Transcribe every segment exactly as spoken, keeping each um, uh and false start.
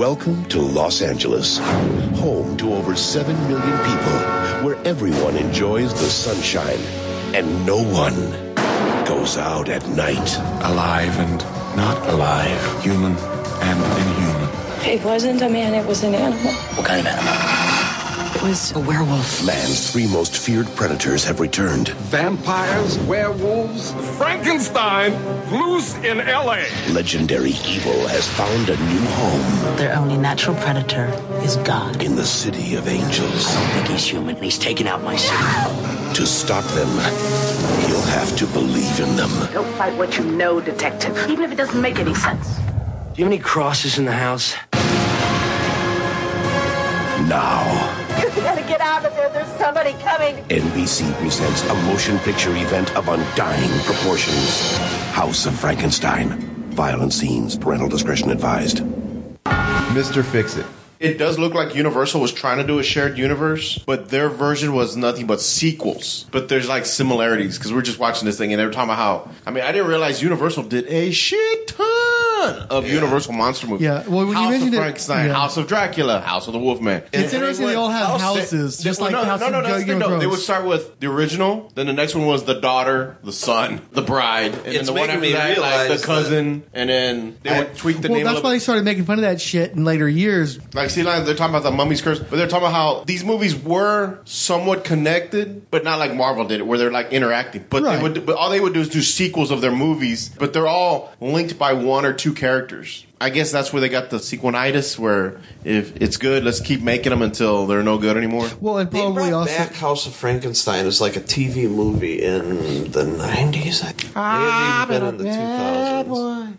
Welcome to Los Angeles, home to over seven million people, where everyone enjoys the sunshine and no one goes out at night. Alive and not alive, human and inhuman. It wasn't a man, it was an animal. What kind of animal? It was a werewolf. Man's three most feared predators have returned. Vampires, werewolves, Frankenstein, loose in L A. Legendary evil has found a new home. Their only natural predator is God. In the city of angels. I don't think he's human, and he's taking out my city. To stop them, you'll have to believe in them. Don't fight what you know, detective, even if it doesn't make any sense. Do you have any crosses in the house? Now. You gotta get out of there. There's somebody coming. N B C presents a motion picture event of undying proportions. House of Frankenstein. Violent scenes. Parental discretion advised. Mister Fix-It. It does look like Universal was trying to do a shared universe, but their version was nothing but sequels. But there's like similarities, because we're just watching this thing and they were talking about how, I mean, I didn't realize Universal did a shit ton of yeah. Universal monster movies. Yeah, well, when House you mentioned of Frankenstein, it, yeah. House of Dracula, House of the Wolfman. It's and interesting they all have houses, they, just well, like no, House no, no, of no, Game no, of no. Thrones. They would start with the original, then the next one was the daughter, the son, the bride, and it's then the one after that, like the cousin, and then they would tweak the well, name. Well, that's why they started making fun of that shit in later years. Like, see, like, they're talking about the Mummy's Curse, but they're talking about how these movies were somewhat connected, but not like Marvel did it, where they're like interacting. But right. they would, but all they would do is do sequels of their movies, but they're all linked by one or two characters. I guess that's where they got the sequelitis, where if it's good, let's keep making them until they're no good anymore. Well, and probably they brought also back House of Frankenstein as like a T V movie in the nineties. I think. Ah, Maybe even in the two thousands.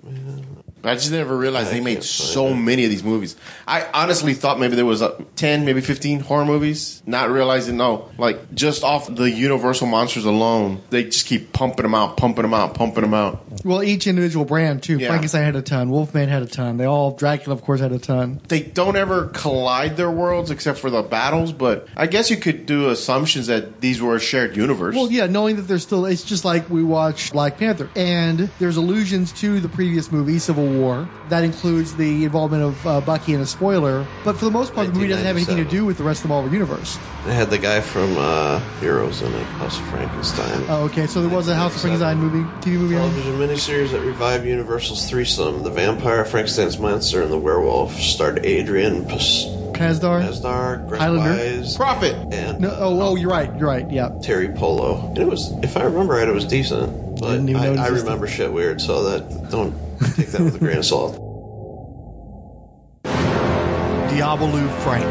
I just never realized I they made so it. many of these movies. I honestly thought maybe there was a ten, maybe fifteen horror movies, not realizing, no, like just off the Universal monsters alone, they just keep pumping them out, pumping them out, pumping them out. Well, each individual brand, too. Yeah. Frankenstein had a ton. Wolfman had a ton. They all, Dracula, of course, had a ton. They don't ever collide their worlds except for the battles, but I guess you could do assumptions that these were a shared universe. Well, yeah, knowing that there's still, it's just like we watched Black Panther. And there's allusions to the previous movie, Civil War. That includes the involvement of uh, Bucky in a spoiler. But for the most part, the movie doesn't have anything to do with the rest of the Marvel Universe. They had the guy from uh, Heroes in it, House of Frankenstein. Oh, okay. So there was a House of Frankenstein movie, T V movie. Television miniseries that revived Universal's threesome: the vampire, Frankenstein's monster, and the werewolf. Starred Adrian Pas- Kazdar, Kazdar, Greg Highlander, Wise, Prophet, and no, oh, oh, you're right, you're right, yeah, Terry Polo. And it was, if I remember right, it was decent. But Didn't even know it I, I existed. remember shit weird, so that don't take that with a grain of salt. Diabolu Frank.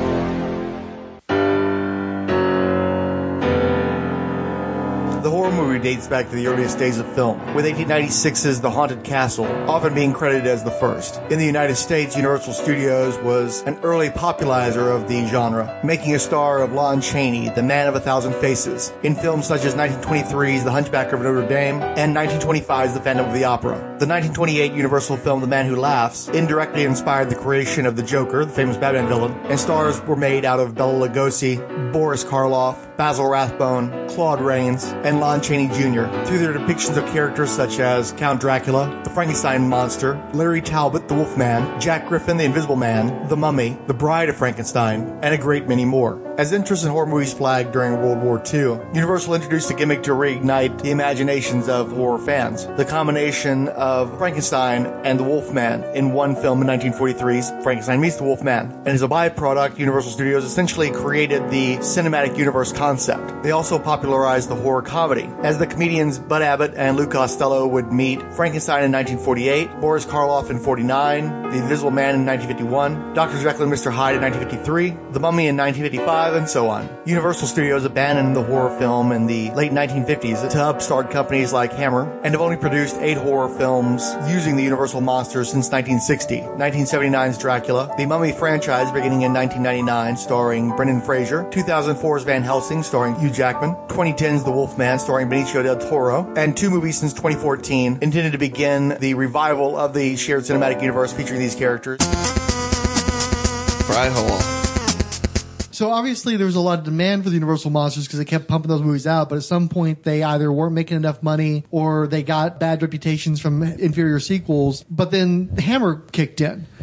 The horror movie dates back to the earliest days of film, with eighteen ninety-six's The Haunted Castle often being credited as the first. In the United States, Universal Studios was an early popularizer of the genre, making a star of Lon Chaney, the Man of a Thousand Faces, in films such as nineteen twenty-three's The Hunchback of Notre Dame and nineteen twenty-five's The Phantom of the Opera. The nineteen twenty-eight Universal film The Man Who Laughs indirectly inspired the creation of the Joker, the famous Batman villain, and stars were made out of Bela Lugosi, Boris Karloff, Basil Rathbone, Claude Rains, and Lon Chaney Junior through their depictions of characters such as Count Dracula, the Frankenstein monster, Larry Talbot, the Wolfman, Jack Griffin, the Invisible Man, the Mummy, the Bride of Frankenstein, and a great many more. As interest in horror movies flagged during World War Two, Universal introduced a gimmick to reignite the imaginations of horror fans. The combination of Frankenstein and the Wolfman in one film in nineteen forty-three's Frankenstein Meets the Wolfman. And as a byproduct, Universal Studios essentially created the cinematic universe concept. They also popularized the horror comedy, as the comedians Bud Abbott and Lou Costello would meet Frankenstein in nineteen forty-eight, Boris Karloff in forty-nine, The Invisible Man in nineteen fifty-one, Doctor Jekyll and Mister Hyde in nineteen fifty-three, The Mummy in nineteen fifty-five, and so on. Universal Studios abandoned the horror film in the late nineteen fifties to upstart companies like Hammer, and have only produced eight horror films using the Universal monsters since nineteen sixty. nineteen seventy-nine's Dracula, the Mummy franchise beginning in nineteen ninety-nine starring Brendan Fraser, two thousand four's Van Helsing starring Hugh Jackman, twenty ten's The Wolfman starring Benicio del Toro, and two movies since twenty fourteen intended to begin the revival of the shared cinematic universe featuring these characters. Fry hole. So obviously there was a lot of demand for the Universal monsters because they kept pumping those movies out, but at some point they either weren't making enough money or they got bad reputations from inferior sequels. But then Hammer kicked in.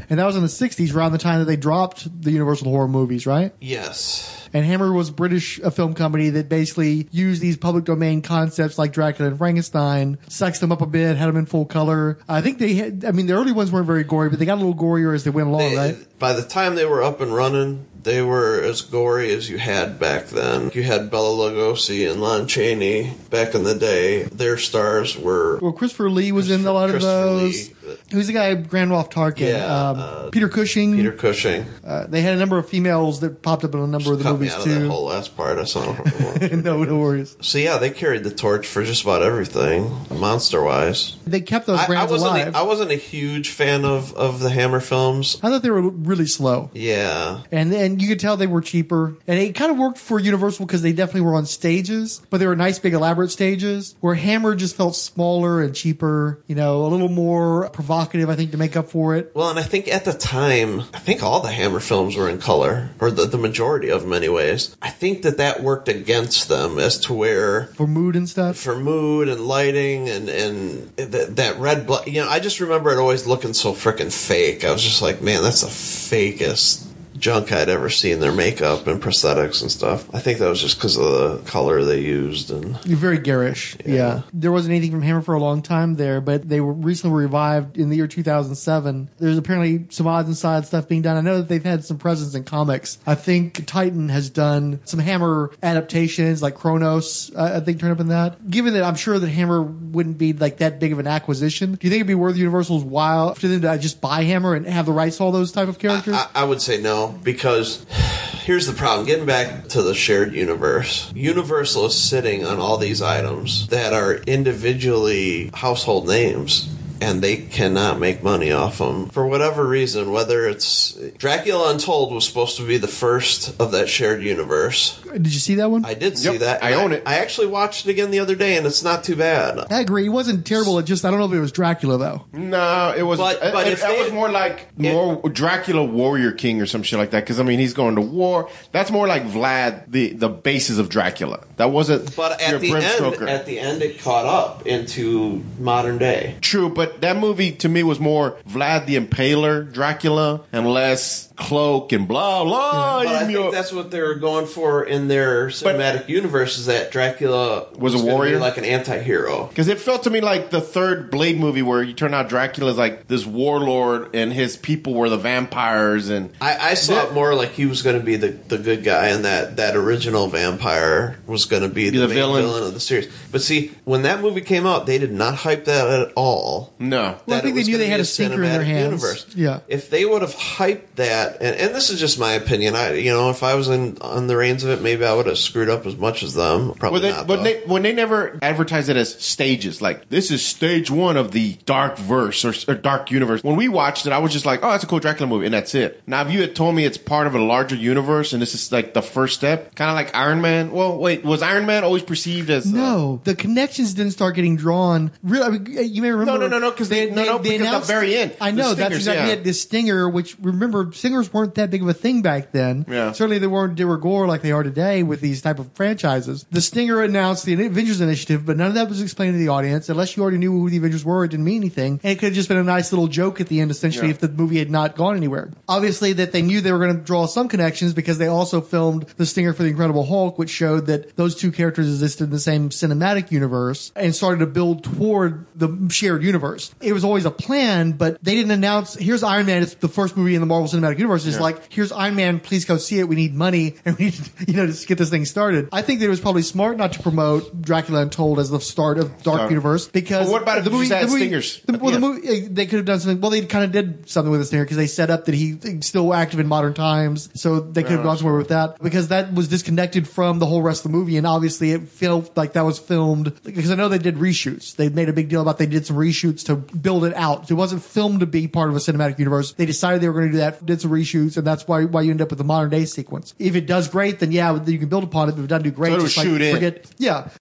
And that was in the sixties, around the time that they dropped the Universal horror movies, right? Yes. And Hammer was a British a film company that basically used these public domain concepts like Dracula and Frankenstein, sexed them up a bit, had them in full color. I think they had, I mean, the early ones weren't very gory, but they got a little gorier as they went along, They, right? By the time they were up and running, they were as gory as you had back then. You had Bela Lugosi and Lon Chaney back in the day. Their stars were... Well, Christopher Lee was in a lot of those. Who's the guy, Grand Moff Tarkin? Yeah, um, uh, Peter Cushing. Peter Cushing. Uh, they had a number of females that popped up in a number of the Cut movies, me out too. of that whole last part. I saw no, no worries. So, yeah, they carried the torch for just about everything, monster-wise. They kept those I, brands I wasn't alive. A, I wasn't a huge fan of, of the Hammer films. I thought they were really slow. Yeah. And and you could tell they were cheaper. And it kind of worked for Universal because they definitely were on stages, but they were nice, big, elaborate stages, where Hammer just felt smaller and cheaper, you know, a little more provocative, I think, to make up for it. Well, and I think at the time, I think all the Hammer films were in color, or the, the majority of them anyways. I think that that worked against them as to where... For mood and stuff? For mood and lighting and, and that, that red blood. You know, I just remember it always looking so freaking fake. I was just like, man, that's the fakest junk I'd ever seen, their makeup and prosthetics and stuff. I think that was just because of the color they used. And You're very garish. Yeah. yeah. There wasn't anything from Hammer for a long time there, but they were recently revived in the year two thousand seven. There's apparently some odds and sides stuff being done. I know that they've had some presence in comics. I think Titan has done some Hammer adaptations, like Kronos, uh, I think, turned up in that. Given that I'm sure that Hammer wouldn't be like that big of an acquisition, do you think it'd be worth Universal's while for them to just buy Hammer and have the rights to all those type of characters? I, I, I would say no. Because here's the problem. Getting back to the shared universe, Universal is sitting on all these items that are individually household names, and they cannot make money off them for whatever reason. Whether it's Dracula Untold was supposed to be the first of that shared universe. Did you see that one? I did see Yep, that. I own I, it. I actually watched it again the other day, and it's not too bad. I agree. It wasn't terrible. It just, I don't know if it was Dracula, though. No, it was. But- But, but it, if that they- was more like more Dracula Warrior King or some shit like that. Because I mean, he's going to war. That's more like Vlad, the the basis of Dracula. That wasn't. But your at the Bram end, Stoker. at the end, it caught up into modern day. True, but that movie to me was more Vlad the Impaler, Dracula, and less Cloak and blah blah. But I You know, think that's what they were going for in their cinematic universe, is that Dracula Was a gonna be warrior? like an anti-hero. Because it felt to me like the third Blade movie where you turn out Dracula's like this warlord and his people were the vampires. And I, I saw it more like he was going to be the, the good guy, and that, that original vampire was going to be the, The main villain. villain. of the series. But see, when that movie came out, they did not hype that at all. No. Well, I that think it they was knew gonna they had be a stinker in their cinematic hands. Universe. Yeah. If they would have hyped that, and, and this is just my opinion, I you know, if I was in on the reins of it, maybe I would have screwed up as much as them. Probably Well, they, not. but though. they, when they never advertised it as stages, like this is stage one of the dark verse or, or dark universe. When we watched it, I was just like, oh, that's a cool Dracula movie, and that's it. Now, if you had told me it's part of a larger universe and this is like the first step, kind of like Iron Man. Well, wait, was Iron Man always perceived as uh, No, the connections didn't start getting drawn. Really, I mean, you may remember. No, no, no, no, 'cause they- no, no, because at the very end, I the know that's stingers, exactly yeah. it. The stinger, which remember, stingers weren't that big of a thing back then. Yeah. Certainly, they weren't de rigueur like they are today with these type of franchises. The stinger announced the Avengers Initiative, but none of that was explained to the audience. Unless you already knew who the Avengers were, it didn't mean anything. And it could have just been a nice little joke at the end, essentially, Yeah. if the movie had not gone anywhere. Obviously, that they knew they were going to draw some connections because they also filmed the stinger for the Incredible Hulk, which showed that those two characters existed in the same cinematic universe and started to build toward the shared universe. It was always a plan, but they didn't announce, here's Iron Man, it's the first movie in the Marvel Cinematic Universe. It's Yeah. like, here's Iron Man, please go see it. We need money and we need to, you know, to get this thing started. I think that it was probably smart not to promote Dracula Untold as the start of Dark Sorry. Universe because But what about if the you movie, just had the movie, stingers the, at well, the the end? movie, they could have done something. Well, they kind of did something with the stinger because they set up that he, he's still active in modern times. So they could have gone somewhere with that because that was disconnected from the whole rest of the movie. And obviously it felt like that was filmed because I know they did reshoots. They made a big deal about they did some reshoots to build it out. It wasn't filmed to be part of a cinematic universe. They decided they were going to do that, did some reshoots, and that's why why you end up with the modern day sequence. If it does great, then yeah, you can build upon it. If it doesn't do great, So it'll just like shoot in. forget. Yeah.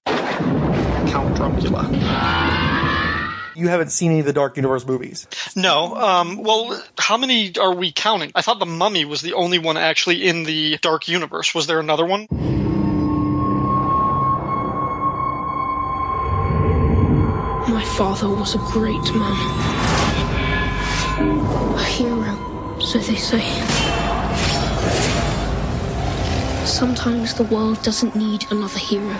Count Dracula. You haven't seen any of the Dark Universe movies. No. Um, well, how many are we counting? I thought The Mummy was the only one actually in the Dark Universe. Was there another one? My father was a great man. A hero. So they say. Sometimes the world doesn't need another hero.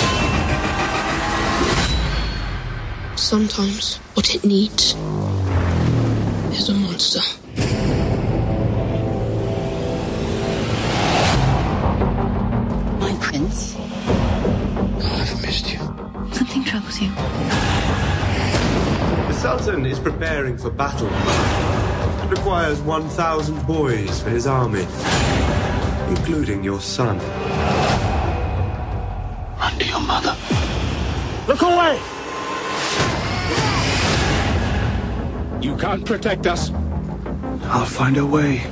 Sometimes what it needs is a monster. My prince. I've missed you. Something troubles you. The Sultan is preparing for battle and requires one thousand boys for his army, including your son. Run to your mother. Look away! You can't protect us. I'll find a way.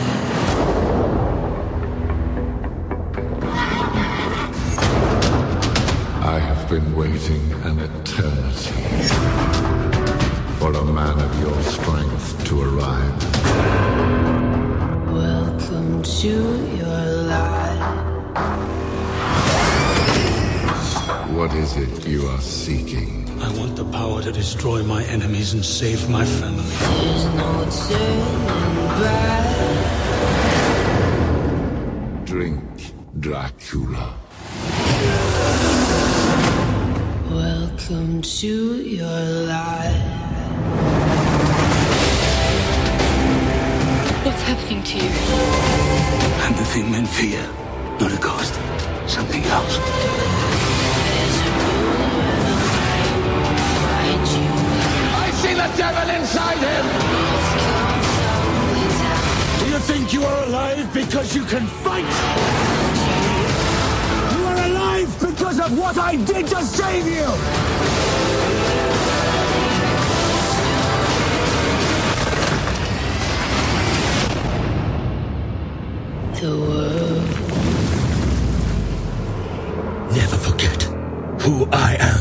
I have been waiting an eternity for a man of your strength to arrive. Welcome to your life. What is it you are seeking? I want the power to destroy my enemies and save my family. There's no turning back. Drink, Dracula. Welcome to your life. What's happening to you? I'm the thing men fear. Not a ghost. Something else. I see the devil inside him! Do you think you are alive because you can fight? You are alive because of what I did to save you! The world. Never forget who I am.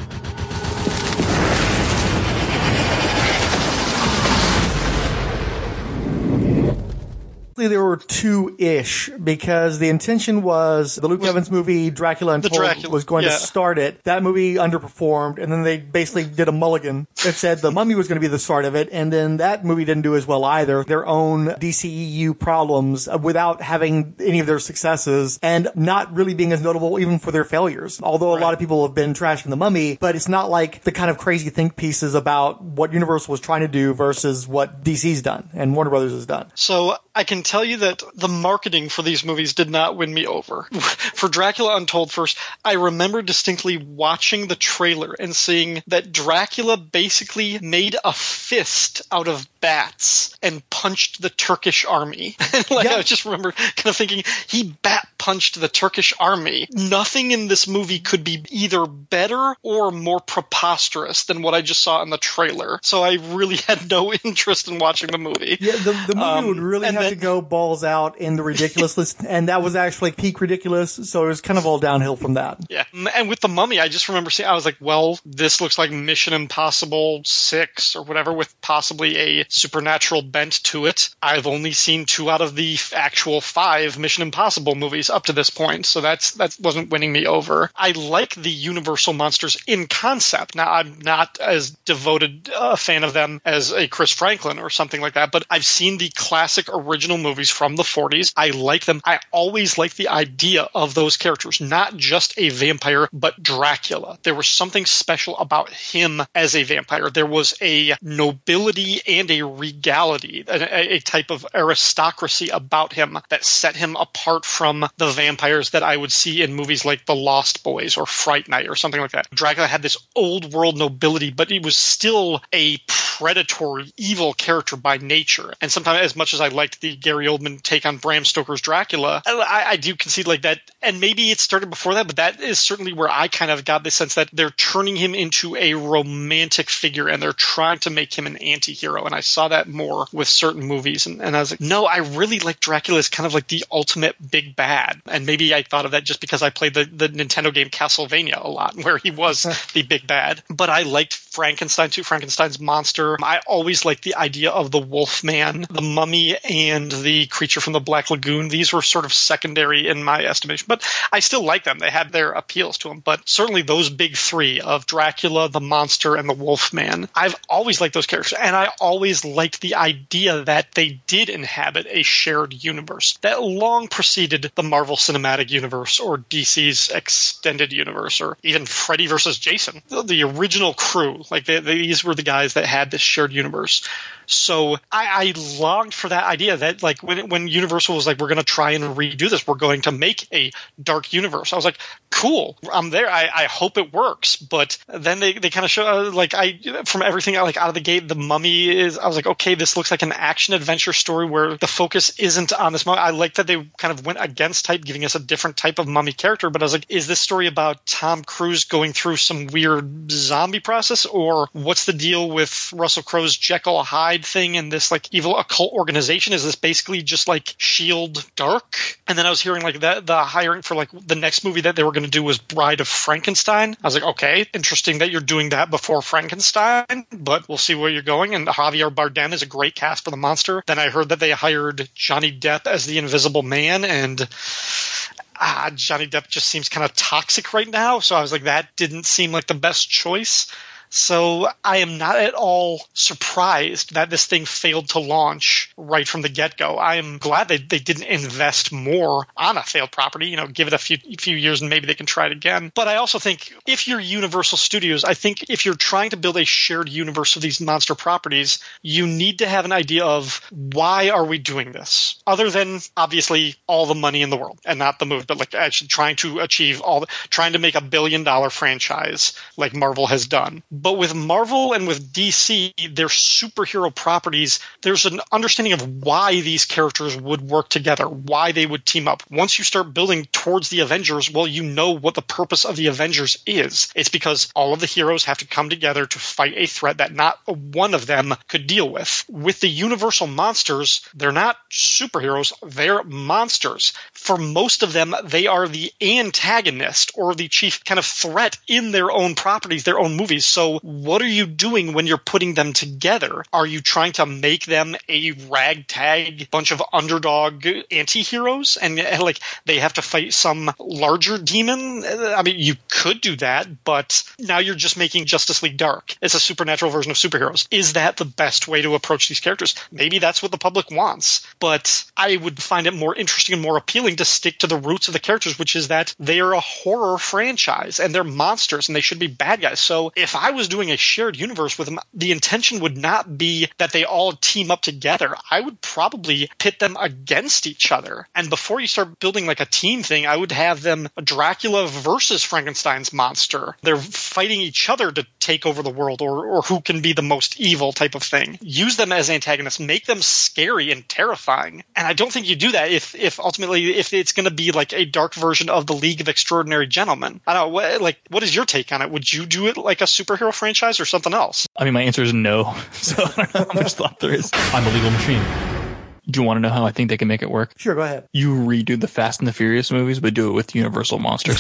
There were two-ish because the intention was the Luke Evans movie Dracula Untold Dracula, was going yeah. to start it. That movie underperformed, and then they basically did a mulligan that said The Mummy was going to be the start of it, and then that movie didn't do as well either. Their own D C E U problems uh, without having any of their successes and not really being as notable even for their failures. Although a lot of people have been trashing The Mummy, but it's not like the kind of crazy think pieces about what Universal was trying to do versus what D C's done and Warner Brothers has done. So I can tell you that the marketing for these movies did not win me over. For Dracula Untold first, I remember distinctly watching the trailer and seeing that Dracula basically made a fist out of bats and punched the Turkish army. And like, yep. I just remember kind of thinking, he bat punched the Turkish army. Nothing in this movie could be either better or more preposterous than what I just saw in the trailer. So I really had no interest in watching the movie. Yeah, the, the movie um, would really have then, to go balls out in the ridiculousness, and that was actually peak ridiculous, so it was kind of all downhill from that. Yeah, and with The Mummy, I just remember seeing, I was like, well, this looks like Mission Impossible six or whatever with possibly a supernatural bent to it. I've only seen two out of the actual five Mission Impossible movies up to this point, so that's that wasn't winning me over. I like the Universal monsters in concept. Now, I'm not as devoted a fan of them as a Chris Franklin or something like that, but I've seen the classic original movies from the forties. I like them. I always like the idea of those characters, not just a vampire, but Dracula. There was something special about him as a vampire. There was a nobility and a regality, a, a type of aristocracy about him that set him apart from the vampires that I would see in movies like The Lost Boys or Fright Night or something like that. Dracula had this old world nobility, but he was still a predatory, evil character by nature. And sometimes, as much as I liked the Gary Oldman take on Bram Stoker's Dracula, I, I do concede like that, and maybe it started before that, but that is certainly where I kind of got the sense that they're turning him into a romantic figure and they're trying to make him an anti-hero. And I saw that more with certain movies. And, and I was like, no, I really like Dracula as kind of like the ultimate big bad. And maybe I thought of that just because I played the, the Nintendo game Castlevania a lot, where he was the big bad. But I liked Frankenstein too, Frankenstein's monster. monster. I always liked the idea of the Wolfman, the Mummy, and the creature from the Black Lagoon. These were sort of secondary in my estimation, but I still like them. They had their appeals to them. But certainly those big three of Dracula, the monster, and the Wolfman, I've always liked those characters. And I always liked the idea that they did inhabit a shared universe that long preceded the Marvel Cinematic Universe or D C's Extended Universe or even Freddy versus Jason. The, the original crew, like they, they, these were the guys that had this shared universe. So I, I longed for that idea that like when when Universal was like, we're going to try and redo this, we're going to make a dark universe. I was like, cool, I'm there. I, I hope it works. But then they, they kind of show like I from everything like out of the gate, the Mummy is. I was like, okay, this looks like an action adventure story where the focus isn't on this mummy. I like that they kind of went against type, giving us a different type of mummy character. But I was like, is this story about Tom Cruise going through some weird zombie process, or what's the deal with Russell Crowe's Jekyll Hyde thing and this like evil occult organization? Is this basically just like Shield Dark? And then I was hearing like that the hiring for like the next movie that they were going to do was Bride of Frankenstein. I was like, okay, interesting that you're doing that before Frankenstein, but we'll see where you're going. And Javier Bardem is a great cast for the monster. Then I heard that they hired Johnny Depp as the Invisible Man, and ah, Johnny Depp just seems kind of toxic right now. So I was like, that didn't seem like the best choice. So I am not at all surprised that this thing failed to launch right from the get-go. I am glad they, they didn't invest more on a failed property, you know, give it a few few years and maybe they can try it again. But I also think if you're Universal Studios, I think if you're trying to build a shared universe of these monster properties, you need to have an idea of why are we doing this? Other than obviously all the money in the world and not the movie, but like actually trying to achieve all the, trying to make a billion dollar franchise like Marvel has done. But with Marvel and with D C, their superhero properties, there's an understanding of why these characters would work together, why they would team up. Once you start building towards the Avengers, well, you know what the purpose of the Avengers is. It's because all of the heroes have to come together to fight a threat that not one of them could deal with. With the Universal monsters, they're not superheroes, they're monsters. For most of them, they are the antagonist or the chief kind of threat in their own properties, their own movies. So what are you doing when you're putting them together? Are you trying to make them a ragtag bunch of underdog anti-heroes and like they have to fight some larger demon? I mean, you could do that, but now you're just making Justice League dark. It's a supernatural version of superheroes. Is that the best way to approach these characters? Maybe that's what the public wants, but I would find it more interesting and more appealing to stick to the roots of the characters, which is that they are a horror franchise and they're monsters and they should be bad guys. So if I was doing a shared universe with them, the intention would not be that they all team up together. I would probably pit them against each other. And before you start building like a team thing, I would have them Dracula versus Frankenstein's monster. They're fighting each other to take over the world, or, or who can be the most evil type of thing. Use them as antagonists, make them scary and terrifying. And I don't think you do that if, if ultimately, if it's going to be like a dark version of the League of Extraordinary Gentlemen. I don't know, what, like, what is your take on it? Would you do it like a superhero franchise or something else? I mean, my answer is no. So I don't know how much thought there is. I'm a legal machine. Do you want to know how I think they can make it work? Sure, go ahead. You redo the Fast and the Furious movies, but do it with Universal monsters.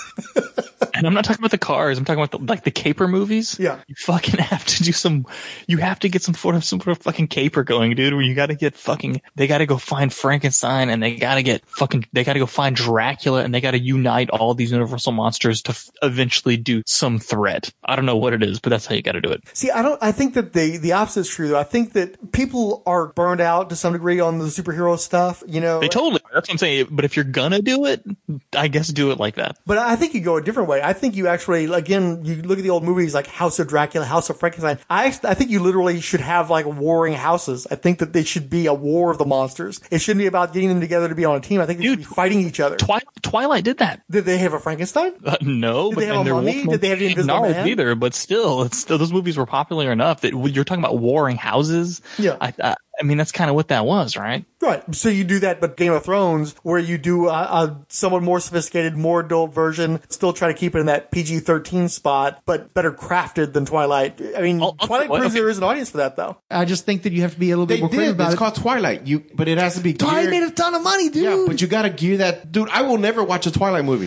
And I'm not talking about the cars. I'm talking about the, like the caper movies. Yeah. You fucking have to do some, you have to get some sort of, some sort of fucking caper going, dude, where you got to get fucking, they got to go find Frankenstein and they got to get fucking, they got to go find Dracula and they got to unite all these Universal monsters to f- eventually do some threat. I don't know what it is, but that's how you got to do it. See, I don't, I think that the, the opposite is true though. I think that people are burned out to some degree on the superhero stuff, you know. They totally, that's what I'm saying. But if you're gonna do it, I guess do it like that. But I think you go a different way. I think you actually, again, you look at the old movies like House of Dracula, House of Frankenstein. I I think you literally should have like warring houses. I think that they should be a war of the monsters. It shouldn't be about getting them together to be on a team. I think they Dude, should be fighting each other. Twi- Twilight did that. Did they have a Frankenstein? Uh, no. Did but, they have a mummy? Did they have the Invisible Man? Either, but still, it's still, those movies were popular enough that you're talking about warring houses. Yeah. I, I, I mean, that's kind of what that was, right? Right. So you do that, but Game of Thrones, where you do a, a somewhat more sophisticated, more adult version, still try to keep it in that P G thirteen spot, but better crafted than Twilight. I mean, I'll, Twilight I'll, proves okay. there is an audience for that, though. I just think that you have to be a little they bit more did. creative about it's it. It's called Twilight. You, but it has to be Twilight geared. made a ton of money, dude. Yeah, but you got to gear that. Dude, I will never watch a Twilight movie. But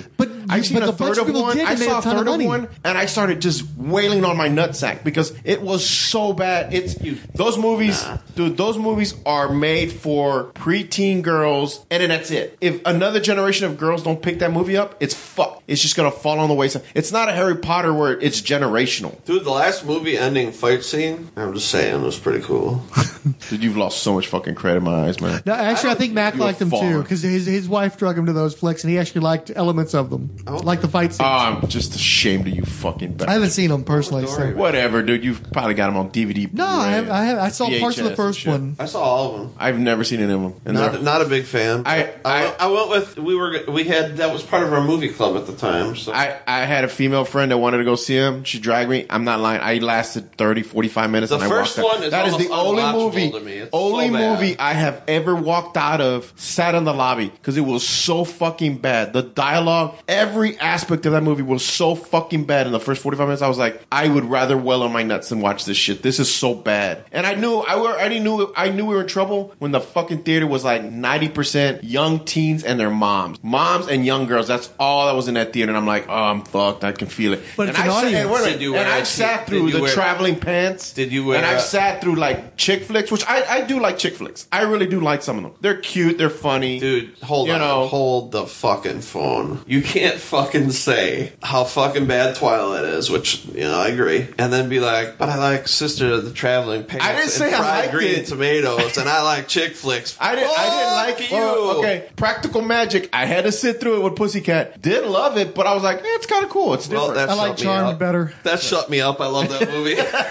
I've seen but a the bunch third of of people one. did, I and made saw a a ton of third of money. one, and I started just wailing on my nutsack because it was so bad. It's those movies, nah. dude. Those movies are made for preteen girls, and then that's it. If another generation of girls don't pick that movie up, it's fuck. It's just gonna fall on the wayside. It's not a Harry Potter where it's generational. Dude, the last movie ending fight scene, I'm just saying, was pretty cool. Dude, you've lost so much fucking credit in my eyes, man. No, actually, I, I think Mac you liked them too because his his wife drug him to those flicks, and he actually liked elements of them, oh. like the fight scenes. Oh, I'm just ashamed of you, fucking. Bastard. I haven't seen them personally. So. Whatever, dude. You've probably got them on D V D. No, I have, I have. I saw V H S parts of the first one. I saw all of them. I've never seen any of them. And not, not a big fan. I, I, I I went with we were we had that was part of our movie club at the time. So I, I had a female friend that wanted to go see him. She dragged me. I'm not lying. I lasted thirty, forty-five minutes. The and first I walked one out. is that is the only movie, to me. It's only so bad. movie I have ever walked out of, sat in the lobby because it was so fucking bad. The dialogue, every aspect of that movie was so fucking bad. In the first forty-five minutes, I was like, I would rather well on my nuts than watch this shit. This is so bad. And I knew I already knew I knew we were in trouble when the fucking theater was like ninety percent young teens and their moms, moms and young girls. That's all that was in that theater. And I'm like, oh, I'm fucked. I can feel it. But and it's an I audience. Sat, wait, Did you and wear I a- sat did through you the wear- traveling pants. Did you wear And I've a- sat through like chick flicks, which I, I do like chick flicks. I really do like some of them. They're cute. They're funny. Dude, hold you on. know. Hold the fucking phone. You can't fucking say how fucking bad Twilight is, which, you know, I agree. And then be like, but I like Sister of the Traveling Pants I didn't and say I fried liked green it. tomatoes, and I like chick flicks. I didn't. I didn't like Fuck it. you. Oh, okay, Practical Magic. I had to sit through it with Pussycat. Didn't love it, but I was like, eh, it's kind of cool. It's Well, different. that I like shut me Charmed up. better. That shut me up. I love that movie.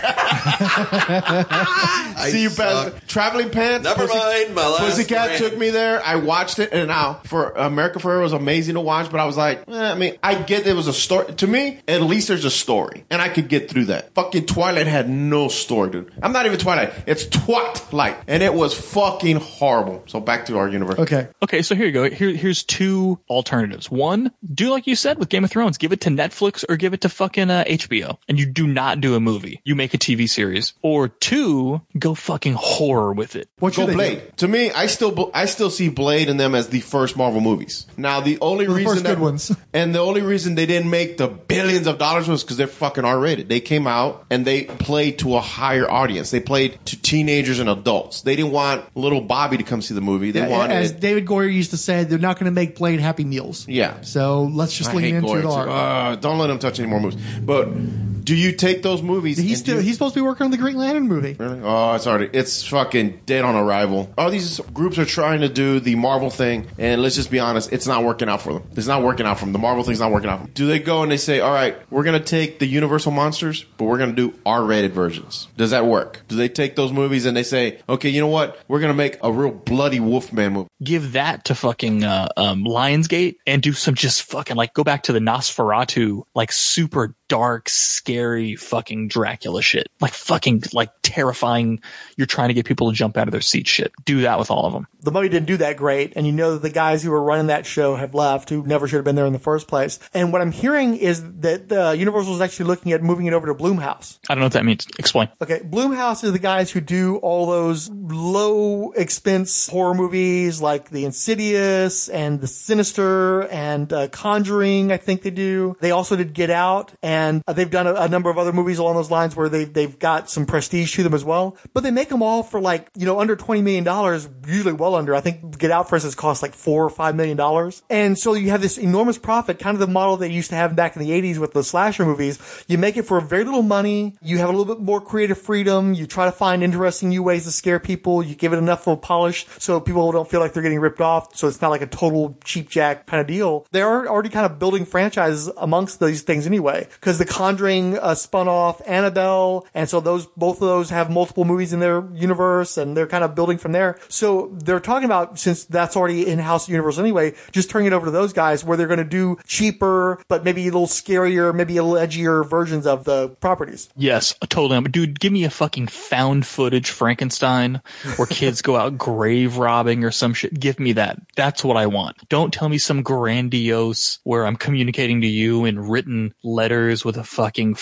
I See you, suck. best Traveling Pants. Never mind, my last Pussycat rant. took me there. I watched it, and now for America Ferrera was amazing to watch. But I was like, eh, I mean, I get there was a story. To me, at least there's a story, and I could get through that. Fucking Twilight had no story, dude. I'm not even Twilight. It's Twat-like, and it was fucking horrible. So back to our universe. Okay. Okay, so here you go. Here, here's two alternatives. One, do like you said with Game of Thrones. Give it to Netflix or give it to fucking uh, H B O. And you do not do a movie. You make a T V series. Or two, go fucking horror with it. What should Go they Blade. do? To me, I still I still see Blade in them as the first Marvel movies. Now, the only The reason first that, good ones. and the only reason they didn't make the billions of dollars was because they're fucking R-rated. They came out and they played to a higher audience. They played to teenagers and adults. They didn't want little Bobby to come see the movie. They wanted As David Goyer used to say, they're not going to make Blade Happy Meals. Yeah. So let's just I lean hate into Goyer it. too. all. Uh, don't let him touch any more movies. But do you take those movies? He's and still do- he's supposed to be working on the Green Lantern movie. Really? Oh, it's already it's fucking dead on arrival. All these groups are trying to do the Marvel thing, and let's just be honest, it's not working out for them. It's not working out for them. The Marvel thing's not working out for them. Do they go and they say, all right, we're gonna take the Universal monsters, but we're gonna do R-rated versions? Does that work? Do they take those movies and they say, okay, you know what? We're gonna make a real bloody Wolfman movie. Give that to fucking uh, um, Lionsgate and do some just fucking like go back to the Nosferatu, like super dark, scary fucking Dracula shit. Like fucking like terrifying. You're trying to get people to jump out of their seats shit. Do that with all of them. The movie didn't do that great, and you know that the guys who were running that show have left, who never should have been there in the first place. And what I'm hearing is that uh, Universal is actually looking at moving it over to Blumhouse. I don't know what that means. Explain. Okay, Blumhouse is the guys who do all those low expense horror movies like The Insidious and The Sinister and uh, Conjuring, I think they do. They also did Get Out, and uh, they've done a, a number of other movies along those lines where they've, they've got some prestige to them as well. But they make them all for like, you know, under twenty million dollars, usually well under. I think Get Out, for instance, costs like four or five million dollars. And so you have this enormous profit, kind of the model they used to have back in the eighties with the slasher movies. You make it for very little money. You have a little bit more creative freedom. You try to find interesting new ways to scare people. You give it enough of a polish so people don't feel like they're getting ripped off. So it's not like a total cheap jack kind of deal. They're already kind of building franchises amongst these things anyway, because The Conjuring uh, spun off Annabelle. And so those, both of those have multiple movies in their universe, and they're kind of building from there. So they're talking about, since that's already in-house universe anyway, just turning it over to those guys where they're going to do cheaper, but maybe a little scarier, maybe a little edgier versions of the properties. Yes, totally. But dude, give me a fucking found footage Frankenstein where kids go out grave robbing or some shit. Give me that. That's what I want. Don't tell me some grandiose where I'm communicating to you in written letters with a fucking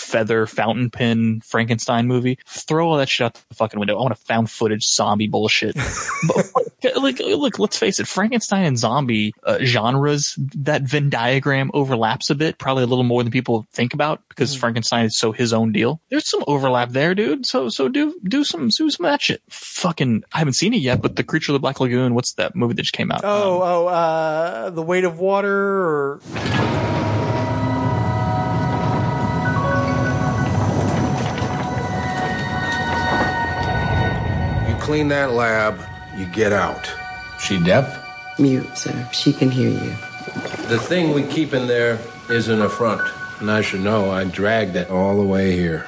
feather fountain pen Frankenstein movie. Throw all that shit out the fucking window. I want a found footage zombie bullshit. But, like, look, let's face it, Frankenstein and zombie uh, genres, that Venn diagram overlaps a bit, probably a little more than people think about, because mm. Frankenstein is so his own deal. There's some overlap there, dude. So so do do some do some of that shit. Fucking, I haven't seen it yet, but The Creature of the Black Lagoon, what's that movie that just came out? Oh, um, oh, uh, The Weight of Water, or... You clean that lab, you get out. She deaf? Mute, sir. She can hear you. The thing we keep in there is an affront. And I should know, I dragged it all the way here.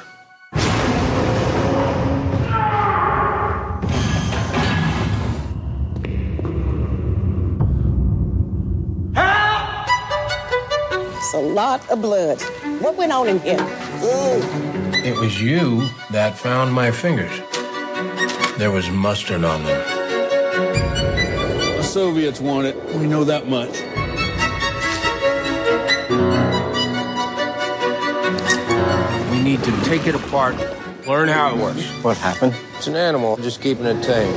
It's a lot of blood. What went on in here? Ooh. It was you that found my fingers. There was mustard on them. The Soviets want it. We know that much. We need to take it apart, learn how it works. What happened? It's an animal, just keeping it tame.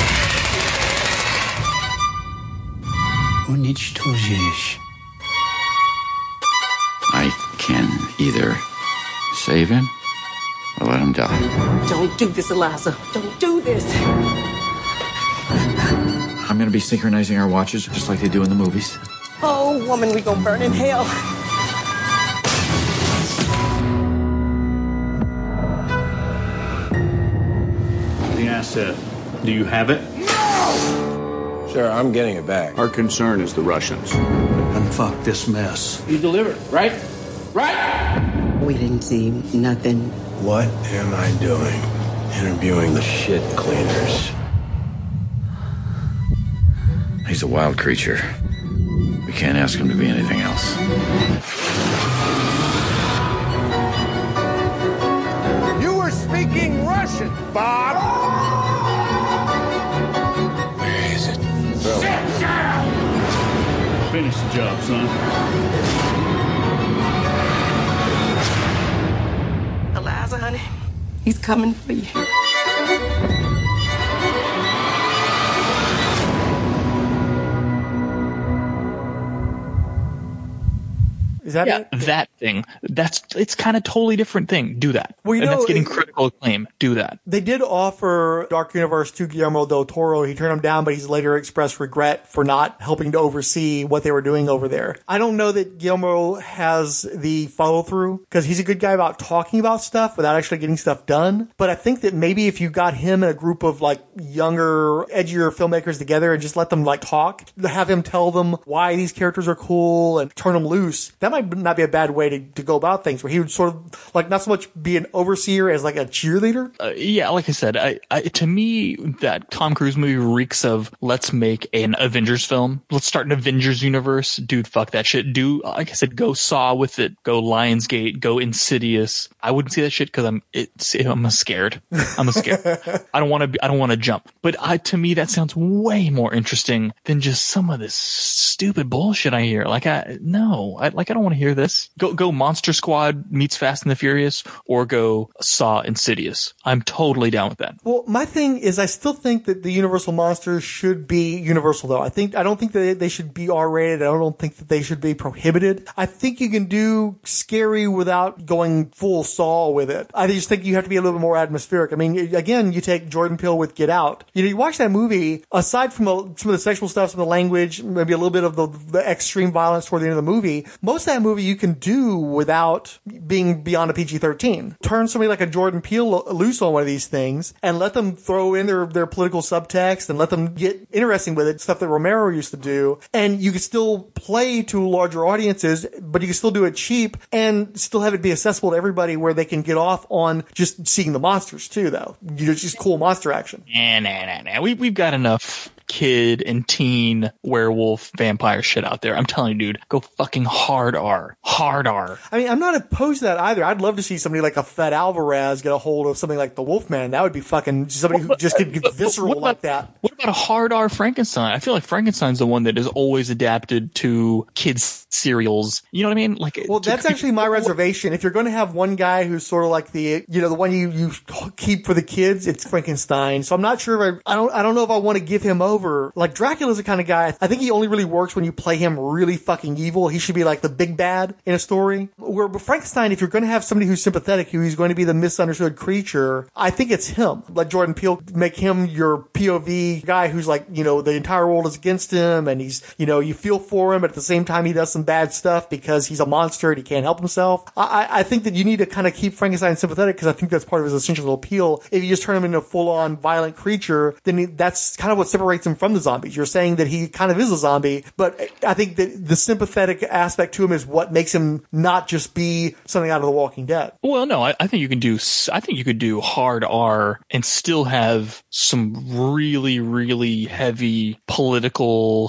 I can either save him or let him die. Don't do this, Eliza. Don't do this. I'm going to be synchronizing our watches just like they do in the movies. Oh, woman, we gonna burn in hell. The asset. Do you have it? No! Sir, I'm getting it back. Our concern is the Russians. And fuck this mess. You delivered, right? Right? We didn't see nothing. What am I doing? Interviewing the shit cleaners. He's a wild creature. We can't ask him to be anything else. You were speaking Russian, Bob! Where is it? Sit down! Finish the job, son. Eliza, honey, he's coming for you. Is that yeah, it? that thing. That's it's kind of totally different thing. Do that. Well, you and know, that's getting it- critical acclaim. Do that. They did offer Dark Universe to Guillermo del Toro. He turned him down, but he's later expressed regret for not helping to oversee what they were doing over there. I don't know that Guillermo has the follow through, because he's a good guy about talking about stuff without actually getting stuff done. But I think that maybe if you got him and a group of like younger, edgier filmmakers together and just let them like talk, have him tell them why these characters are cool and turn them loose, that might not be a bad way to, to go about things, where he would sort of like not so much be an overseer as like a cheerleader. Uh, yeah, like I said, I, I, to me, that Tom Cruise movie reeks of let's make an Avengers film. Let's start an Avengers universe. Dude, fuck that shit. Do, like I said, go Saw with it. Go Lionsgate. Go Insidious. I wouldn't see that shit because I'm it's, I'm scared. I'm scared. I don't want to be. I don't want to jump. But I, to me, that sounds way more interesting than just some of this stupid bullshit I hear. Like I no, I like I don't want to hear this. Go go Monster Squad meets Fast and the Furious, or go Saw Insidious. I'm totally down with that. Well, my thing is, I still think that the Universal monsters should be Universal, though. I think I don't think that they should be R-rated. I don't think that they should be prohibited. I think you can do scary without going full Saw with it. I just think you have to be a little bit more atmospheric. I mean, again, you take Jordan Peele with Get Out. You know, you watch that movie, aside from a, some of the sexual stuff, some of the language, maybe a little bit of the, the extreme violence toward the end of the movie, most of that movie you can do without being beyond a P G thirteen. Turn somebody like a Jordan Peele loose on one of these things and let them throw in their, their political subtext and let them get interesting with it, stuff that Romero used to do. And you can still play to larger audiences, but you can still do it cheap and still have it be accessible to everybody, where they can get off on just seeing the monsters too, though. You know, just cool monster action. Nah, nah, nah, nah. We, we've got enough kid and teen werewolf vampire shit out there. I'm telling you, dude, go fucking hard R. Hard R. I mean, I'm not opposed to that either. I'd love to see somebody like a Fed Alvarez get a hold of something like the Wolfman. That would be fucking somebody who just could get visceral about, like that. What about a hard R Frankenstein? I feel like Frankenstein's the one that is always adapted to kids' serials. You know what I mean? Like, well, that's actually my reservation. If you're going to have one guy who's sort of like the, you know, the one you, you keep for the kids, it's Frankenstein. So I'm not sure if I, I don't, I don't know if I want to give him over. Like, Dracula's the kind of guy, I think he only really works when you play him really fucking evil. He should be like the big bad in a story. Where but Frankenstein, if you're going to have somebody who's sympathetic, who's going to be the misunderstood creature, I think it's him. Let Jordan Peele make him your P O V guy who's like, you know, the entire world is against him, and he's, you know, you feel for him, but at the same time he does some bad stuff because he's a monster and he can't help himself. I, I think that you need to kind of keep Frankenstein sympathetic because I think that's part of his essential appeal. If you just turn him into a full-on violent creature, then he, that's kind of what separates him from the zombies. You're saying that he kind of is a zombie, but I think that the sympathetic aspect to him is what makes him not just be something out of The Walking Dead. Well, no, I, I think you can do, I think you could do hard R and still have some really, really heavy political,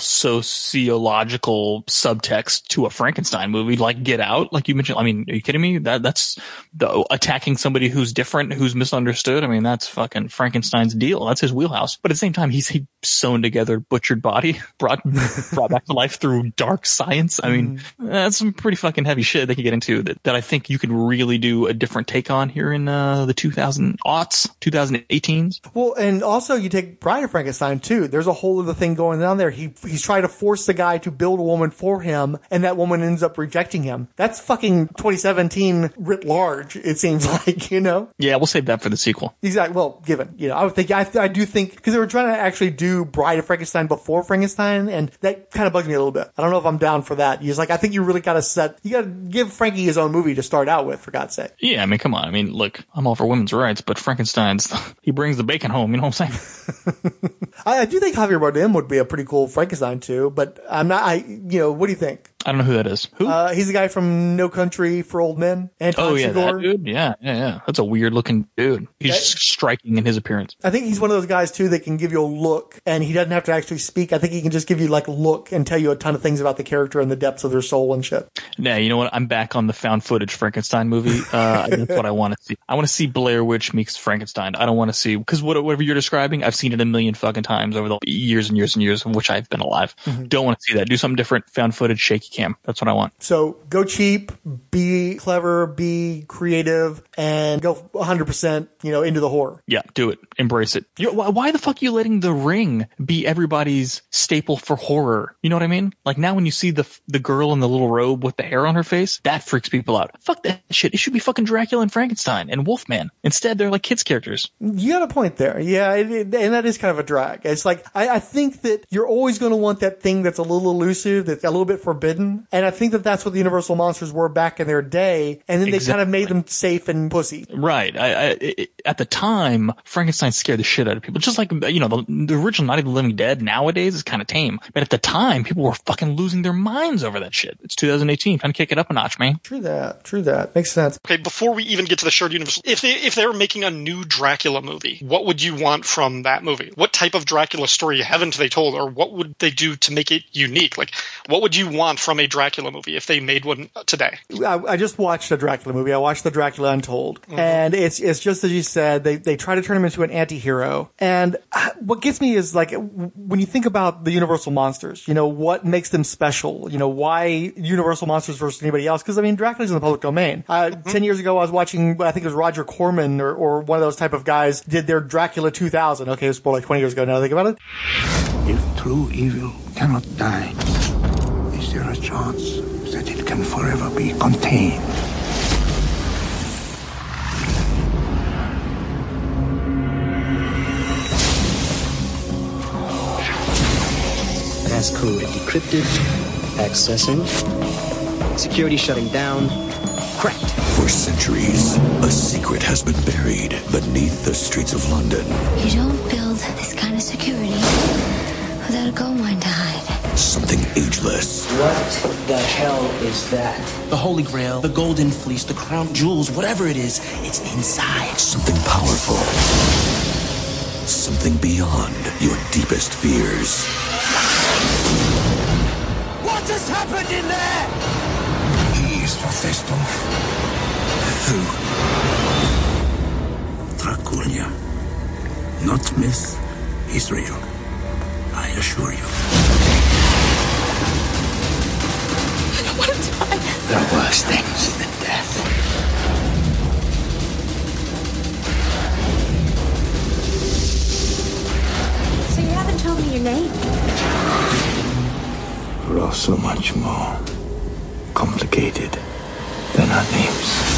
sociological subtext to a Frankenstein movie, like Get Out, like you mentioned. I mean, are you kidding me? That that's the attacking somebody who's different, who's misunderstood. I mean, that's fucking Frankenstein's deal. That's his wheelhouse. But at the same time, he's he sewn together, butchered body, brought brought back to life through dark science. I mean, mm. that's some pretty fucking heavy shit they can get into that, that I think you could really do a different take on here in uh, the two thousand aughts, twenty eighteens. Well, and also you take Bride of Frankenstein too. There's a whole other thing going on there. He he's trying to force the guy to build a woman for him, and that woman ends up rejecting him. That's fucking twenty seventeen writ large, it seems like, you know? Yeah, we'll save that for the sequel. Exactly. Well, given, you know, I would think, I, I do think, because they were trying to actually do Bride of Frankenstein before Frankenstein, and that kind of bugs me a little bit. I don't know if I'm down for that. He's like, I think you really got to set, you got to give Frankie his own movie to start out with, for God's sake. Yeah, I mean, come on. I mean, look, I'm all for women's rights, but Frankenstein's, he brings the bacon home, you know what I'm saying? I, I do think Javier Bardem would be a pretty cool Frankenstein too, but I'm not, I, you know, what do you think? I don't know who that is. Who? Uh, he's the guy from No Country for Old Men. Anton oh, yeah, Chigurh. that dude? Yeah, yeah, yeah. That's a weird looking dude. He's that, striking in his appearance. I think he's one of those guys, too, that can give you a look, and he doesn't have to actually speak. I think he can just give you, like, a look and tell you a ton of things about the character and the depths of their soul and shit. Nah, you know what? I'm back on the found footage Frankenstein movie. Uh, that's what I want to see. I want to see Blair Witch meets Frankenstein. I don't want to see, because whatever you're describing, I've seen it a million fucking times over the years and years and years of which I've been alive. Mm-hmm. Don't want to see that. Do something different. Found footage, shaky cam. That's what I want. So go cheap, be clever, be creative, and go one hundred percent, you know, into the horror. Yeah, do it. Embrace it. You, why, why the fuck are you letting The Ring be everybody's staple for horror? You know what I mean? Like now when you see the the girl in the little robe with the hair on her face, that freaks people out. Fuck that shit. It should be fucking Dracula and Frankenstein and Wolfman. Instead, they're like kids characters. You got a point there. Yeah, it, it, and that is kind of a drag. It's like, I, I think that you're always going to want that thing that's a little elusive, that's a little bit forbidden. And I think that that's what the Universal monsters were back in their day, and then they exactly. kind of made them safe and pussy. Right. I, I, it, at the time, Frankenstein scared the shit out of people. Just like, you know, the, the original Night of the Living Dead nowadays is kind of tame. But at the time, people were fucking losing their minds over that shit. It's two thousand eighteen. Trying to kick it up a notch, man. True that. True that. Makes sense. Okay, before we even get to the shared universe, if they if they were making a new Dracula movie, what would you want from that movie? What type of Dracula story haven't they told, or what would they do to make it unique? Like, what would you want from a Dracula movie if they made one today? I, I just watched a Dracula movie. I watched the Dracula Untold, mm-hmm. and it's it's just as you said. They they try to turn him into an anti-hero, and what gets me is like when you think about the Universal monsters, you know, what makes them special? You know, why Universal monsters versus anybody else? Because I mean, Dracula's in the public domain. Uh, mm-hmm. Ten years ago, I was watching. I think it was Roger Corman or, or one of those type of guys did their Dracula two thousand. Okay, it was more like twenty years ago. Now I think about it. If true evil cannot die, is there a chance that it can forever be contained? Passcode decrypted. Accessing. Security shutting down. Cracked. For centuries, a secret has been buried beneath the streets of London. You don't build this kind of security without a gold mine to hide. Something ageless. What the hell is that? The Holy Grail, the Golden Fleece, the Crown Jewels, whatever it is, it's inside. Something powerful. something beyond your deepest fears. What has happened in there? He is Mephisto. Who? Dracula. Not myth, he's real. I assure you. What a time. There are worse things than death. So you haven't told me your name? We're all so much more complicated than our names.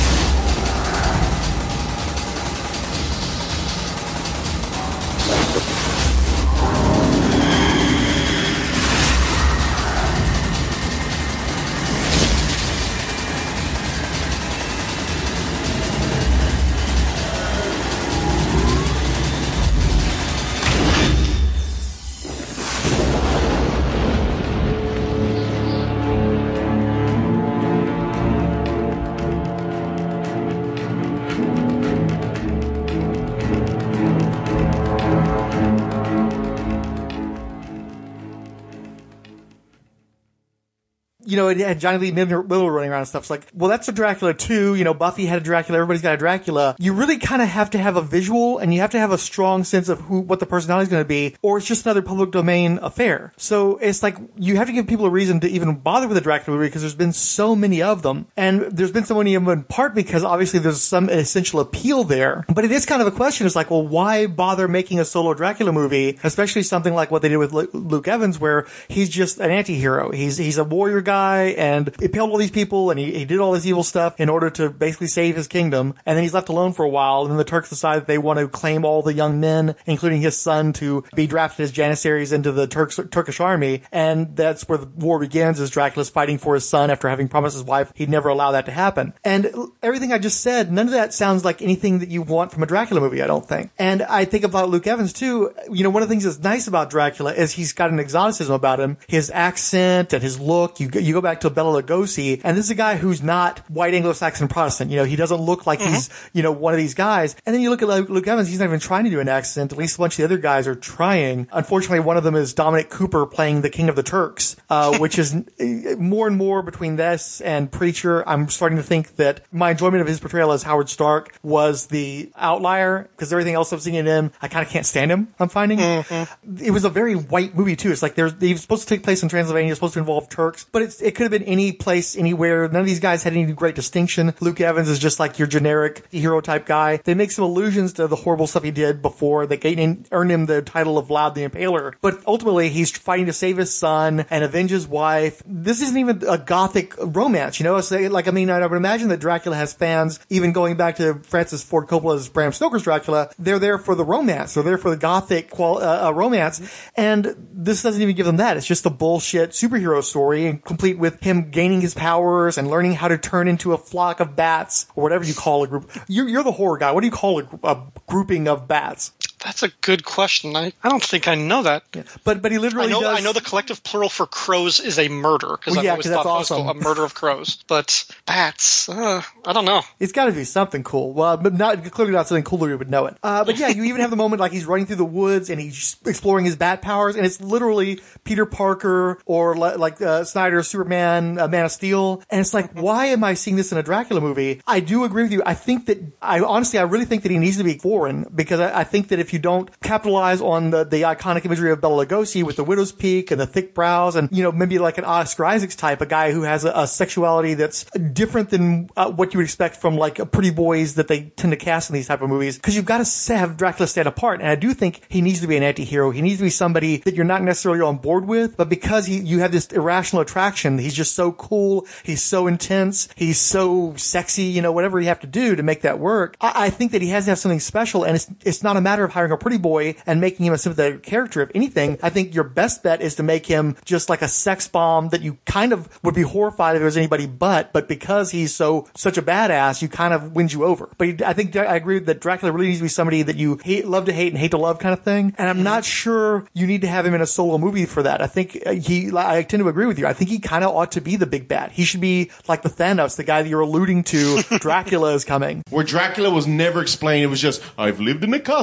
You know, it had Johnny Lee Miller Miller running around and stuff. It's like, well, that's a Dracula too. You know, Buffy had a Dracula. Everybody's got a Dracula. You really kind of have to have a visual, and you have to have a strong sense of who, what the personality is going to be, or it's just another public domain affair. So it's like you have to give people a reason to even bother with a Dracula movie because there's been so many of them, and there's been so many of them in part because obviously there's some essential appeal there. But it is kind of a question. It's like, well, why bother making a solo Dracula movie, especially something like what they did with Luke Evans, where he's just an anti-hero. He's he's a warrior guy, and he killed all these people, and he, he did all this evil stuff in order to basically save his kingdom, and then he's left alone for a while, and then the Turks decide that they want to claim all the young men, including his son, to be drafted as Janissaries into the Turks, Turkish army, and that's where the war begins, as Dracula's fighting for his son after having promised his wife he'd never allow that to happen. And everything I just said, none of that sounds like anything that you want from a Dracula movie, I don't think. And I think about Luke Evans, too. You know, one of the things that's nice about Dracula is he's got an exoticism about him, his accent and his look. You, you go back to Bela Lugosi, and this is a guy who's not white Anglo-Saxon Protestant. You know, he doesn't look like mm-hmm. he's, you know, one of these guys. And then you look at Luke, Luke Evans, he's not even trying to do an accent. At least a bunch of the other guys are trying. Unfortunately, one of them is Dominic Cooper playing the King of the Turks, uh, which is more and more between this and Preacher. I'm starting to think that my enjoyment of his portrayal as Howard Stark was the outlier, because everything else I'm seeing in him, I kind of can't stand him, I'm finding. Mm-hmm. It was a very white movie, too. It's like there's, it was supposed to take place in Transylvania, it's supposed to involve Turks, but it's, it could have been any place, anywhere. None of these guys had any great distinction. Luke Evans is just like your generic hero type guy. They make some allusions to the horrible stuff he did before that earned him the title of Vlad the Impaler. But ultimately, he's fighting to save his son and avenge his wife. This isn't even a gothic romance, you know? It's like, I mean, I would imagine that Dracula has fans, even going back to Francis Ford Coppola's Bram Stoker's Dracula. They're there for the romance. They're there for the gothic qual- uh, uh, romance. And this doesn't even give them that. It's just a bullshit superhero story, and complete with him gaining his powers and learning how to turn into a flock of bats, or whatever you call a group. You're, you're the horror guy. What do you call a, a grouping of bats? That's a good question. I, I don't think I know that. Yeah. But but he literally I know, does. I know the collective plural for crows is a murder, because well, I've yeah, always that's thought awesome. it was a murder of crows. But bats, uh, I don't know. It's got to be something cool. Well, but not clearly not something cool that we would know it. Uh, but yeah, you even have the moment like he's running through the woods and he's exploring his bat powers, and it's literally Peter Parker or le- like uh, Snyder's Superman, uh, Man of Steel, and it's like, why am I seeing this in a Dracula movie? I do agree with you. I think that I honestly, I really think that he needs to be foreign, because I, I think that if you don't capitalize on the, the iconic imagery of Bela Lugosi with the widow's peak and the thick brows, and, you know, maybe like an Oscar Isaacs type, a guy who has a, a sexuality that's different than uh, what you would expect from like pretty boys that they tend to cast in these type of movies, because you've got to have Dracula stand apart. And I do think he needs to be an anti-hero. He needs to be somebody that you're not necessarily on board with, but because he, you have this irrational attraction, he's just so cool, he's so intense, he's so sexy, you know, whatever you have to do to make that work. I, I think that he has to have something special, and it's, it's not a matter of hiring a pretty boy and making him a sympathetic character. If anything, I think your best bet is to make him just like a sex bomb that you kind of would be horrified if it was anybody but, but because he's so, such a badass, you kind of wins you over. But he, I think I agree that Dracula really needs to be somebody that you hate, love to hate and hate to love kind of thing. And I'm not sure you need to have him in a solo movie for that. I think he, I tend to agree with you. I think he kind of ought to be the big bad. He should be like the Thanos, the guy that you're alluding to. Dracula is coming. Where Dracula was never explained. It was just, I've lived in a castle, blah,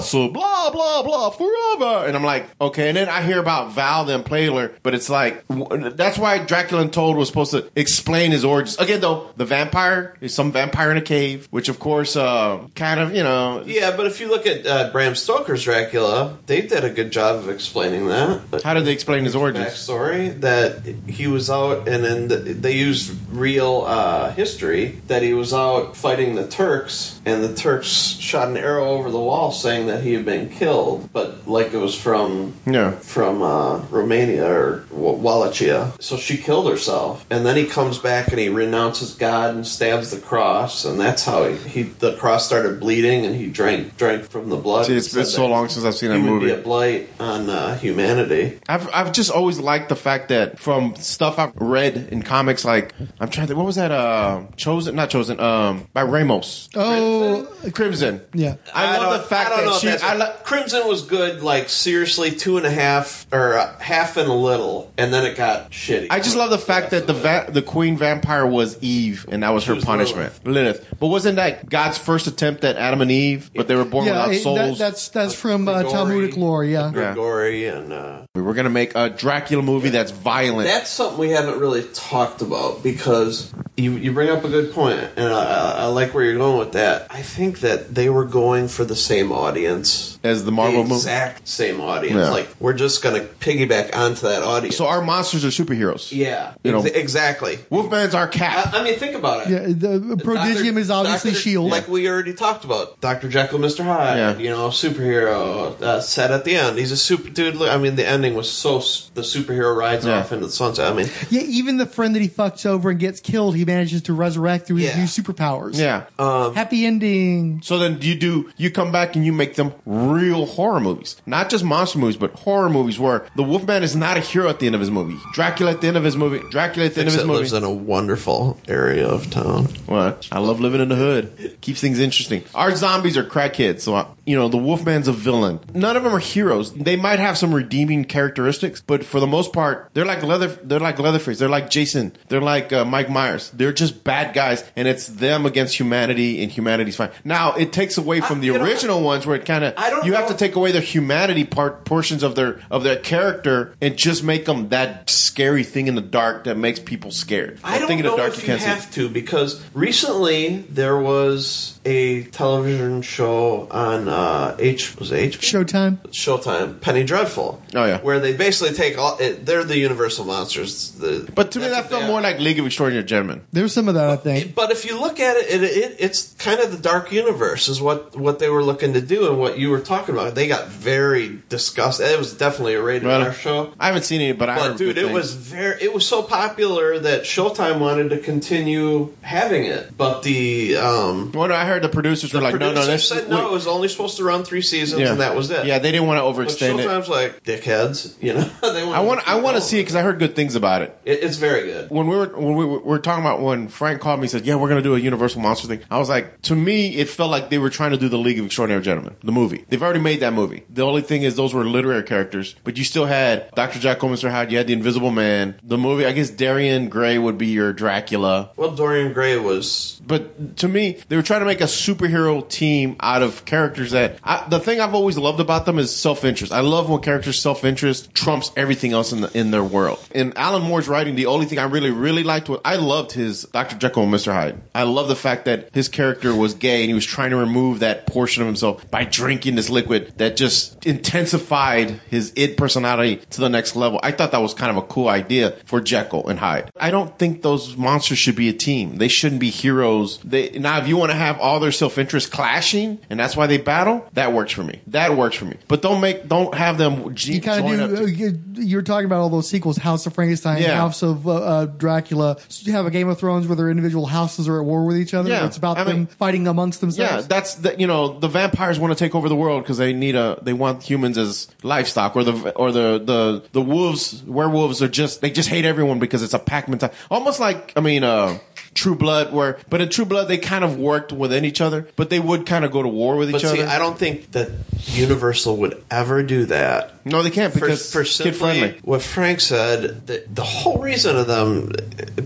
blah blah blah forever, and I'm like, okay. And then I hear about Val the Impaler, but it's like w- that's why Dracula Untold was supposed to explain his origins. Again, though, the vampire is some vampire in a cave, which of course, uh, kind of, you know, yeah. But if you look at uh, Bram Stoker's Dracula, they did a good job of explaining that. How did they explain his origins? Backstory that he was out, and then the, they used real uh, history that he was out fighting the Turks, and the Turks shot an arrow over the wall saying that he had been killed, but like it was from yeah. from uh, Romania or Wallachia. So she killed herself, and then he comes back and he renounces God and stabs the cross, and that's how he, he the cross started bleeding, and he drank drank from the blood. See, it's been so long since I've seen that he movie. Would be a blight on uh, humanity. I've I've just always liked the fact that from stuff I've read in comics, like I'm trying to think, what was that? Uh, Chosen, not Chosen, um, by Ramos. Oh, Crimson. Yeah, I, I love the fact I don't that know she. if that's I a- lo- Crimson was good, like seriously, two and a half or uh, half and a little, and then it got shitty. I just love the fact that the va- the queen vampire was Eve, and that was her was punishment, Lilith. But wasn't that God's first attempt at Adam and Eve? But they were born yeah. without it- souls. that, that's that's from uh, Talmudic lore. Yeah, Gregory and uh, we were gonna make a Dracula movie that's violent. that's something we haven't really talked about because you you bring up a good point, and I, I like where you're going with that. I think that they were going for the same audience as the Marvel the movie. exact same audience. Yeah. Like we're just gonna piggyback onto that audience. So our monsters are superheroes. Yeah, You know, ex- exactly. Wolfman's our cat. I, I mean, think about it. yeah. The Prodigium Doctor is obviously Doctor Shield. Like we already talked about, Doctor Jekyll, Mister Hyde. Yeah. You know, superhero uh, set at the end. He's a super dude. I mean, the ending was so s- the superhero rides Yeah. off into the sunset. I mean, Yeah, even the friend that he fucks over and gets killed, he manages to resurrect through his Yeah. new superpowers. Yeah. um, Happy ending. So then you do you come back and you make them real horror movies, not just monster movies, but horror movies where the Wolfman is not a hero at the end of his movie. Dracula at the end of his movie. Dracula at the end of his Fixit movie. lives in a wonderful area of town. What? I love living in the hood. Keeps things interesting. Our zombies are crackheads, so I, you know the Wolfman's a villain. None of them are heroes. They might have some redeeming characteristics, but for the most part, they're like leather. They're like Leatherface. They're like Jason. They're like uh, Mike Myers. They're just bad guys, and it's them against humanity, and humanity's fine. Now it takes away from the you know, original ones where it kind of I don't you have know- to take away their humanity part portions of their of their character and just make them that scary thing in the dark that makes people scared. I That don't thing in the know dark if you can't see. have to because recently there was a television show on uh, H was it H Showtime. Showtime, Penny Dreadful. Oh, yeah. where they basically take all. It, they're the Universal monsters. The, But to me, that's that what felt they more are. like League of Extraordinary Gentlemen. There's some of that, I think. But if you look at it, it, it, it's kind of the dark universe is what, what they were looking to do and what you were talking about. They got very disgusted. It was definitely a rated Well, R show. I haven't seen it, but I But heard dude, good it things. was very. It was so popular that Showtime wanted to continue having it. But the um, Well, I heard the producers the were like, no, no, producers this said no. It was only supposed to run three seasons, Yeah. and that was it. Yeah, they didn't want to But overextend it. Showtime's like dickheads, you know. they I want, I want to see it because I heard good things about it. It, it's very good. When we were when we were, we were talking about when Frank called me and said, "Yeah, we're going to do a Universal Monster thing," I was like, to me, it felt like they were trying to do the League of Extraordinary Gentlemen, the movie. They've already made that movie. The only thing is, those were literary characters, but you still had Doctor Jekyll, Mister Hyde. You had the Invisible Man. The movie, I guess, Darian Gray would be your Dracula. Well, Dorian Gray was. But to me, they were trying to make a superhero team out of characters that I, the thing I've always loved about them is self-interest. I love when characters' self-interest trumps everything else in the, in their world. In Alan Moore's writing, the only thing I really, really liked was I loved his Doctor Jekyll and Mister Hyde. I love the fact that his character was gay and he was trying to remove that portion of himself by drinking this liquid that just intensified his id personality to the next level. I thought that was kind of a cool idea for Jekyll and Hyde. I don't think those monsters should be a team. They shouldn't be heroes. They, now, if you want to have all their self-interest clashing and that's why they battle, that works for me. That works for me. But don't make, don't have them. G- You kind join of up do. to- Uh, you- you're talking about all those sequels: House of Frankenstein, Yeah. House of uh, uh, Dracula. So you have a Game of Thrones where their individual houses are at war with each other. Yeah. It's about I them mean- fighting amongst Yeah, themselves. that's the, you know, the vampires want to take over the world because they need a they want humans as livestock, or the or the the the wolves werewolves are just they just hate everyone because it's a pack mentality. Almost like I mean, uh, True Blood, where but in True Blood they kind of worked within each other, but they would kind of go to war with But each see, other. I don't think that Universal would ever do that. No, they can't because for, for kid simply friendly. what Frank said. The, the whole reason of them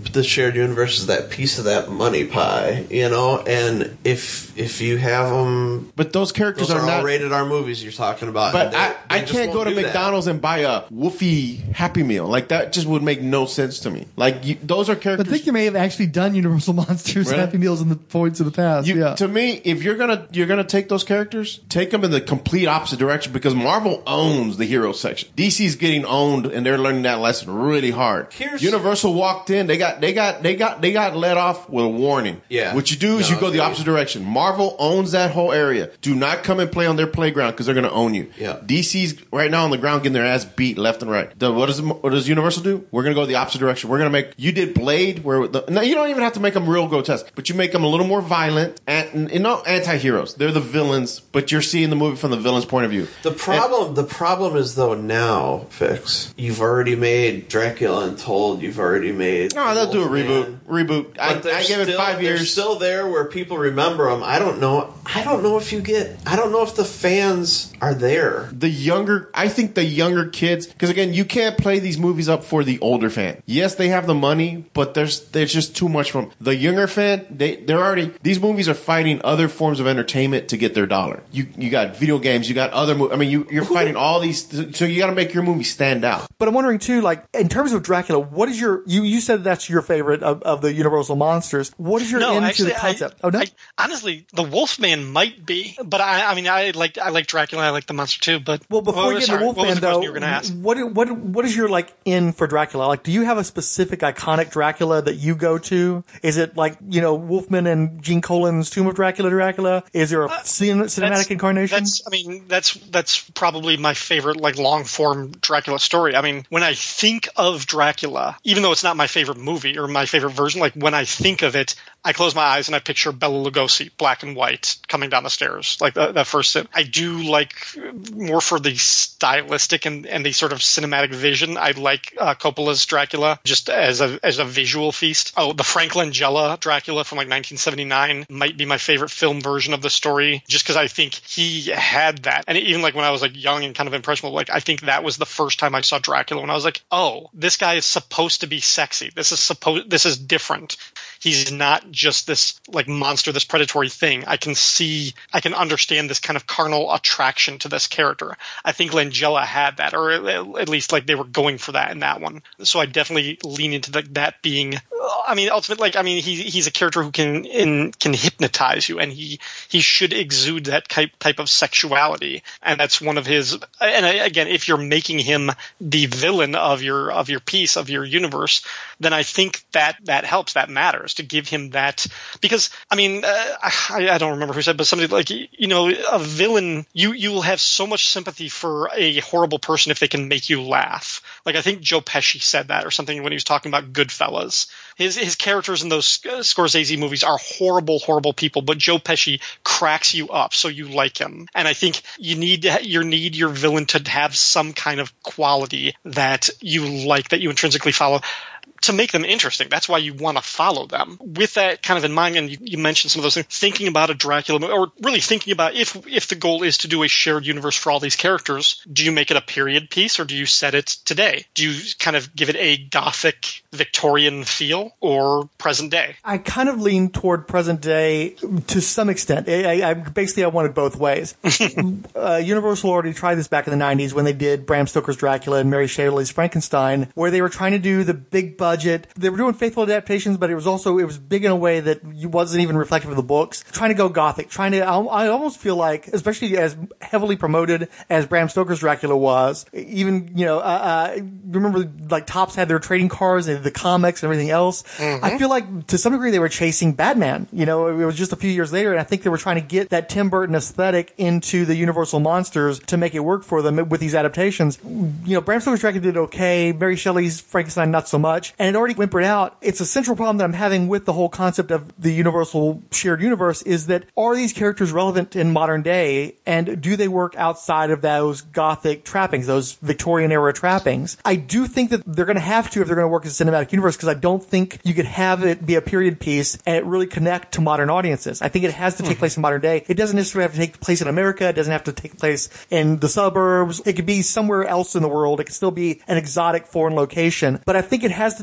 the shared universe is that piece of that money pie, you know. And if if you have them, but those characters those are, are not all rated R movies you're talking about. But they, I, they I just can't won't go to do that. McDonald's and buy a Woofy Happy Meal. Like that just would make no sense to me. Like you, those are characters. I think you may have actually done Universal Monsters Really? Happy Meals in the points of the past. You, yeah. To me, if you're gonna you're gonna take those characters, take them in the complete opposite direction because Marvel owns the hero section. D C's getting owned, and they're learning that lesson really hard. Here's- Universal walked in, they got they got they got they got let off with a warning. Yeah. What you do is No, you go the they- opposite direction. Marvel owns that whole area. Do not come and play on their playground because they're gonna own you. Yeah. D C's right now on the ground getting their ass beat left and right. The, what does what does Universal do? We're gonna go the opposite direction. We're gonna make you did Blade where the, no, you don't even have to make them real grotesque, but you make them a little more violent and you know anti-heroes. They're the villains, but you're seeing the movie from the villain's point of view. The problem, the problem is though now, Fix. You've already made Dracula Untold. You've already made. No, they'll do a Wolfman. reboot. Reboot. I, But they're I give it still- five They're years. still there where people remember them. I don't know. I don't know if you get. I don't know if the fans are there. The younger, I think the younger kids, because again, you can't play these movies up for the older fan. Yes, they have the money, but there's there's just too much from the younger fan. They they're already these movies are fighting other forms of entertainment to get their dollar. You you got video games, you got other. Mo- I mean, you you're fighting all these, so you got to make your movie stand out. But I'm wondering too, like in terms of Dracula, what is your you you said that's your favorite of, of the Universal monsters. What is your No, into actually, the concept? I, oh no, I, honestly, the Wolfman might be, but I, I mean, I like I like Dracula, I like the monster too. But well, before well, you get sorry, to what was Wolfman the question though, you were going to ask? what what what is your like in for Dracula? Like, do you have a specific iconic Dracula that you go to? Is it like you know Wolfman and Gene Colan's Tomb of Dracula? Dracula? Is there a cin- cinematic That's- incarnation? That's, I mean, that's that's probably my favorite, like long form Dracula story. I mean, when I think of Dracula, even though it's not my favorite movie or my favorite version, like when I think of it, I close my eyes and I picture Bela Lugosi, black and white, coming down the stairs, like that, that first scene. I do like more for the stylistic and, and the sort of cinematic vision. I like uh, Coppola's Dracula just as a as a visual feast. Oh, the Frank Langella Dracula from like nineteen seventy-nine might be my favorite film version of the story, just because I think he had that. And even like when I was like young and kind of impressionable, like I think that was the first time I saw Dracula when I was like, oh, this guy is supposed to be sexy. This is supposed. This is different. He's not just this like monster, this predatory thing. I can see, I can understand this kind of carnal attraction to this character. I think Langella had that, or at least like they were going for that in that one. So I definitely lean into the, that being. I mean, ultimately, like I mean, he he's a character who can in, can hypnotize you, and he he should exude that type type of sexuality, and that's one of his. And again, if you're making him the villain of your of your piece of your universe, then I think that that helps. That matters to give him that, because I mean, uh, I, I don't remember who said, but somebody like you know, a villain, you you will have so much sympathy for a horrible person if they can make you laugh. Like I think Joe Pesci said that or something when he was talking about Goodfellas. His his characters in those uh, Scorsese movies are horrible, horrible people, but Joe Pesci cracks you up, so you like him. And I think you need to, you need your villain to have some kind of quality that you like, that you intrinsically follow, to make them interesting. That's why you want to follow them. With that kind of in mind, and you, you mentioned some of those things, thinking about a Dracula movie, or really thinking about if if the goal is to do a shared universe for all these characters, do you make it a period piece or do you set it today? Do you kind of give it a gothic Victorian feel or present day? I kind of lean toward present day to some extent. I, I, I basically I wanted both ways. uh, Universal already tried this back in the nineties when they did Bram Stoker's Dracula and Mary Shelley's Frankenstein, where they were trying to do the big budget. They were doing faithful adaptations, but it was also it was big in a way that wasn't even reflective of the books. Trying to go gothic, trying to. I, I almost feel like, especially as heavily promoted as Bram Stoker's Dracula was, even you know, uh, uh, remember like Topps had their trading cards and the comics and everything else. Mm-hmm. I feel like to some degree they were chasing Batman. You know, it was just a few years later, and I think they were trying to get that Tim Burton aesthetic into the Universal monsters to make it work for them with these adaptations. You know, Bram Stoker's Dracula did okay. Mary Shelley's Frankenstein not so much. And it already whimpered out. It's a central problem that I'm having with the whole concept of the Universal shared universe is that are these characters relevant in modern day, and do they work outside of those gothic trappings, those Victorian era trappings? I do think that they're going to have to if they're going to work as a cinematic universe, because I don't think you could have it be a period piece and it really connect to modern audiences. I think it has to take mm-hmm. place in modern day. It doesn't necessarily have to take place in America. It doesn't have to take place in the suburbs. It could be somewhere else in the world. It could still be an exotic foreign location. But I think it has to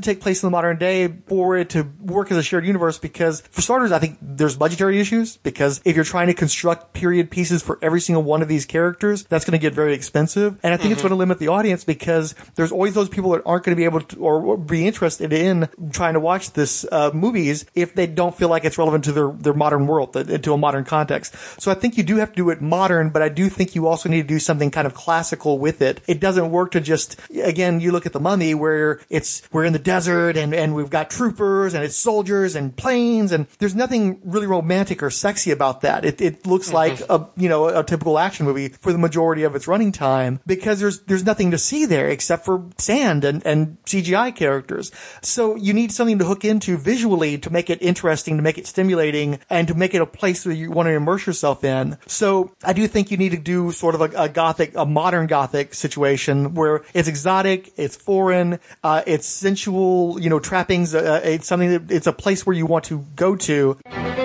take place in the modern day for it to work as a shared universe because, for starters, I think there's budgetary issues because if you're trying to construct period pieces for every single one of these characters, that's going to get very expensive. And I think mm-hmm. it's going to limit the audience because there's always those people that aren't going to be able to or, or be interested in trying to watch this uh, movies if they don't feel like it's relevant to their, their modern world, into a modern context. So I think you do have to do it modern, but I do think you also need to do something kind of classical with it. It doesn't work to just, again, you look at The Mummy where it's, we're in the desert and, and we've got troopers and it's soldiers and planes and there's nothing really romantic or sexy about that. It, it looks mm-hmm. like a, you know, a typical action movie for the majority of its running time because there's, there's nothing to see there except for sand and, and C G I characters. So you need something to hook into visually to make it interesting, to make it stimulating, and to make it a place where you want to immerse yourself in. So I do think you need to do sort of a, a gothic, a modern gothic situation where it's exotic, it's foreign, uh, it's sensual, you know, trappings. Uh, it's something that it's a place where you want to go to.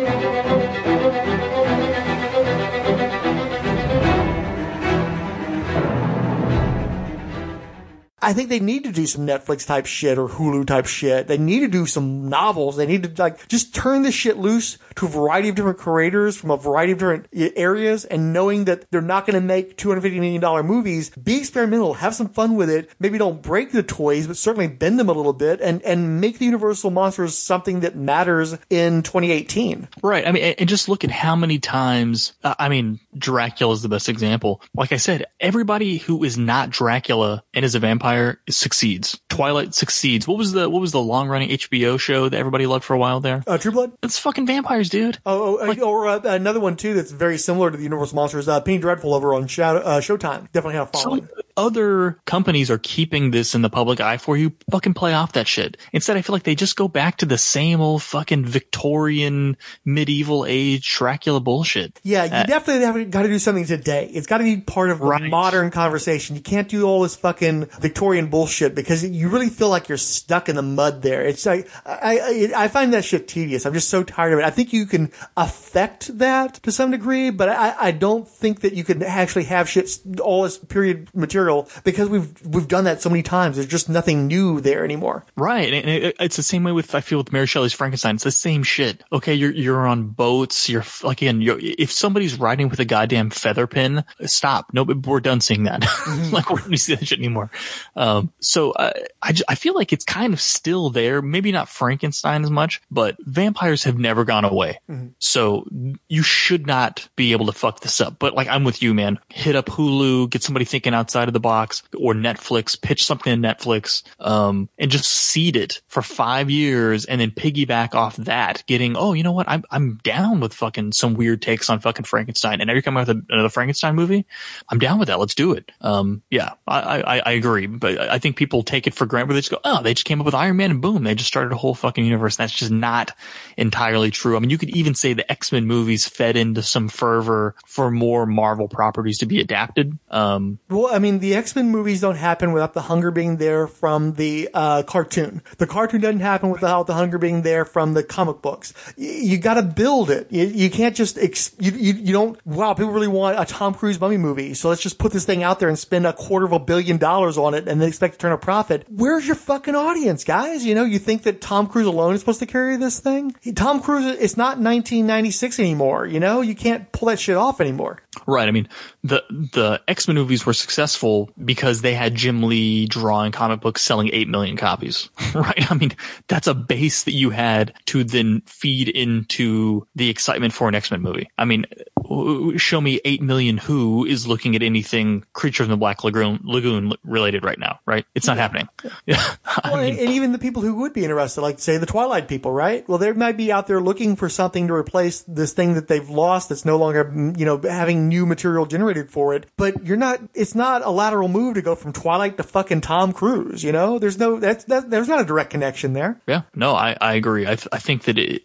I think they need to do some Netflix type shit or Hulu type shit. They need to do some novels. They need to like just turn this shit loose to a variety of different creators from a variety of different areas, and knowing that they're not going to make two hundred fifty million dollars movies. Be experimental. Have some fun with it. Maybe don't break the toys, but certainly bend them a little bit and, and make the Universal monsters something that matters in twenty eighteen. Right. I mean, and just look at how many times, uh, I mean, Dracula is the best example. Like I said, everybody who is not Dracula and is a vampire succeeds. Twilight succeeds. What was the what was the long running H B O show that everybody loved for a while there? Uh, True Blood. It's fucking vampires, dude. Oh, oh like, or uh, another one too that's very similar to the Universal Monsters. Uh, Penny Dreadful over on Shadow, uh, Showtime. Definitely had a following. So other companies are keeping this in the public eye for you. Fucking play off that shit. Instead, I feel like they just go back to the same old fucking Victorian medieval age Dracula bullshit. Yeah, you uh, definitely have got to do something today. It's got to be part of the right. modern conversation. You can't do all this fucking Victorian bullshit because you really feel like you're stuck in the mud there. It's like, I, I, I find that shit tedious. I'm just so tired of it. I think you can affect that to some degree, but I, I don't think that you can actually have shit, all this period material because we've, we've done that so many times. There's just nothing new there anymore. Right. And it, it's the same way with, I feel with Mary Shelley's Frankenstein. It's the same shit. Okay. You're, you're on boats. You're like, again, you're, if somebody's riding with a goddamn feather pin, stop. No, we're done seeing that. Mm-hmm. Like, we're not see that shit anymore. Um, So uh, I, I feel like it's kind of still there. Maybe not Frankenstein as much, but vampires have never gone away. Mm-hmm. So you should not be able to fuck this up. But like, I'm with you, man. Hit up Hulu, get somebody thinking outside of the box, or Netflix, pitch something to Netflix, um, and just seed it for five years and then piggyback off that, getting, oh, you know what? I'm, I'm down with fucking some weird takes on fucking Frankenstein. And every time I have another Frankenstein movie, I'm down with that. Let's do it. Um, yeah, I, I, I agree. But I think people take it for granted, where they just go, oh, they just came up with Iron Man and boom, they just started a whole fucking universe. That's just not entirely true. I mean, you could even say the X-Men movies fed into some fervor for more Marvel properties to be adapted. Um, well, I mean, the X-Men movies don't happen without the hunger being there from the uh, cartoon. The cartoon doesn't happen without the hunger being there from the comic books. Y- you got to build it. You, you can't just ex- you, you you don't. Wow, people really want a Tom Cruise mummy movie, so let's just put this thing out there and spend a quarter of a billion dollars on it, and then expect to turn a profit. Where's your fucking audience, guys? You know, you think that Tom Cruise alone is supposed to carry this thing? Tom Cruise, it's not nineteen ninety-six anymore. You know, you can't pull that shit off anymore. Right. I mean, the the X-Men movies were successful because they had Jim Lee drawing comic books selling eight million copies. Right. I mean, that's a base that you had to then feed into the excitement for an X-Men movie. I mean, show me eight million who is looking at anything Creature from the Black Lagoon, Lagoon related right now, right? It's not yeah. happening. Yeah. Well, mean, and even the people who would be interested, like say the Twilight people, right? Well, they might be out there looking for something to replace this thing that they've lost that's no longer, you know, having new material generated for it. But you're not, it's not a lateral move to go from Twilight to fucking Tom Cruise, you know? There's no, that's, that, there's not a direct connection there. Yeah. No, I, I agree. I, th- I think that it, it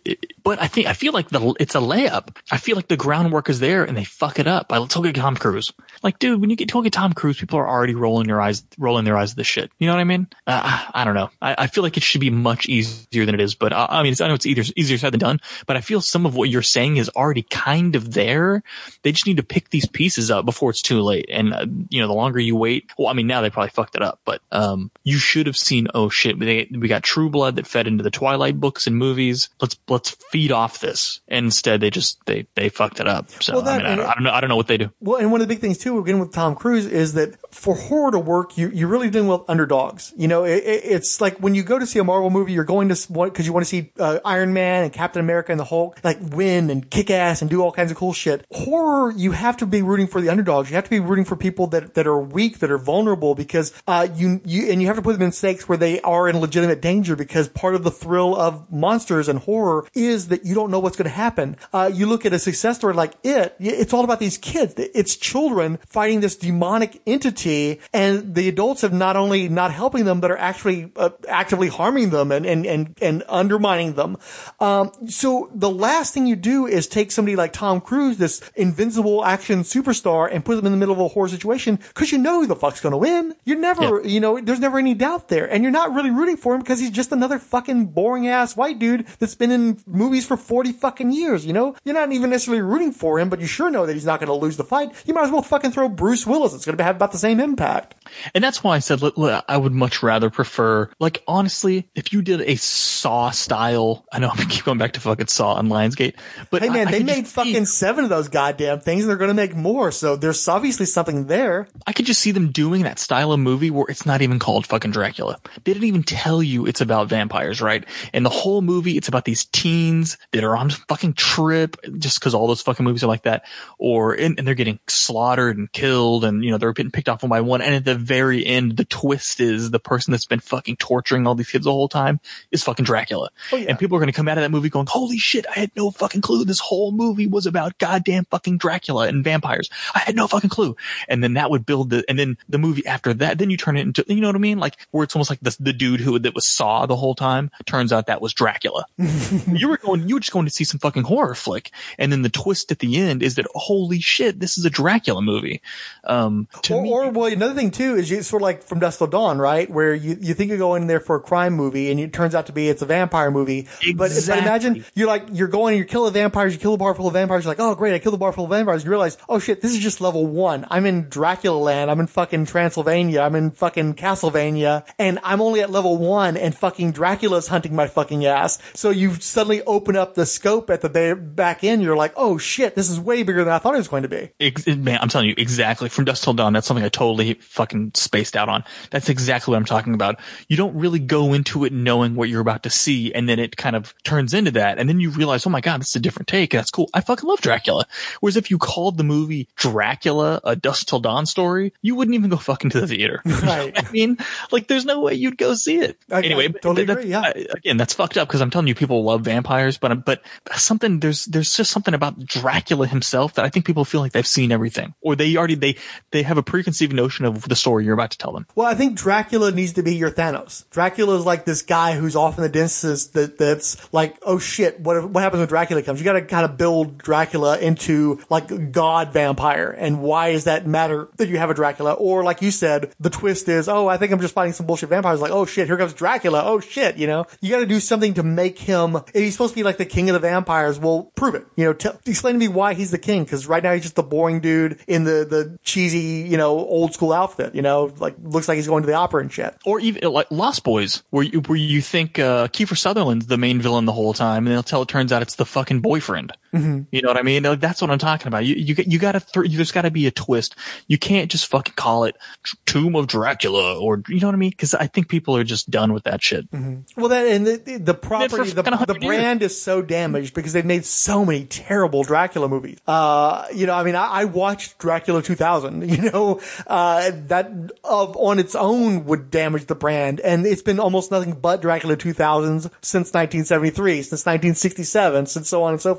But I think I feel like the it's a layup. I feel like the groundwork is there and they fuck it up. By let's look at Tom Cruise. Like, dude, when you get to look at Tom Cruise, people are already rolling their eyes, rolling their eyes at this shit. You know what I mean? Uh, I don't know. I, I feel like it should be much easier than it is. But uh, I mean, it's, I know it's either easier said than done. But I feel some of what you're saying is already kind of there. They just need to pick these pieces up before it's too late. And uh, you know, the longer you wait, well, I mean, now they probably fucked it up. But um, you should have seen. Oh shit, they, we got True Blood that fed into the Twilight books and movies. Let's let's feed off this. And instead, they just they they fucked it up. So Well, that- I mean, I don't, I don't know. I don't know what they do. Well, and one of the big things too, again with Tom Cruise, is that for horror to work, you you're really dealing with underdogs. You know, it, it, it's like when you go to see a Marvel movie, you're going to because you want to see uh, Iron Man and Captain America and the Hulk like win and kick ass and do all kinds of cool shit. Horror, you have to be rooting for the underdogs. You have to be rooting for people that that are weak, that are vulnerable, because uh you you and you have to put them in stakes where they are in legitimate danger, because part of the thrill of monsters and horror is that you don't know what's going to happen. Uh, you look at a success story like It, it's all about these kids. It's children fighting this demonic entity, and the adults have not only not helping them, but are actually uh, actively harming them and, and, and, and undermining them. Um, so the last thing you do is take somebody like Tom Cruise, this invincible action superstar, and put them in the middle of a horror situation, because you know who the fuck's going to win. You're never, yeah. you know, there's never any doubt there. And you're not really rooting for him because he's just another fucking boring ass white dude that's been in movies for forty fucking years, you know? You're not even necessarily rooting for him, but you sure know that he's not going to lose the fight. You might as well fucking throw Bruce Willis. It's going to have about the same impact. And that's why I said look, look, I would much rather prefer, like, honestly, if you did a Saw style, I know I'm going to keep going back to fucking Saw and Lionsgate, but hey man, I, I they made fucking see, seven of those goddamn things, and they're going to make more, so there's obviously something there. I could just see them doing that style of movie where it's not even called fucking Dracula. They didn't even tell you it's about vampires, right? And the whole movie, it's about these teens that are on fucking trip, just because all those fucking movies are like that, or and, and they're getting slaughtered and killed, and you know they're getting picked off one by one. And at the very end, the twist is the person that's been fucking torturing all these kids the whole time is fucking Dracula. Oh, yeah. And people are going to come out of that movie going, "Holy shit! I had no fucking clue this whole movie was about goddamn fucking Dracula and vampires. I had no fucking clue." And then that would build the, and then the movie after that, then you turn it into, you know what I mean? Like where it's almost like the the dude who that was Saw the whole time turns out that was Dracula. you were going, you were just going to see some fucking horror flick, and then the twist at the end is that holy shit, this is a Dracula movie. Um, to or, me, or well, another thing too is you sort of like From Dusk Till Dawn, right? Where you you think you're going in there for a crime movie, and it turns out to be it's a vampire movie. Exactly. But, but imagine you're like you're going and you kill the vampires, you kill a bar full of vampires. You're like, oh great, I killed a bar full of vampires. You realize, oh shit, this is just level one. I'm in Dracula land. I'm in fucking Transylvania. I'm in fucking Castlevania, and I'm only at level one, and fucking Dracula's hunting my fucking ass. So you suddenly open up the scope at the ba- back end. You're like, oh shit, this is way bigger than I thought it was going to be. Ex- man, I'm telling you, exactly. From Dusk Till Dawn, that's something I totally fucking spaced out on. That's exactly what I'm talking about. You don't really go into it knowing what you're about to see, and then it kind of turns into that, and then you realize, oh my god, this is a different take. That's cool. I fucking love Dracula. Whereas if you called the movie Dracula a Dusk Till Dawn story, you wouldn't even go fucking to the theater. Right. I mean, like, there's no way you'd go see it. I, anyway, I totally that, agree. Yeah. Again, that's fucked up because I'm telling you, people love vampires, but but something there's there's just something about Dracula himself that I think people feel like they've seen everything, or they already they they have a preconceived notion of the story you're about to tell them. Well, I think Dracula needs to be your Thanos. Dracula is like this guy who's off in the distance that that's like, oh shit, what what happens when Dracula comes? You got to kind of build Dracula into like a god vampire, and why does that matter that you have a Dracula? Or like you said, the twist is, oh, I think I'm just fighting some bullshit vampires. Like, oh shit, here comes Dracula. Oh shit, you know, you got to do something to make him. If he's supposed to be like the king of the vampires, well, prove it. You know, tell, explain to me why he's the king, because right now he's just the boring dude in the the cheesy, you know, old school outfit. You know, like looks like he's going to the opera and shit. Or even like Lost Boys, where you, where you think uh, Kiefer Sutherland's the main villain the whole time, and until it turns out it's the fucking boyfriend. Mm-hmm. You know what I mean? Like, that's what I'm talking about. You you you got to th- there's got to be a twist. You can't just fucking call it Tomb of Dracula, or you know what I mean? Because I think people are just done with that shit. Mm-hmm. Well, that and the, the property, the, the brand is so damaged because they've made so many terrible Dracula movies. Uh, you know, I mean, I, I watched Dracula two thousand. You know, uh, that of on its own would damage the brand, and it's been almost nothing but Dracula two thousands since nineteen seventy-three, since nineteen sixty-seven, since so on and so forth. You know.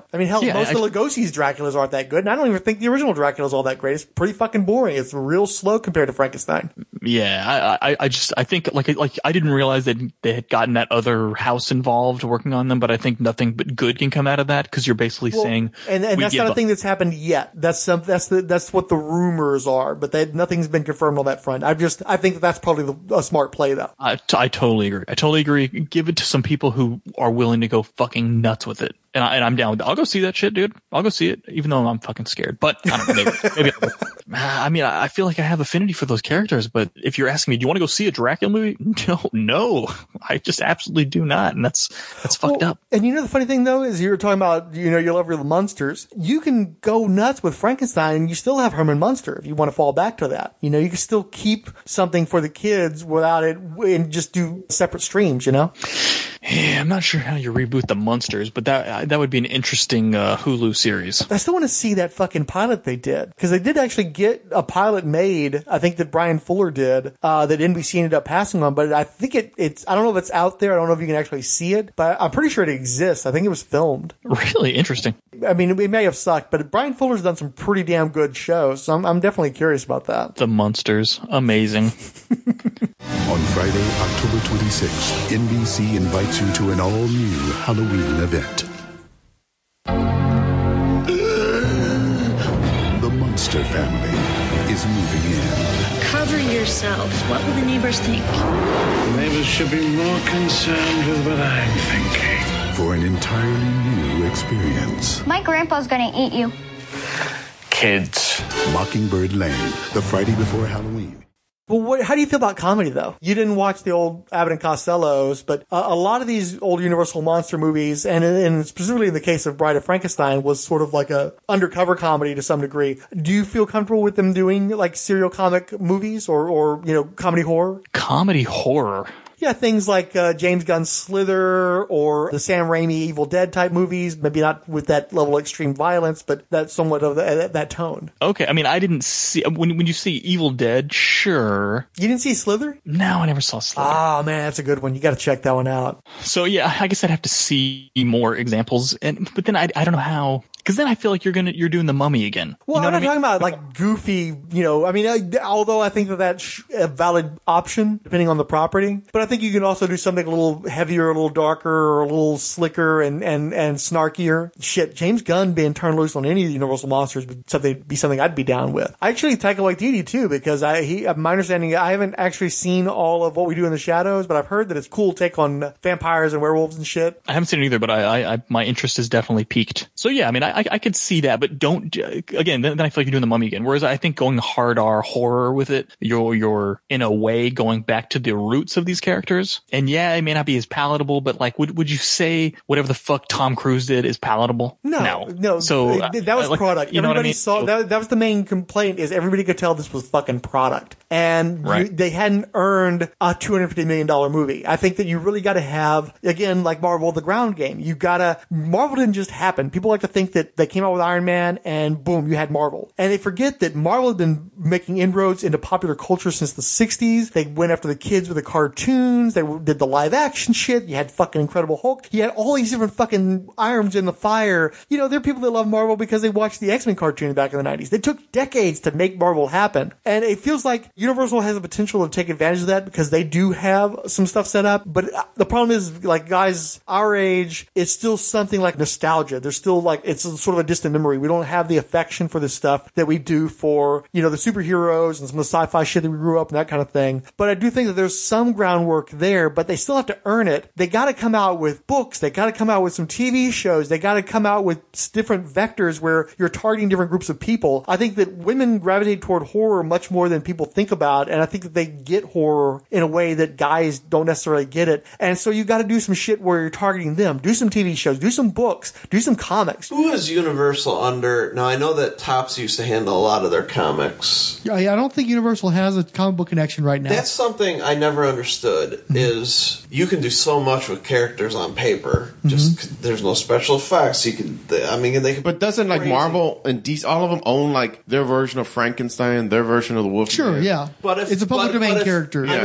know? I mean, hell, Yeah, most actually- of Lugosi's Draculas aren't that good, and I don't even think the original Dracula's all that great. It's pretty fucking boring. It's real slow compared to Frankenstein. Yeah, I, I, I just, I think, like, like, I didn't realize that they had gotten that other house involved working on them, but I think nothing but good can come out of that, because you're basically Well, saying, and, and we that's give not a up- thing that's happened yet. That's some, that's the, that's what the rumors are, but they, nothing's been confirmed on that front. I just, I think that that's probably the, a smart play, though. I, t- I totally agree. I totally agree. Give it to some people who are willing to go fucking nuts with it. And, I, and I'm down with it. I'll go see that shit, dude. I'll go see it, even though I'm fucking scared. But I don't know, maybe, maybe I'll, I mean, I feel like I have affinity for those characters, but if you're asking me, do you want to go see a Dracula movie? No, no. I just absolutely do not. And that's, that's fucked Well, up. And you know the funny thing though is you're talking about, you know, you love your monsters. You can go nuts with Frankenstein and you still have Herman Munster if you want to fall back to that. You know, you can still keep something for the kids without it and just do separate streams, you know? Yeah, I'm not sure how you reboot the Munsters, but that that would be an interesting uh, Hulu series. I still want to see that fucking pilot they did, because they did actually get a pilot made. I think that Brian Fuller did uh, that N B C ended up passing on, but I think it, it's. I don't know if it's out there. I don't know if you can actually see it, but I'm pretty sure it exists. I think it was filmed. Really interesting. I mean, it may have sucked, but Brian Fuller's done some pretty damn good shows, so I'm, I'm definitely curious about that. The Munsters, amazing. On Friday, October twenty-sixth, N B C invites you to an all-new Halloween event. The Munster family is moving in. Cover yourself. What will the neighbors think? The neighbors should be more concerned with what I'm thinking. For an entirely new experience. My grandpa's gonna eat you. Kids. Mockingbird Lane, the Friday before Halloween. Well, what, how do you feel about comedy, though? You didn't watch the old Abbott and Costellos, but uh, a lot of these old Universal monster movies, and, and specifically in the case of Bride of Frankenstein, was sort of like a undercover comedy to some degree. Do you feel comfortable with them doing like serial comic movies or, or you know, comedy horror? Comedy horror? Yeah, things like uh, James Gunn's Slither or the Sam Raimi Evil Dead type movies. Maybe not with that level of extreme violence, but that's somewhat of the, that, that tone. Okay, I mean, I didn't see when when you see Evil Dead, sure. You didn't see Slither? No, I never saw Slither. Oh man, that's a good one. You got to check that one out. So yeah, I guess I'd have to see more examples, and but then I I don't know how. Because then I feel like you're gonna you're doing the Mummy again. Well, you know I'm not what I mean? talking about like goofy, you know. I mean, uh, although I think that that's a valid option depending on the property, but I think you can also do something a little heavier, a little darker, or a little slicker and and and snarkier. Shit, James Gunn being turned loose on any of the Universal monsters would something be something I'd be down with. Actually, Taika Waititi too, because I he my understanding I haven't actually seen all of What We Do in the Shadows, but I've heard that it's a cool take on vampires and werewolves and shit. I haven't seen it either, but I, I, I my interest is definitely piqued. So yeah, I mean, I I could see that. But don't again. Then, then I feel like you're doing the Mummy again. Whereas I think going hard R horror with it, you're you're in a way going back to the roots of these characters. And yeah, it may not be as palatable, but like, would would you say whatever the fuck Tom Cruise did is palatable? No, no. no. So uh, that was like, product. You know Everybody what I mean? saw that. That was the main complaint. Is everybody could tell this was fucking product, and Right. you, they hadn't earned a two hundred fifty million dollar movie. I think that you really got to have again, like Marvel, the ground game. You gotta. Marvel didn't just happen. People like to think that they came out with Iron Man and boom, you had Marvel. And they forget that Marvel had been making inroads into popular culture since the sixties. They went after the kids with the cartoons. They did the live action shit. You had fucking Incredible Hulk. You had all these different fucking irons in the fire. You know, there are people that love Marvel because they watched the X-Men cartoon back in the nineties. They took decades to make Marvel happen. And it feels like Universal has the potential to take advantage of that because they do have some stuff set up. But the problem is, like, guys our age, it's still something like nostalgia. There's still like, it's sort of a distant memory. We don't have the affection for this stuff that we do for, you know, the superheroes and some of the sci-fi shit that we grew up and that kind of thing. But I do think that there's some groundwork there, but they still have to earn it. They got to come out with books. They got to come out with some T V shows. They got to come out with different vectors where you're targeting different groups of people. I think that women gravitate toward horror much more than people think about. And I think that they get horror in a way that guys don't necessarily get it. And so you got to do some shit where you're targeting them. Do some T V shows, do some books, do some comics. Who is Universal under? Now, I know that Topps used to handle a lot of their comics. Yeah, I don't think Universal has a comic book connection right now. That's something I never understood, mm-hmm. is you can do so much with characters on paper. Just mm-hmm. there's no special effects. You can, I mean, they can. But doesn't like crazy. Marvel and D C, all of them own like their version of Frankenstein, their version of the Wolfman? Sure, yeah. But if it's a public but, domain but if, character. I yeah. mean,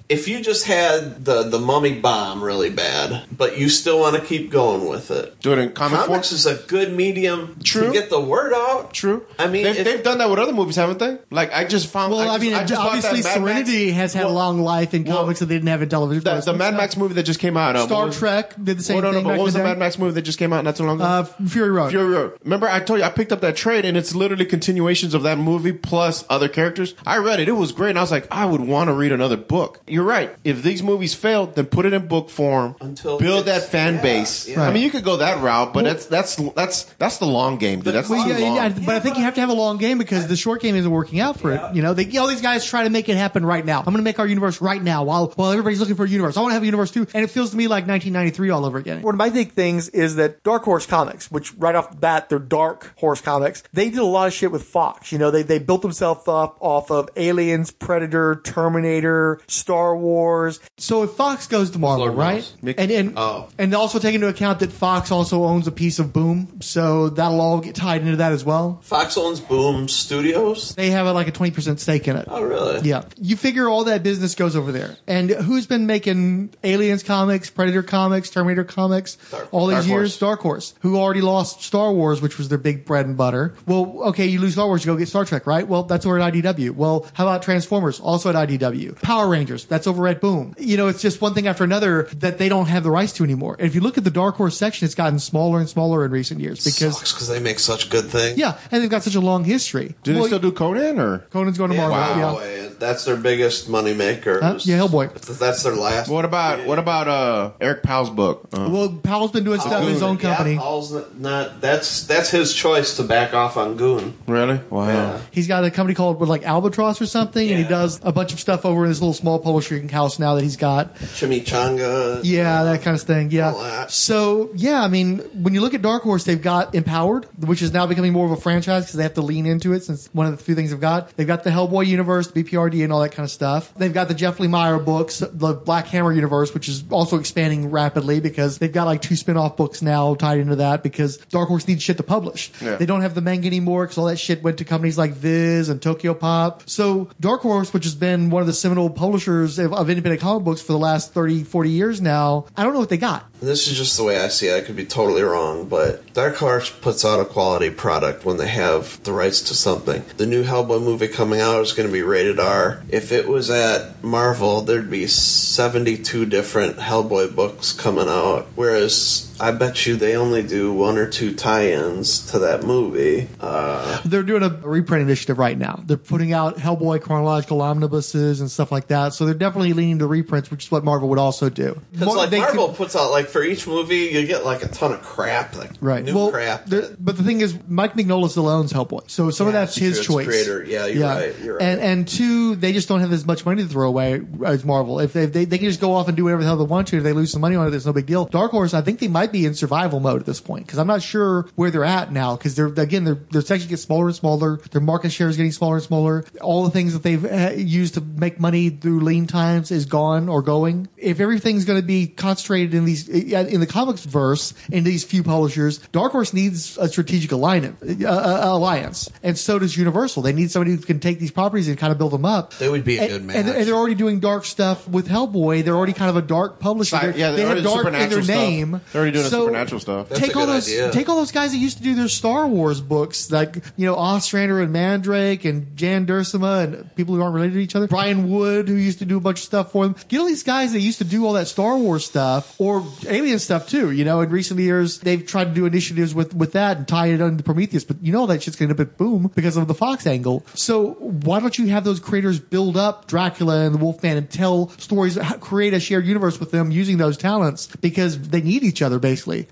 if you just had the, the mummy bomb really bad, but you still want to keep going with it. Do it in comic Comics form? is a good medium True. to get the word out. True. I mean, they've, if- they've done that with other movies, haven't they? Like, I just found... Well, I, just, mean, just bought obviously that Mad Max- Serenity has had a long life in well, comics that they didn't have in television. The, the Mad Max movie that just came out. Uh, Star what was- Trek did the same Oh, no, no, thing but back what was in the the Mad day. Max movie that just came out not too long ago? Uh, Fury Road. Fury Road. Remember, I told you I picked up that trade, and it's literally continuations of that movie plus other characters. I read it; it was great, and I was like, I would want to read another book. You're right. If these movies failed, then put it in book form. Until build it's- that fan yeah, base. yeah. I mean, you could go that route, but Well- that's that's that's that's the long game, dude. That's Well, too yeah, long. yeah, but I think you have to have a long game because the short game isn't working out for it. You know, they, all these guys try to make it happen right now. I'm going to make our universe right now while while everybody's looking for a universe. I want to have a universe too, and it feels to me like nineteen ninety-three all over again. One of my big things is that Dark Horse Comics, which right off the bat, they're Dark Horse Comics, they did a lot of shit with Fox. You know, they, they built themselves up off of Aliens, Predator, Terminator, Star Wars. So if Fox goes to Marvel, Lord right? knows. And and Oh. and also take into account that Fox also owns a piece of Boom, so that'll all get tied into that as well. Fox owns Boom Studios. They have a, like a twenty percent stake in it. Oh, really? Yeah. You figure all that business goes over there. And who's been making Aliens comics, Predator comics, Terminator comics all these Dark years? Horse. Dark Horse. Who already lost Star Wars, which was their big bread and butter. Well, okay, you lose Star Wars, you go get Star Trek, right? Well, that's over at I D W. Well, how about Transformers? Also at I D W. Power Rangers, that's over at Boom. You know, it's just one thing after another that they don't have the rights to anymore. And if you look at the Dark Horse section, it's gotten smaller and smaller in recent years because, because they make such good things. yeah, and they've got such a long history. Do they Well, still do Conan or? Conan's going to Yeah, Marvel. wow. Yeah. and That's their biggest moneymaker. Huh? Yeah, Hellboy. That's their last. What about what about uh, Eric Powell's book? Uh, Well, Powell's been doing stuff in his own company. Yeah, Paul's not, not. That's that's his choice to back off on Goon. really? Wow. Yeah. He's got a company called what, like Albatross or something, and he Yeah. does a bunch of stuff over in this little small publishing house now that he's got. Chimichanga. Yeah, that kind of thing. All Yeah. that. So yeah, I mean, when you look at Dark Horse, they've got Empowered, which is now becoming more of a franchise because they have to lean into it since one of the few things they've got. They've got the Hellboy universe, the B P R D, and all that kind of stuff. They've got the Jeff Lemire books, the Black Hammer universe, which is also expanding rapidly because they've got like two spin-off books now tied into that because Dark Horse needs shit to publish. Yeah. They don't have the manga anymore because all that shit went to companies like Viz and Tokyo Pop. So Dark Horse, which has been one of the seminal publishers of, of independent comic books for the last thirty, forty years now, I don't know what they got. This is just the way I see it. I could be totally wrong, but Dark Horse puts out a quality product when they have the rights to something. The new Hellboy movie coming out is going to be rated R. If it was at Marvel, there'd be seventy-two different Hellboy books coming out, whereas I bet you they only do one or two tie-ins to that movie. Uh, They're doing a reprint initiative right now. They're putting out Hellboy chronological omnibuses and stuff like that. So they're definitely leaning to reprints, which is what Marvel would also do. Because Mar- like they Marvel could- puts out like for each movie you get like a ton of crap, like Right. new well, crap. there- but the thing is, Mike Mignola still owns Hellboy, so some of Yeah, that's his it's choice. creator. Yeah, you're right, you're right. And and two, they just don't have as much money to throw away as Marvel. If they they, they can just go off and do whatever the hell they want to, if they lose some money on it, it's no big deal. Dark Horse, I think they might be in survival mode at this point because I'm not sure where they're at now because they're again their their section gets smaller and smaller. Their market share is getting smaller and smaller. All the things that they've uh, used to make money through lean times is gone or going. If everything's going to be concentrated in these in the comics verse in these few publishers, Dark Horse needs a strategic alliance, uh, uh, alliance, and so does Universal. They need somebody who can take these properties and kind of build them up. They would be a and, good match. And, they're- and they're already doing dark stuff with Hellboy. They're already kind of a dark publisher. Sci- They're- yeah, they they're have already dark in their supernatural stuff. name. They're already doing the So supernatural stuff. That's take a all good those, idea. take all those guys that used to do their Star Wars books, like you know Ostrander and Mandrake and Jan Duursema and people who aren't related to each other. Brian Wood, who used to do a bunch of stuff for them. Get all these guys that used to do all that Star Wars stuff or Alien stuff too. You know, in recent years they've tried to do initiatives with with that and tie it into Prometheus, but you know that shit's going to end up at Boom because of the Fox angle. So why don't you have those creators build up Dracula and the Wolfman and tell stories, create a shared universe with them using those talents because they need each other basically.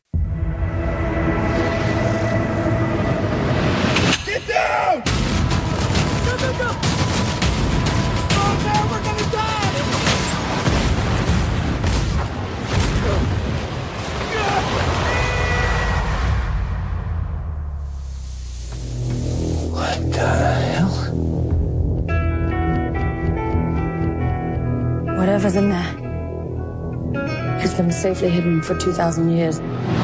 Get down! Go, go, go! Oh, man, we're gonna die! What the hell? Whatever's in there has been safely hidden for two thousand years.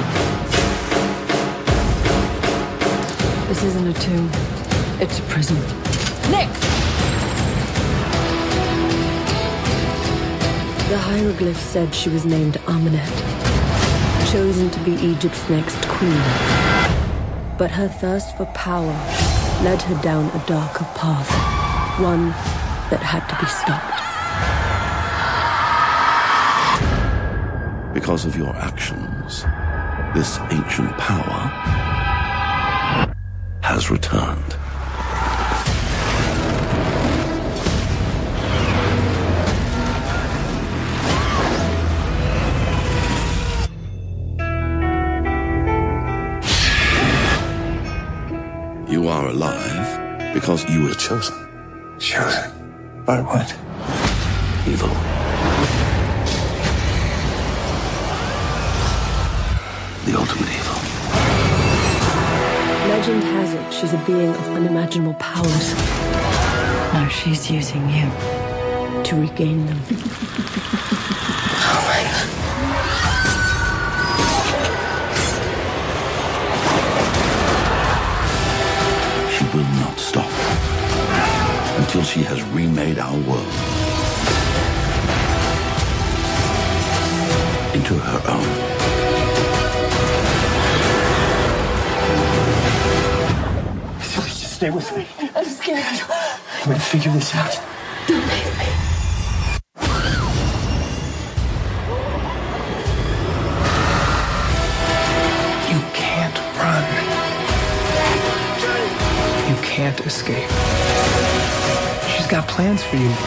This isn't a tomb. It's a prison. Nick! The hieroglyph said she was named Amenet, chosen to be Egypt's next queen. But her thirst for power led her down a darker path, one that had to be stopped. Because of your actions, this ancient power has returned. You are alive because you were chosen. Chosen? By what? Evil. The ultimate evil. Legend has it she's a being of unimaginable powers. Now she's using you to regain them. Oh my God. She will not stop until she has remade our world into her own. Stay with me. I'm scared. I'm gonna figure this out. Don't leave me. You can't run. You can't escape. She's got plans for you.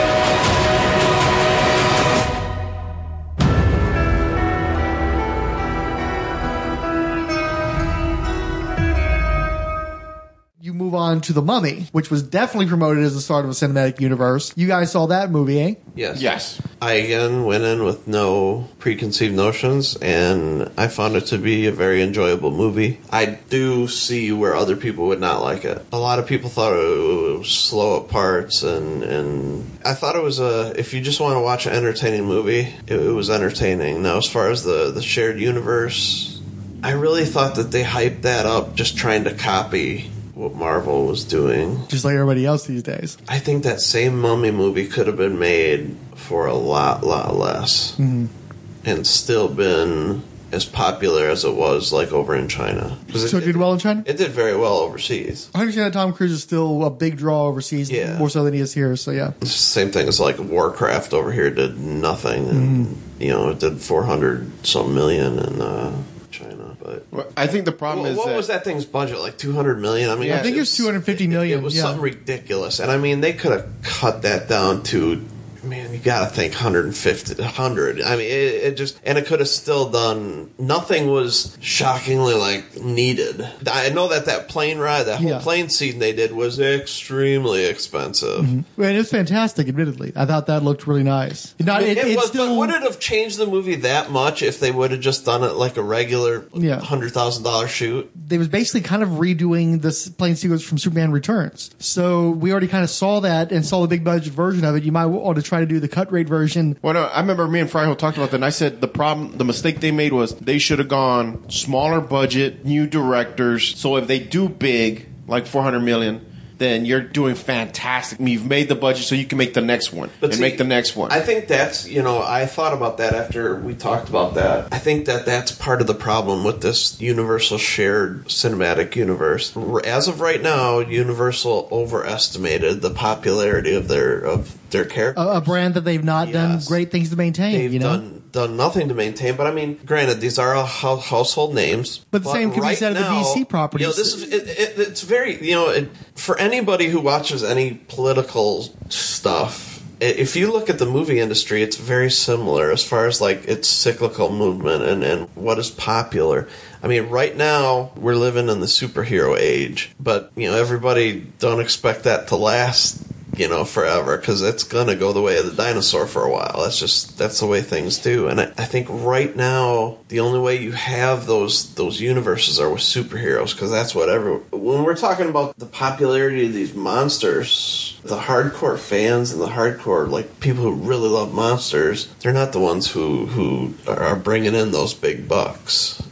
Move on to The Mummy, which was definitely promoted as the start of a cinematic universe. You guys saw that movie, eh? Yes. Yes. I again went in with no preconceived notions, and I found it to be a very enjoyable movie. I do see where other people would not like it. A lot of people thought it was slow at parts, and, and I thought it was a, if you just want to watch an entertaining movie, it, it was entertaining. Now, as far as the, the shared universe, I really thought that they hyped that up just trying to copy what Marvel was doing. Just like everybody else these days. I think that same Mummy movie could have been made for a lot, lot less. Mm-hmm. And still been as popular as it was, like, over in China. So it did well in China? It did very well overseas. I understand that Tom Cruise is still a big draw overseas, Yeah. more so than he is here, so yeah. It's the same thing as, like, Warcraft over here did nothing. And, Mm-hmm. you know, it did four hundred some million in uh, China. But Well, I think the problem Well, is what that was that thing's budget? Like two hundred million? I mean, Yeah, I think it was two hundred fifty million. It was yeah. something ridiculous. And I mean, they could have cut that down to, man, you got to think one hundred fifty, one hundred. I mean, it, it just, and it could have still done, nothing was shockingly, like, needed. I know that that plane ride, that whole Yeah. plane scene they did was extremely expensive. Mhm. Well, it was fantastic, admittedly. I thought that looked really nice. Not, it, it, it's was, still, but would it have changed the movie that much if they would have just done it like a regular Yeah. one hundred thousand dollars shoot? they was basically kind of redoing this plane sequence from Superman Returns. So we already kind of saw that and saw the big budget version of it. You might want to try to do the cut rate version. Well, no, I remember me and Fryhill talked about that, and I said the problem, the mistake they made was they should have gone smaller budget, new directors. So if they do big, like four hundred million, then you're doing fantastic. I mean, you've made the budget so you can make the next one But and see, make the next one. I think that's, you know, I thought about that after we talked about that. I think that that's part of the problem with this Universal shared cinematic universe. As of right now, Universal overestimated the popularity of their of their characters. A, a brand that they've not done Yes. great things to maintain, They've you know? done done nothing to maintain, but I mean, granted, these are all hou- household names. But the same can be right said of the now, D C properties. You know, this is it, it, it's very you know it, for anybody who watches any political stuff. i- If you look at the movie industry, it's very similar as far as like its cyclical movement and, and what is popular. I mean, right now we're living in the superhero age, but you know everybody don't expect that to last. You know, forever, because it's gonna go the way of the dinosaur for a while. That's just that's the way things do. And I, I think right now the only way you have those those universes are with superheroes, because that's what every when we're talking about the popularity of these monsters, the hardcore fans and the hardcore like people who really love monsters, they're not the ones who who are bringing in those big bucks.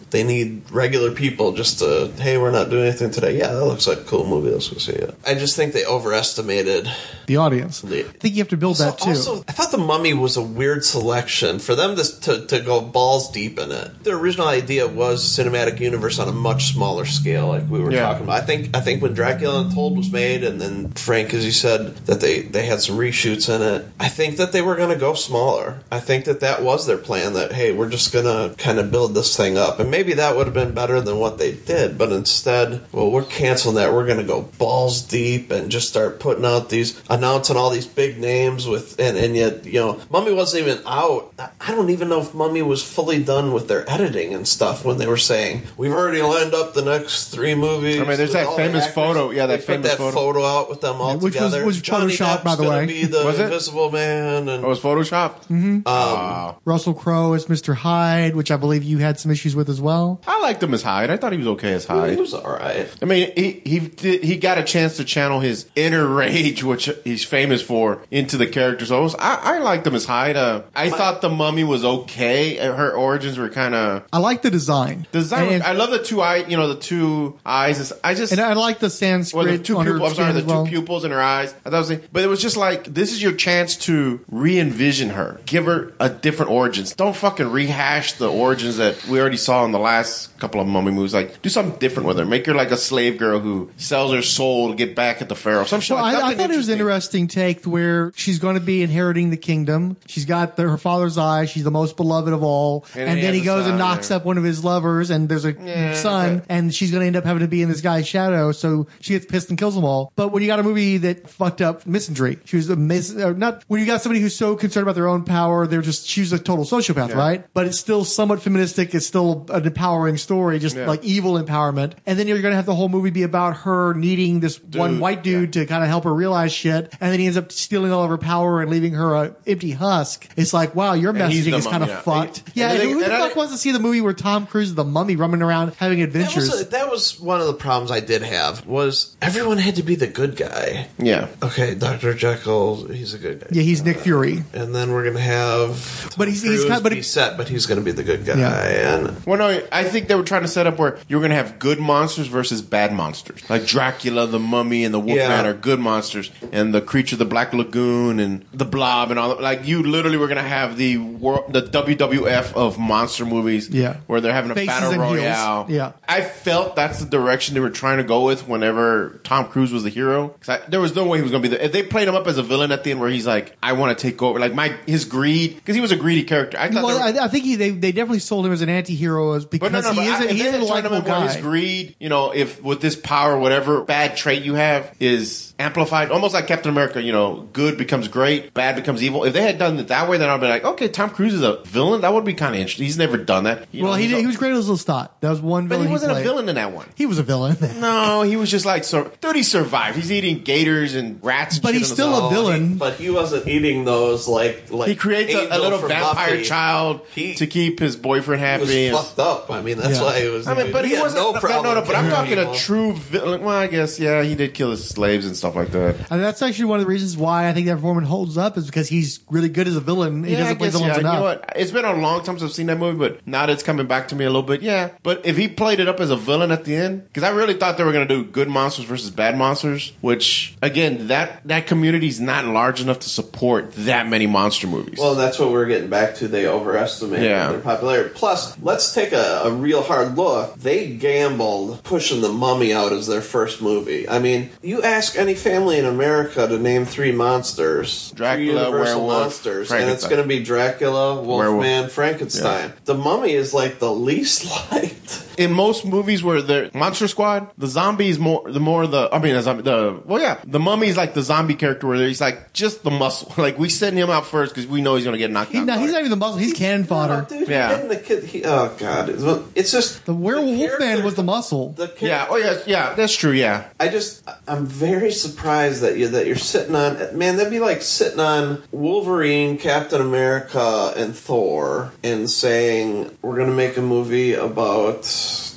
they need regular people just to, hey, we're not doing anything today. Yeah, that looks like a cool movie. Let's go see it. I just think they overestimated the audience. The, I think you have to build also, that too. Also, I thought The Mummy was a weird selection for them to, to to go balls deep in it. The original idea was cinematic universe on a much smaller scale, like we were Yeah. talking about. I think I think when Dracula Untold was made, and then Frank, as you said, that they they had some reshoots in it. I think that they were going to go smaller. I think that that was their plan. That hey, we're just going to kind of build this thing up, and maybe that would have been better than what they did. But instead, well, we're canceling that. We're going to go balls deep and just start putting out these, announcing all these big names with, and and yet you know, Mummy wasn't even out. I don't even know if Mummy was fully done with their editing and stuff when they were saying we've already lined up the next three movies. I mean, there's with that all the famous actors. photo. Yeah, that They famous put that photo. photo out with them all Yeah, which was- together. was Johnny Photoshopped, by Depp's the gonna way. Be the Was it? Invisible Man, and It was photoshopped. Mm-hmm. um, Russell Crowe as Mister Hyde, which I believe you had some issues with as well. I liked him as Hyde. I thought he was okay as he Hyde. was all right. I mean, he he did, he got a chance to channel his inner rage, which he's famous for, into the character. So it was, I, I liked him as Hyde. Uh, I thought the Mummy was okay. Her origins were kind of I like the design. design. And, I love the two eye, you know, the two eyes. I just and I like the Or Sanskrit the two on her pupils. I'm sorry, skin the as well. two pupils in her eyes. I thought it was, but it was just like, this is your chance to re-envision her, give her a different origins. Don't fucking rehash the origins that we already saw in the last couple of Mummy movies. Like, do something different with her. Make her like a slave girl who sells her soul to get back at the pharaoh. Some shit. Well, like, I, I nothing thought it was an interesting. interesting take where she's going to be inheriting the kingdom. She's got the, her father's eye. She's the most beloved of all. And And, he then has he a goes and son, knocks yeah. up one of his lovers, and there's a Yeah, son, okay. and she's going to end up having to be in this guy's shadow. So she gets pissed and kills them all. But when you got a movie that fucked up misandry, she was a mis, or not, when you got somebody who's so concerned about their own power, they're just, she's a total sociopath, Yeah. right? But it's still somewhat feministic. It's still an empowering story, just Yeah. like evil empowerment. And then you're going to have the whole movie be about her needing this one white dude to kind of help her realize shit, and then he ends up stealing all of her power and leaving her a empty husk. It's like, wow, your And he's messaging the is kind of mummy, yeah. fucked. And- Yeah, and and they- who and the I fuck think- wants to see the movie where Tom Cruise is the mummy running around having That adventures? was, a, that was one of the problems I did have, was everyone had to be the good guy. Yeah. Okay, Doctor Jekyll, he's a good guy. Yeah, he's Nick Fury. And then we're going to have But he's- he's Cruise kind- but be he- set, but he's going to be the good guy. Yeah. And Well, no, I think they were trying to set up where you were going to have good monsters versus bad monsters. Like Dracula, the Mummy, and the Wolfman Yeah. are good monsters, and the Creature of the Black Lagoon and the Blob and all that. Like, you literally were going to have the world, the W W F of monster movies, Yeah. where they're having a Faces battle and heels. royale. Yeah. I felt that's the direction they were trying to go with whenever Tom Cruise was the hero. 'Cause I, there was no way he was going to be the. If they played him up as a villain at the end, where he's like, "I want to take over," like my his greed, because he was a greedy character. I thought Well, they were- I, I think he, they, they definitely sold him as an anti-hero as- because but no, no, he but is I, a, if he they is a had turned him likable in where his guy. greed, you know, if with this power, whatever bad trait you have is amplified, almost like Captain America, you know, good becomes great, bad becomes evil. If they had done it that way, then I'd be like, okay, Tom Cruise is a villain. That would be kind of interesting. He's never done that. You Well, know, he, he's did- a- he was great as Lestat. That was one but villain he wasn't a played. villain in that one. He was a villain. No, he was just like, so, dude, he survived. He's eating gators and rats and But shit he's in still his a mouth. villain. but he wasn't eating those like like He creates a, a Angel little from vampire Buffy. child He- to keep his boyfriend He happy. was and- fucked up. I mean, that's Yeah. why he was. I mean, but he, had wasn't. no No, problem. no, no, but I'm killing talking people. a true villain. Well, I guess, yeah, he did kill his slaves and stuff like that. And that's actually one of the reasons why I think that performance holds up is because he's really good as a villain. He Yeah, I doesn't play guess, villains yeah. enough. You know what? It's been a long time since I've seen that movie, but now that it's coming back to me a little bit, yeah. But if he played it up as a villain at the end, because I really thought they were going to do good monsters versus bad monsters, which, again, that, that community's not large enough to support that many monster movies. Well, that's what we're getting back to. They overestimated Yeah. their popularity. Plus, let's take a, a real hard look. They gambled pushing The Mummy out as their first movie. I mean, you ask any family in America to name three monsters, Dracula, three Universal werewolf, monsters, and it's Frankenstein. going to be Dracula, Wolfman, Werewolf. Frankenstein. The Mummy is like the least liked. in most movies where the Monster Squad, the zombies more, the more the, I mean, the, zombie, the well, yeah, the Mummy's like the zombie character where he's like just the muscle. Like we send him out first because we know he's going to get knocked He, out. no, he's not even the muscle. He's cannon fodder. Dude, Yeah. yeah. The kid, he, oh, God. It's, it's just. The werewolf Wolfman was the muscle. The Yeah. Oh yeah. Yeah. That's true. Yeah. I just, I'm very surprised that you that you're sitting on. Man, that'd be like sitting on Wolverine, Captain America, and Thor, and saying we're gonna make a movie about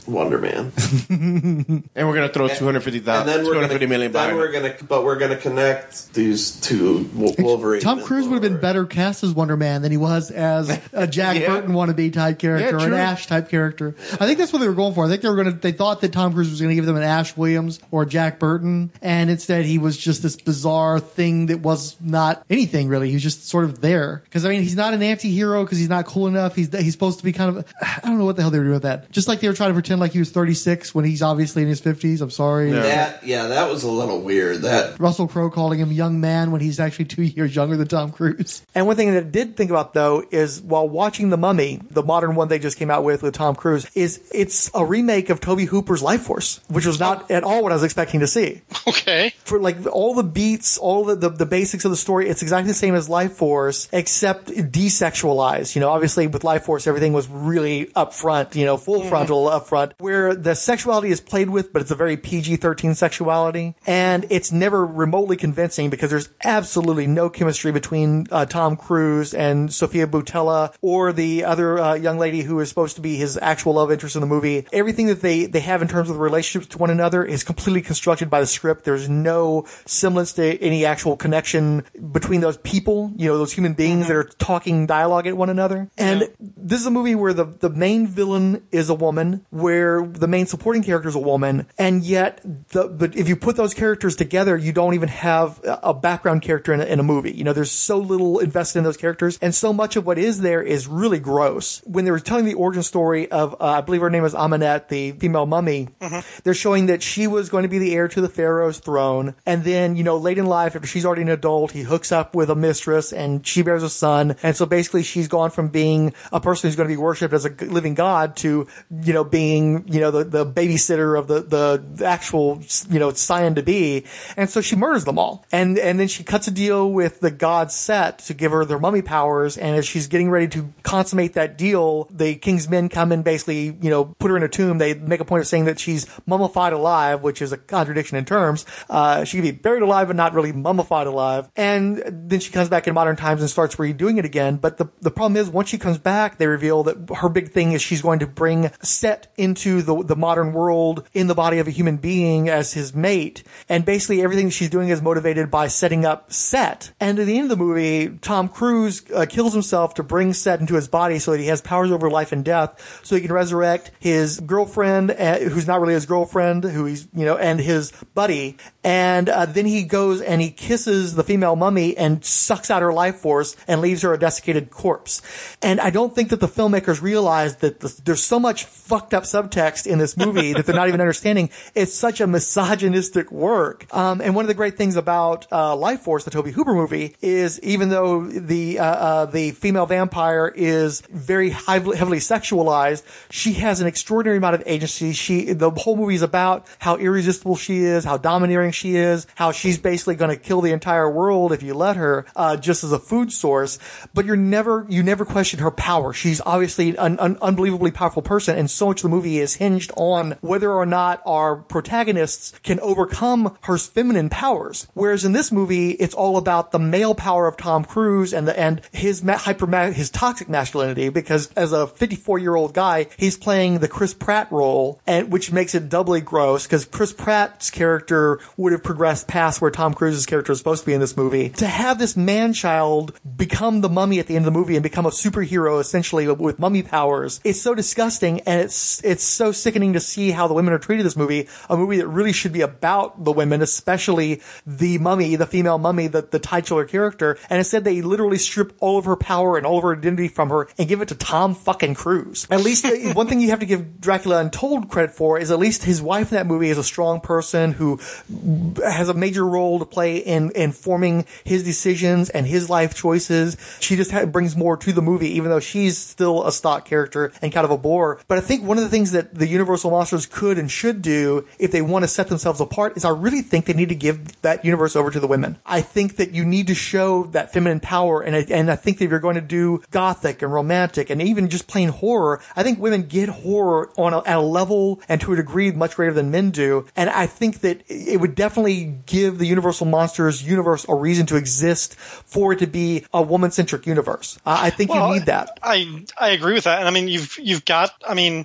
Wonder Man. And we're going to throw two hundred fifty thousand, And then we're two hundred fifty gonna, million then behind we're it. gonna, but we're gonna connect these two Wolverine. Tom Cruise would have been better cast as Wonder Man than he was as a Jack Yeah. Burton wannabe type character Yeah, or an true. Ash type character. I think that's what they were going for. I think they were going to. They thought that Tom Cruise was going to give them an Ash Williams or a Jack Burton, and instead he was just this bizarre thing that was not anything really. He was just sort of there because I mean he's not an anti-hero because he's not cool enough. He's he's supposed to be kind of I don't know what the hell they were doing with that. Just like they were trying to pretend like he was thirty-six when he's obviously in his fifties. I'm sorry. That yeah, that was a little weird. That Russell Crowe calling him young man when he's actually two years younger than Tom Cruise. And one thing that I did think about, though, is while watching The Mummy, the modern one they just came out with with Tom Cruise, is it's a remake of Tobe Hooper's Life Force, which was not at all what I was expecting to see. Okay. For like all the beats, all the, the, the basics of the story, it's exactly the same as Life Force, except desexualized. You know, obviously with Life Force, everything was really upfront, you know, full frontal upfront, where the sexuality is played with, but it's a very P G thirteen sexuality. And it's never remotely convincing because there's absolutely no chemistry between uh, Tom Cruise and Sophia Boutella or the other uh, young lady who is supposed to be his actual love interest in the movie. Everything that they, they have in terms of relationships to one another is completely constructed by the script. There's no semblance to any actual connection between those people, you know, those human beings that are talking dialogue at one another. And this is a movie where the, the main villain is a woman, where the main supporting character is a woman, and yet the, but if you put those characters together, you don't even have a background character in a, in a movie. You know, there's so little invested in those characters, and so much of what is there is really gross. When they were telling the origin story of, uh, I believe her name is Amenet, the female mummy, mm-hmm. they're showing that she was going to be the heir to the pharaoh's throne, and then, you know, late in life, after she's already an adult, he hooks up with a mistress, and she bears a son, and so basically she's gone from being a person who's going to be worshipped as a living god to, you know, being, you know, the, the babysitter of the, the, the actual, you know, scion to be, and so she murders them all. And, and then she cuts a deal with the god Set to give her their mummy powers, and as she's getting ready to consummate that deal, the king's men come and basically, you know, put her in a tomb. They make a point of saying that she's mummified alive, which is a contradiction in terms. Uh, she can be buried alive, but not really mummified alive. And then she comes back in modern times and starts redoing it again. But the, the problem is, once she comes back, they reveal that her big thing is she's going to bring Set into the, the modern world in the body of a human being as his mate. And basically everything she's doing is motivated by setting up Set. And at the end of the movie, Tom Cruise uh, kills himself to bring Set into his body so that he has powers over life and death, so he can resurrect his girlfriend, uh, who's not really his girlfriend, who he's, you know, and his buddy. And uh, then he goes and he kisses the female mummy and sucks out her life force and leaves her a desiccated corpse. And I don't think that the filmmakers realized that the, there's so much fucked up subtext in this movie that they're not even understanding. It's such a misogynistic work. Um, and one of the great things about uh, Life Force, the Tobe Hooper movie, is even though the uh, uh, the female vampire is very heavily, heavily sexualized, she has an extraordinary amount of agency. She, the whole movie is about how irresistible she is, how domineering she is, how she's basically going to kill the entire world if you let her, uh, just as a food source. But you're never, you never question her power. She's obviously an, an unbelievably powerful person, and so much of the movie is hinged on whether or not our protagonists can overcome her feminine powers. Whereas in this movie, it's all about the male power of Tom Cruise and the, and his ma- hyper, his toxic masculinity, because as a fifty-four year old guy, he's playing the Chris Pratt role, and which makes it doubly gross because Chris Pratt's character would have progressed past where Tom Cruise's character is supposed to be in this movie. To have this man-child become the mummy at the end of the movie and become a superhero essentially with mummy powers, it's so disgusting, and it's it's so sickening to see how the women are treated in this movie, a movie that really should be about the women, especially the mummy, the female mummy, the, the titular character, and instead they literally strip all of her power and all of her identity from her and give it to Tom fucking Cruise. At least one thing you have to give Dracula Untold credit for is at least his wife in that movie is a strong person who has a major role to play in, in forming his decisions and his life choices. She just ha- brings more to the movie, even though she's still a stock character and kind of a bore. But I think one of the things that the Universal Monsters could and should do if they want to set themselves apart is I really think they need to give that universe over to the women. I think that you need to show that feminine power, and I, and I think that if you're going to do gothic and romantic and even just plain horror, I think women get horror on a, at a level and to a degree much greater than men do. And I think that it would definitely give the Universal Monsters universe a reason to exist for it to be a woman-centric universe. Uh, I think well, you need that. I I agree with that. And I mean, you've you've got I mean you've got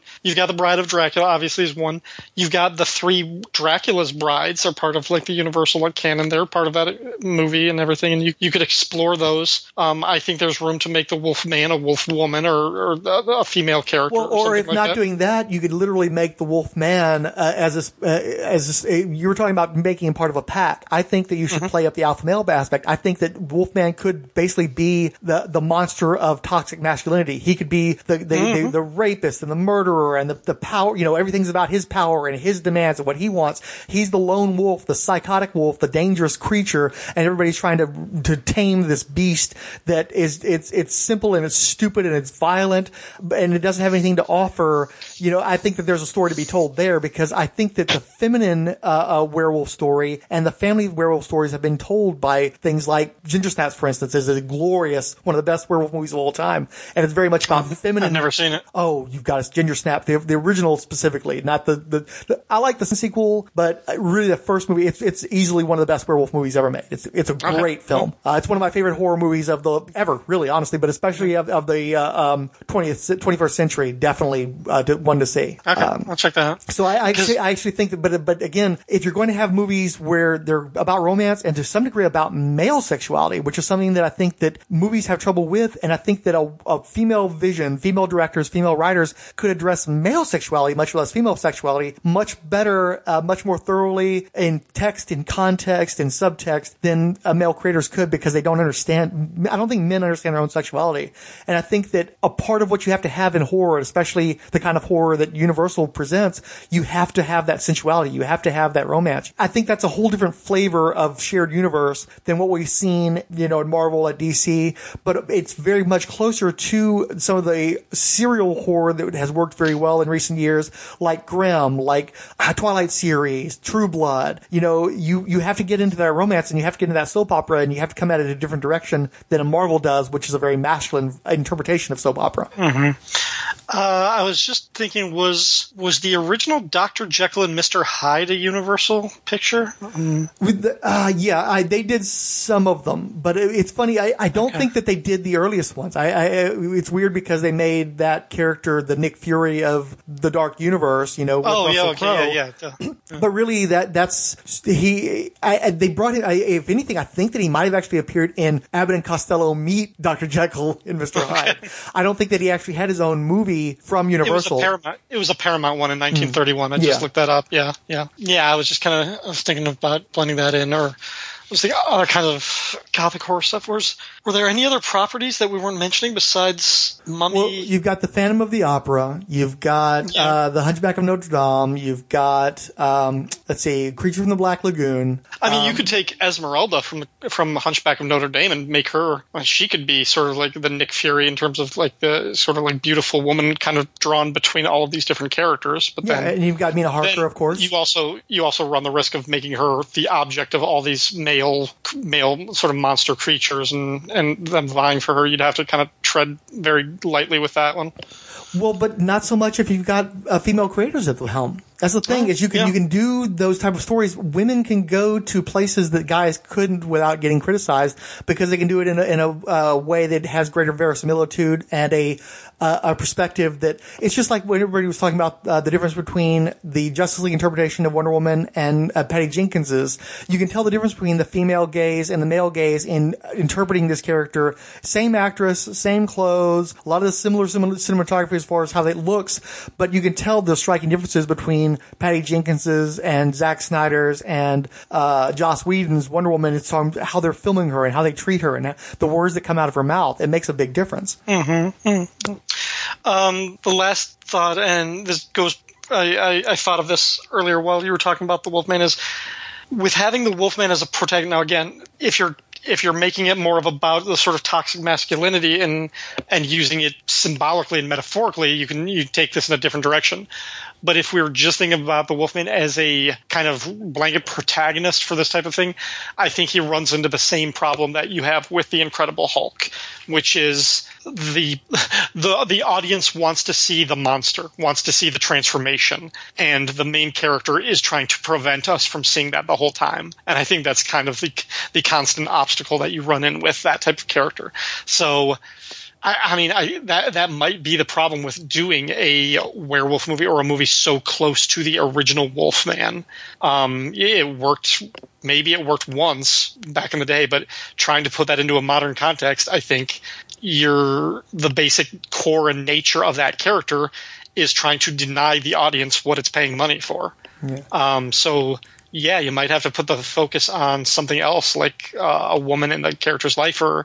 got the Bride of Dracula, obviously, is one. You've got the three Dracula's brides are part of like the Universal like, canon. They're part of that movie and everything, and you, you could explore those. Um, I think there's room to make the Wolfman a wolf woman or, or a female character. Well, or or if like not that. doing that, you could literally make the Wolfman uh, as a, uh, as a, you were talking about making him part of a pack. I think that you should mm-hmm. play up the alpha male aspect. I think that Wolfman could basically be the the monster of toxic masculinity. He could be the the, mm-hmm. the, the rapist and the murderer and the, the power. You know, everything's about his power and his demands and what he wants. He's the lone wolf, the psychotic wolf, the dangerous creature, and everybody's trying to to tame this beast that is it's it's simple and it's stupid and it's violent and it doesn't have anything to offer. You know, I think that there's a story to be told there because I think that the feminine uh, uh, werewolf story and the family werewolf stories have been told by things like Ginger Snaps, for instance, is a glorious, one of the best werewolf movies of all time, and it's very much about feminine. I've never seen it. Oh, you've got a Ginger Snap, the, the original specifically, not the, the, the I like the sequel, but really the first movie, it's it's easily one of the best werewolf movies ever made. It's it's a great okay. film. Uh, it's one of my favorite horror movies of the ever, really, honestly, but especially of, of the uh, um, twentieth, twenty-first century. Definitely uh, one to see. Okay, um, I'll check that out. So I, I actually I actually think that, but but again, if you're going to have movies where they're about romance and to some degree about male sexuality, which is something that I think that movies have trouble with, and I think that a, a female vision, female directors, female writers could address male sexuality, much less female sexuality, much better, uh, much more thoroughly in text, in context, in subtext than uh, male creators could because they don't understand. I don't think men understand their own sexuality, and I think that a part of what you have to have in horror, especially the kind of horror that Universal presents, you have to have that sensuality. You have to have that romance. I think that's a whole different flavor of shared universe than what we've seen, you know, in Marvel at D C, but it's very much closer to some of the serial horror that has worked very well in recent years, like Grimm, like Twilight series, True Blood. You know, you, you have to get into that romance and you have to get into that soap opera and you have to come at it a different direction than a Marvel does, which is a very masculine interpretation of soap opera. Mm-hmm. Uh, I was just thinking, was was the original Doctor Jekyll and Mister Hyde a Universal picture? Um, With the, uh, yeah, I, they did some of them, but it, it's funny. I, I don't okay. think that they did the earliest ones. I, I, it's weird because they made that character the Nick Fury of the Dark Universe, you know. With oh Russell yeah, okay, Crowe. yeah, yeah. yeah. But really, that that's he. I, I, they brought him. I, if anything, I think that he might have actually appeared in Abbott and Costello Meet Doctor Jekyll and Mister Okay. Hyde. I don't think that he actually had his own movie from Universal. It was a Paramount, it was a Paramount one in nineteen thirty-one. Mm. I just yeah. looked that up. Yeah, yeah, yeah. I was just kind of I was thinking about blending that in, or was the other kind of gothic horror stuff. Was were there any other properties that we weren't mentioning besides Mummy? Well, you've got the Phantom of the Opera. You've got yeah. uh, the Hunchback of Notre Dame. You've got um, let's see, Creature from the Black Lagoon. I mean, um, you could take Esmeralda from from Hunchback of Notre Dame and make her. Well, she could be sort of like the Nick Fury in terms of like the sort of like beautiful woman, kind of drawn between all of these different characters. But yeah, then, and you've got Mina Harker, of course. You also you also run the risk of making her the object of all these male male sort of monster creatures and and them vying for her. You'd have to kind of tread very lightly with that one. Well, but not so much if you've got uh, female creators at the helm. That's the thing, is you can, yeah. you can do those type of stories. Women can go to places that guys couldn't without getting criticized because they can do it in a, in a uh, way that has greater verisimilitude and a, uh, a perspective that it's just like when everybody was talking about uh, the difference between the Justice League interpretation of Wonder Woman and uh, Patty Jenkins's. You can tell the difference between the female gaze and the male gaze in interpreting this character. Same actress, same clothes, a lot of the similar, similar cinematography as far as how it looks, but you can tell the striking differences between Patty Jenkins's and Zack Snyder's and uh Joss Whedon's Wonder Woman. It's on how they're filming her and how they treat her and the words that come out of her mouth. It makes a big difference. Mm-hmm. Mm-hmm. Um, the last thought, and this goes, I, I, I thought of this earlier while you were talking about the Wolfman, is with having the Wolfman as a protagonist. Now, again, if you're if you're making it more of about the sort of toxic masculinity and and using it symbolically and metaphorically, you can you take this in a different direction. But if we were just thinking about the Wolfman as a kind of blanket protagonist for this type of thing, I think he runs into the same problem that you have with the Incredible Hulk, which is the the the audience wants to see the monster, wants to see the transformation, and the main character is trying to prevent us from seeing that the whole time. And I think that's kind of the the constant obstacle that you run in with that type of character. So I, I mean, I, that that might be the problem with doing a werewolf movie or a movie so close to the original Wolfman. Um, it worked. Maybe it worked once back in the day, but trying to put that into a modern context, I think you're the basic core and nature of that character is trying to deny the audience what it's paying money for. Yeah. Um, so. Yeah, you might have to put the focus on something else, like uh, a woman in the character's life, or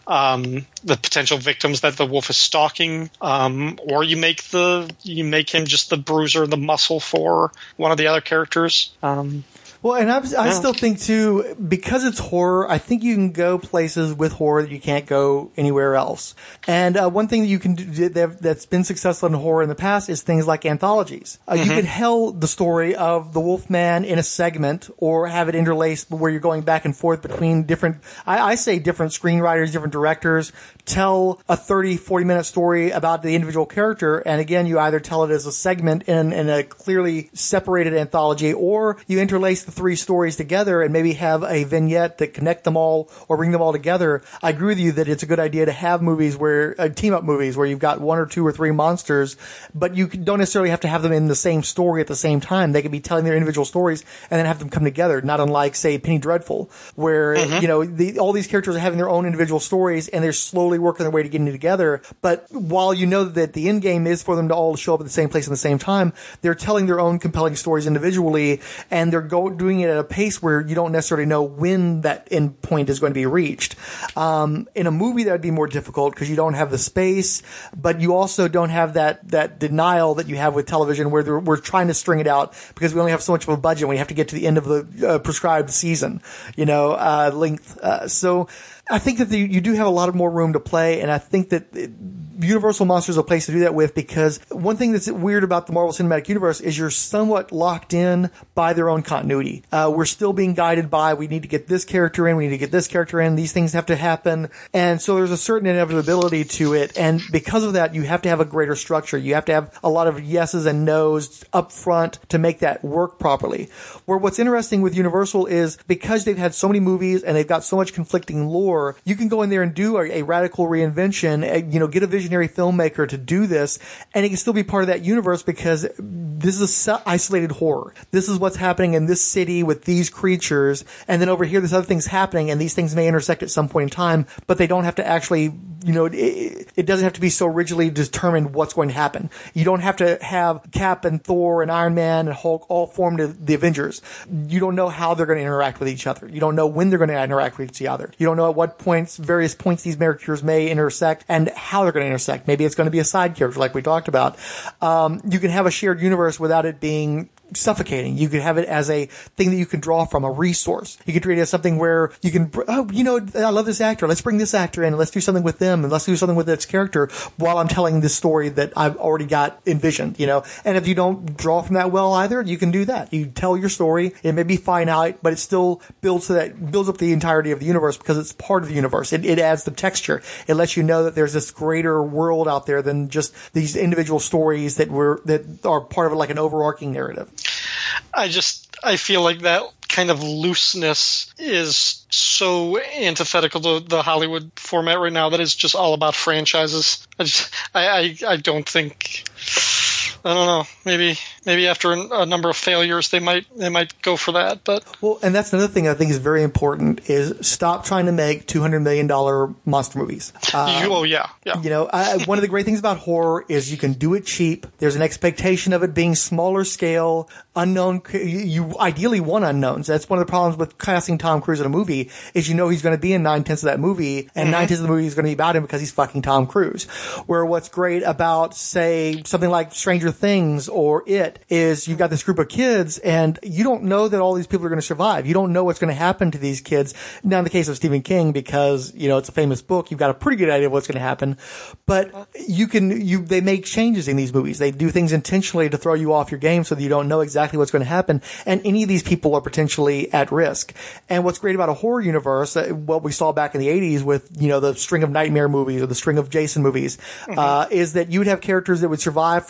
um, the potential victims that the wolf is stalking, um, or you make the you make him just the bruiser, the muscle for one of the other characters. Um, Well, and I, I Yeah. still think, too, because it's horror, I think you can go places with horror that you can't go anywhere else. And uh, one thing that you can do that, that's been successful in horror in the past is things like anthologies. Uh, Mm-hmm. You could tell the story of the Wolfman in a segment or have it interlaced where you're going back and forth between different, I, I say different screenwriters, different directors, tell a thirty, forty minute story about the individual character. And again, you either tell it as a segment in, in a clearly separated anthology, or you interlace the three stories together and maybe have a vignette that connect them all or bring them all together. I agree with you that it's a good idea to have movies where, uh, team up movies where you've got one or two or three monsters, but you don't necessarily have to have them in the same story at the same time. They could be telling their individual stories and then have them come together, not unlike, say, Penny Dreadful, where, Mhm. you know, the, all these characters are having their own individual stories and they're slowly working their way to getting together. But while you know that the end game is for them to all show up at the same place at the same time, they're telling their own compelling stories individually, and they're go, doing it at a pace where you don't necessarily know when that end point is going to be reached. Um, in a movie, that would be more difficult because you don't have the space, but you also don't have that, that denial that you have with television where they're- we're trying to string it out because we only have so much of a budget and we have to get to the end of the uh, prescribed season, you know, uh, length. Uh, so I think that the, you do have a lot of more room to play, and I think that it, Universal Monsters is a place to do that with, because one thing that's weird about the Marvel Cinematic Universe is you're somewhat locked in by their own continuity. Uh, we're still being guided by, we need to get this character in, we need to get this character in, these things have to happen, and so there's a certain inevitability to it, and because of that, you have to have a greater structure. You have to have a lot of yeses and nos up front to make that work properly. Where what's interesting with Universal is, because they've had so many movies and they've got so much conflicting lore, you can go in there and do a, a radical reinvention, uh, you know, get a vision filmmaker to do this, and it can still be part of that universe because this is a isolated horror. This is what's happening in this city with these creatures, and then over here there's other things happening, and these things may intersect at some point in time, but they don't have to actually, you know, it, it doesn't have to be so rigidly determined what's going to happen. You don't have to have Cap and Thor and Iron Man and Hulk all form to the Avengers. You don't know how they're going to interact with each other. You don't know when they're going to interact with each other. You don't know at what points, various points these characters may intersect and how they're going to intersect. Maybe it's going to be a side character like we talked about. Um, you can have a shared universe without it being suffocating. You could have it as a thing that you can draw from, a resource. You could treat it as something where you can, oh, you know, I love this actor. Let's bring this actor in and let's do something with them and let's do something with this character while I'm telling this story that I've already got envisioned, you know. And if you don't draw from that well either, you can do that. You tell your story. It may be finite, but it still builds to that, builds up the entirety of the universe because it's part of the universe. It, it adds the texture. It lets you know that there's this greater world out there than just these individual stories that were, that are part of like an overarching narrative. I just I feel like that kind of looseness is so antithetical to the Hollywood format right now that it's just all about franchises. I just I I, I don't think. I don't know. Maybe maybe after a number of failures, they might they might go for that. But well, and that's another thing I think is very important: is stop trying to make two hundred million dollar monster movies. Um, oh yeah, yeah. You know, I, one of the great things about horror is you can do it cheap. There's an expectation of it being smaller scale, unknown. You, you ideally want unknowns. That's one of the problems with casting Tom Cruise in a movie is you know he's going to be in nine tenths of that movie, and mm-hmm. nine tenths of the movie is going to be about him because he's fucking Tom Cruise. Where what's great about, say, something like Stranger Things or It is you've got this group of kids and you don't know that all these people are going to survive. You don't know what's going to happen to these kids. Now in the case of Stephen King, because, you know, it's a famous book, you've got a pretty good idea of what's going to happen. But you can, you, they make changes in these movies. They do things intentionally to throw you off your game so that you don't know exactly what's going to happen. And any of these people are potentially at risk. And what's great about a horror universe, uh, what we saw back in the eighties with, you know, the string of Nightmare movies or the string of Jason movies, mm-hmm. uh, is that you would have characters that would survive for one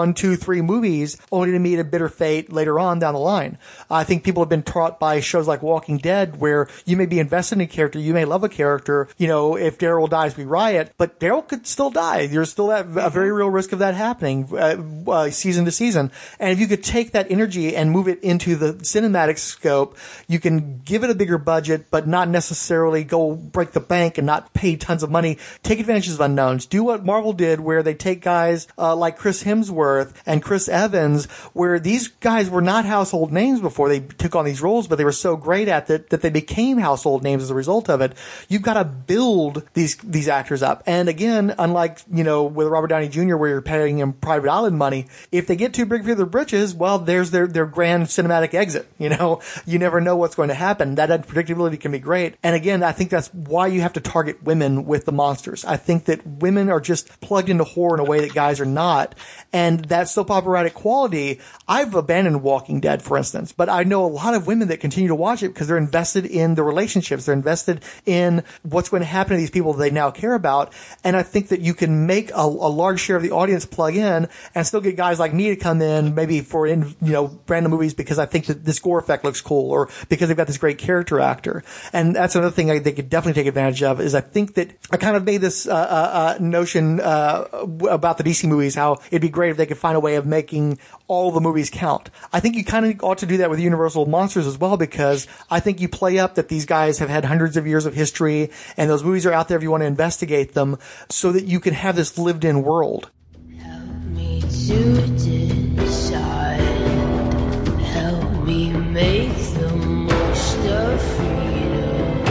one, two, three movies only to meet a bitter fate later on down the line. I think people have been taught by shows like Walking Dead where you may be invested in a character, you may love a character, you know, if Daryl dies, we riot, but Daryl could still die. There's still that, a very real risk of that happening uh, uh, season to season. And if you could take that energy and move it into the cinematic scope, you can give it a bigger budget, but not necessarily go break the bank and not pay tons of money. Take advantages of unknowns. Do what Marvel did where they take guys uh, like Chris Hemsworth and Chris Evans, where these guys were not household names before they took on these roles, but they were so great at it that they became household names as a result of it. You've got to build these these actors up. And again, unlike, you know, with Robert Downey Junior where you're paying him private island money, if they get too big for their britches, well, there's their, their grand cinematic exit. You know, you never know what's going to happen. That unpredictability can be great. And again, I think that's why you have to target women with the monsters. I think that women are just plugged into horror in a way that guys are not. And that soap operatic quality, I've abandoned Walking Dead, for instance, but I know a lot of women that continue to watch it because they're invested in the relationships. They're invested in what's going to happen to these people that they now care about. And I think that you can make a, a large share of the audience plug in and still get guys like me to come in maybe for, in, you know, random movies because I think that this gore effect looks cool or because they've got this great character actor. And that's another thing I, they could definitely take advantage of is I think that I kind of made this uh, uh, notion uh, about the D C movies, how it'd be great if they could find a way of making all the movies count. I think you kind of ought to do that with Universal Monsters as well, because I think you play up that these guys have had hundreds of years of history and those movies are out there if you want to investigate them so that you can have this lived in world. Help me to decide. Help me make the most of freedom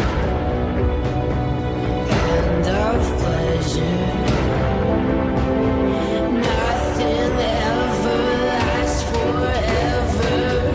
and of pleasure. Nothing ever lasts forever.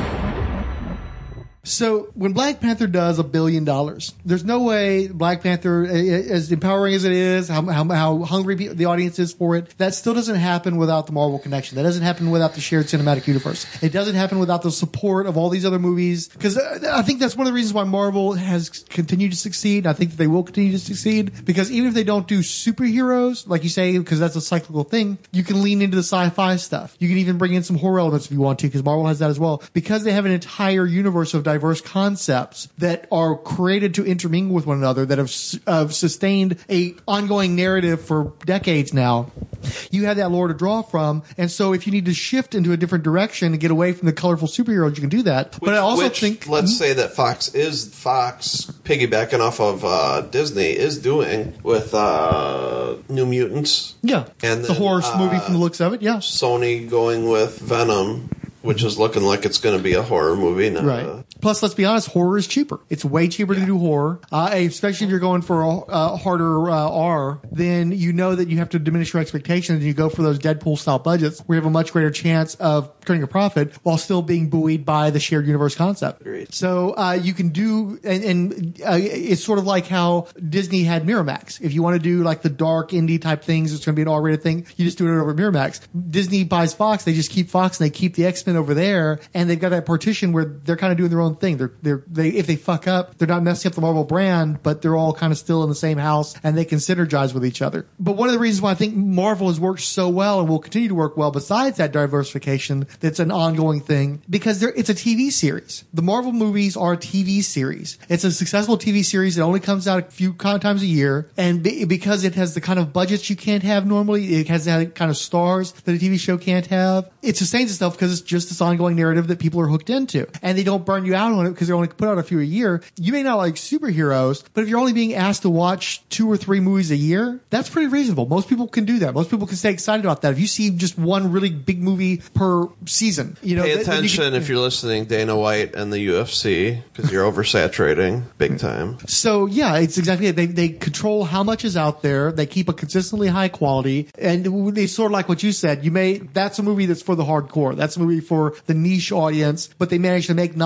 So when Black Panther does a billion dollars, there's no way Black Panther, as empowering as it is, how, how, how hungry the audience is for it, that still doesn't happen without the Marvel connection. That doesn't happen without the shared cinematic universe. It doesn't happen without the support of all these other movies. Because I think that's one of the reasons why Marvel has continued to succeed. I think that they will continue to succeed because even if they don't do superheroes, like you say, because that's a cyclical thing, you can lean into the sci-fi stuff. You can even bring in some horror elements if you want to, because Marvel has that as well. Because they have an entire universe of diverse concepts that are created to intermingle with one another, that have, have sustained a ongoing narrative for decades now. You have that lore to draw from, and so if you need to shift into a different direction and get away from the colorful superheroes, you can do that. Which, but I also which, think, let's say that Fox is Fox piggybacking off of uh, Disney is doing with uh, New Mutants. Yeah, and the then, horror uh, movie from the looks of it. Yeah, Sony going with Venom, which is looking like it's going to be a horror movie now. Right. Plus, let's be honest, horror is cheaper. It's way cheaper yeah. to do horror, uh, especially if you're going for a uh, harder uh, R. Then you know that you have to diminish your expectations, and you go for those Deadpool-style budgets, where you have a much greater chance of turning a profit while still being buoyed by the shared universe concept. Agreed. So uh, you can do, and, and uh, it's sort of like how Disney had Miramax. If you want to do like the dark indie type things, it's going to be an R-rated thing. You just do it over Miramax. Disney buys Fox. They just keep Fox and they keep the X-Men over there, and they've got that partition where they're kind of doing their own thing. They're, they're, they, if they fuck up, they're not messing up the Marvel brand, but they're all kind of still in the same house and they can synergize with each other. But one of the reasons why I think Marvel has worked so well and will continue to work well, besides that diversification, that's an ongoing thing, because it's a T V series. The Marvel movies are a T V series. It's a successful T V series that only comes out a few times a year, and be, because it has the kind of budgets you can't have normally, it has that kind of stars that a T V show can't have. It sustains itself because it's just this ongoing narrative that people are hooked into, and they don't burn you out on it because they only put out a few a year. You may not like superheroes, but if you're only being asked to watch two or three movies a year, that's pretty reasonable. Most people can do that. Most people can stay excited about that. If you see just one really big movie per season, you know, pay th- attention you can, if you're listening, Dana White and the U F C, because you're oversaturating big time. So yeah, it's exactly it. They they control how much is out there. They keep a consistently high quality, and it's sort of like what you said. You may that's a movie that's for the hardcore. That's a movie for the niche audience, but they manage to make non-niche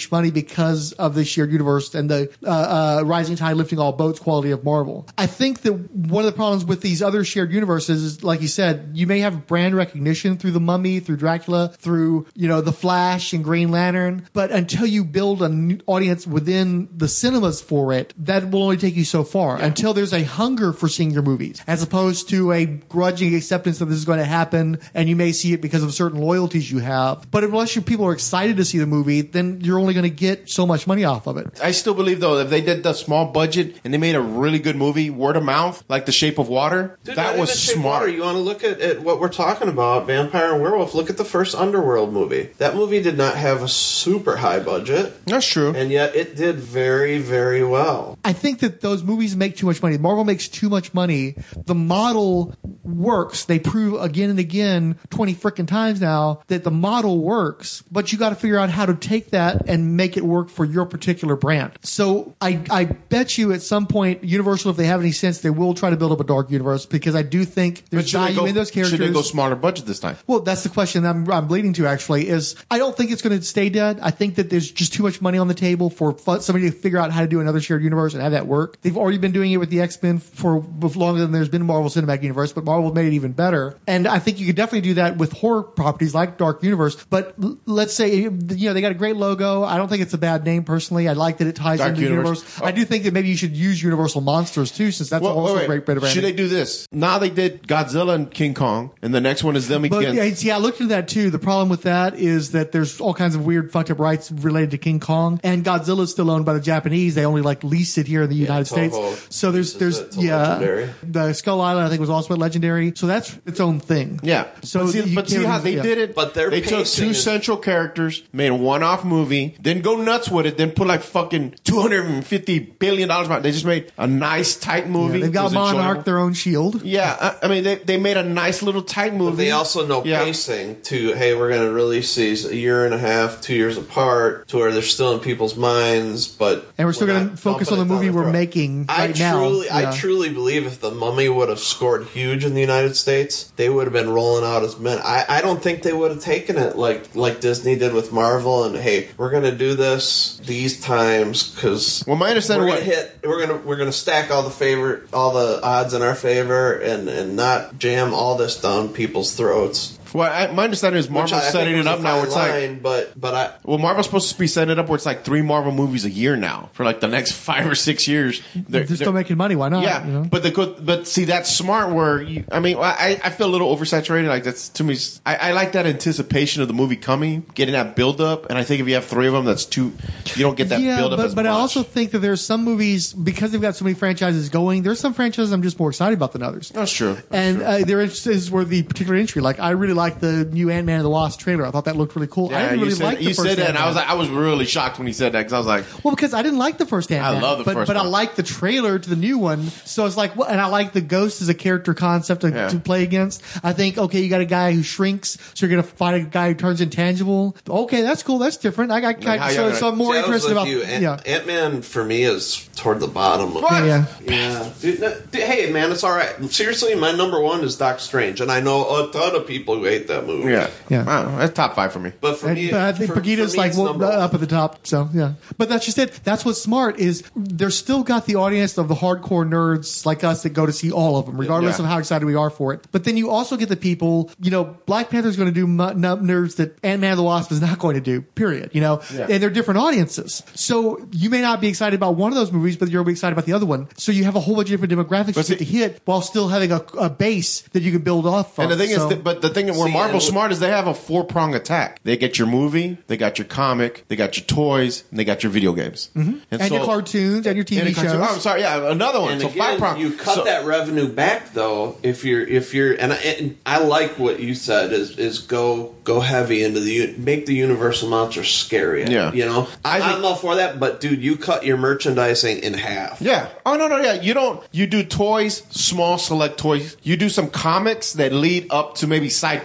unleash money because of the shared universe and the uh, uh, rising tide lifting all boats quality of Marvel. I think that one of the problems with these other shared universes is, like you said, you may have brand recognition through the Mummy, through Dracula, through, you know, the Flash and Green Lantern, but until you build an audience within the cinemas for it, that will only take you so far. Yeah. Until there's a hunger for seeing your movies, as opposed to a grudging acceptance that this is going to happen, and you may see it because of certain loyalties you have. But unless you people are excited to see the movie, then you're only going to get so much money off of it. I still believe, though, if they did the small budget and they made a really good movie, word of mouth, like The Shape of Water, Dude, that was smart. Water, you want to look at, at what we're talking about, Vampire and Werewolf, look at the first Underworld movie. That movie did not have a super high budget. That's true. And yet it did very, very well. I think that those movies make too much money. Marvel makes too much money. The model works. They prove again and again, twenty frickin' times now, that the model works, but you got to figure out how to take that and make it work for your particular brand. So I, I bet you at some point, Universal, if they have any sense, they will try to build up a dark universe, because I do think there's value go, in those characters. Should they go smaller budget this time? Well, that's the question I'm, I'm leading to, actually, is I don't think it's going to stay dead. I think that there's just too much money on the table for somebody to figure out how to do another shared universe and have that work. They've already been doing it with the X-Men for longer than there's been a Marvel Cinematic Universe, but Marvel made it even better. And I think you could definitely do that with horror properties like Dark Universe. But l- let's say, you know, they got a great logo. I don't think it's a bad name, personally. I like that it ties Dark into the Universe. universe. Oh. I do think that maybe you should use Universal Monsters, too, since that's Well, also wait, wait. a great bit of branding. Should they do this? Now they did Godzilla and King Kong, and the next one is them But against... yeah, see, I looked into that too. The problem with that is that there's all kinds of weird fucked up rights related to King Kong, and Godzilla's still owned by the Japanese. They only like lease it here in the Yeah, United States. Toho So there's there's it to yeah, Legendary. the Skull Island I think was also at Legendary. So that's its own thing. Yeah. So but see, you but see can't how really- they yeah. did it? But their they took pacing two is- central characters, made a one-off movie, then go nuts with it, then put like fucking two hundred fifty billion dollars behind it. They just made a nice, tight movie. Yeah, they've It got was Monarch, enjoyable. their own shield. Yeah, I, I mean, they, they made a nice little tight movie. But they also know Yeah. pacing to, hey, we're going to release these a year and a half, two years apart, to where they're still in people's minds, but... And we're still going to not focus on dumping the it movie down we're throat. making I right now. truly, Yeah. I truly believe if the Mummy would have scored huge in the United States, they would have been rolling out as men. I, I don't think they would have taken it like like Disney did with Marvel. And hey, we're going to do this these times because well, my understanding we're going to what- hit. We're going to we're going to stack all the favor, all the odds in our favor, and and not jam all this down people's throats. Well, I, my understanding is Which Marvel's I think setting was it a up now where it's fine like... line, but but I Well, Marvel's supposed to be setting it up where it's like three Marvel movies a year now for like the next five or six years. They're, They're still making money. Why not? Yeah, you know? but the good, but see that's smart. Where you, I mean, I I feel a little oversaturated. Like that's to me. I, I like that anticipation of the movie coming, getting that build up, and I think if you have three of them, that's too. You don't get that yeah, build up. but, as but much. I also think that there's some movies, because they've got so many franchises going, there's some franchises I'm just more excited about than others. That's true. That's and true. Uh, there is where the particular entry. Like, I really like the new Ant-Man and the Wasp trailer. I thought that looked really cool. I Yeah, didn't you really said, like the you first said that, and I Ant-Man. was like, I was really shocked when he said that because I was like, Well, because I didn't like the first Ant-Man. I love the but, first But I one. like the trailer to the new one. So it's like, well, and I like the Ghost as a character concept to, Yeah. to play against. I think, okay, you got a guy who shrinks, so you're going to fight a guy who turns intangible. Okay, that's cool. That's different. I got, Like, how so, y'all so I'm more See, I was interested with about, you. Ant- yeah. Ant-Man for me is toward the bottom. Of Yeah, yeah. Yeah. Dude, no, dude, hey, man, it's all right. Seriously, my number one is Doctor Strange, and I know a ton of people who hate that movie. yeah, Yeah. Wow, that's top five for me. But for And, me, but I think for, Pegita's for me, like it's well, number one. up at the top. So yeah, but that's just it. That's what's smart is they're still got the audience of the hardcore nerds like us that go to see all of them, regardless Yeah. of how excited we are for it. But then you also get the people. You know, Black Panther's going to do mu- nu- nerds that Ant-Man and the Wasp is not going to do. Period. You know, Yeah. and they're different audiences. So you may not be excited about one of those movies, but you'll be excited about the other one. So you have a whole bunch of different demographics you see- get to hit while still having a, a base that you can build off from. And the thing So- is, that, but the thing where See, Marvel's and- smart is they have a four prong attack. They get your movie, they got your comic, they got your toys, and they got your video games, mm-hmm. and your cartoons and your T V and your cartoon- shows. Oh, I'm sorry, yeah, another one. And so again, five prong. you cut So- that revenue back though. If you're, if you're, and I, and I like what you said is is go go heavy into the make the Universal monsters scary. Yeah. you know, I, I think- I'm all for that. But dude, you cut your merchandising in half. Yeah. Oh no no yeah. You don't. You do toys, small select toys. You do some comics that lead up to maybe side characters.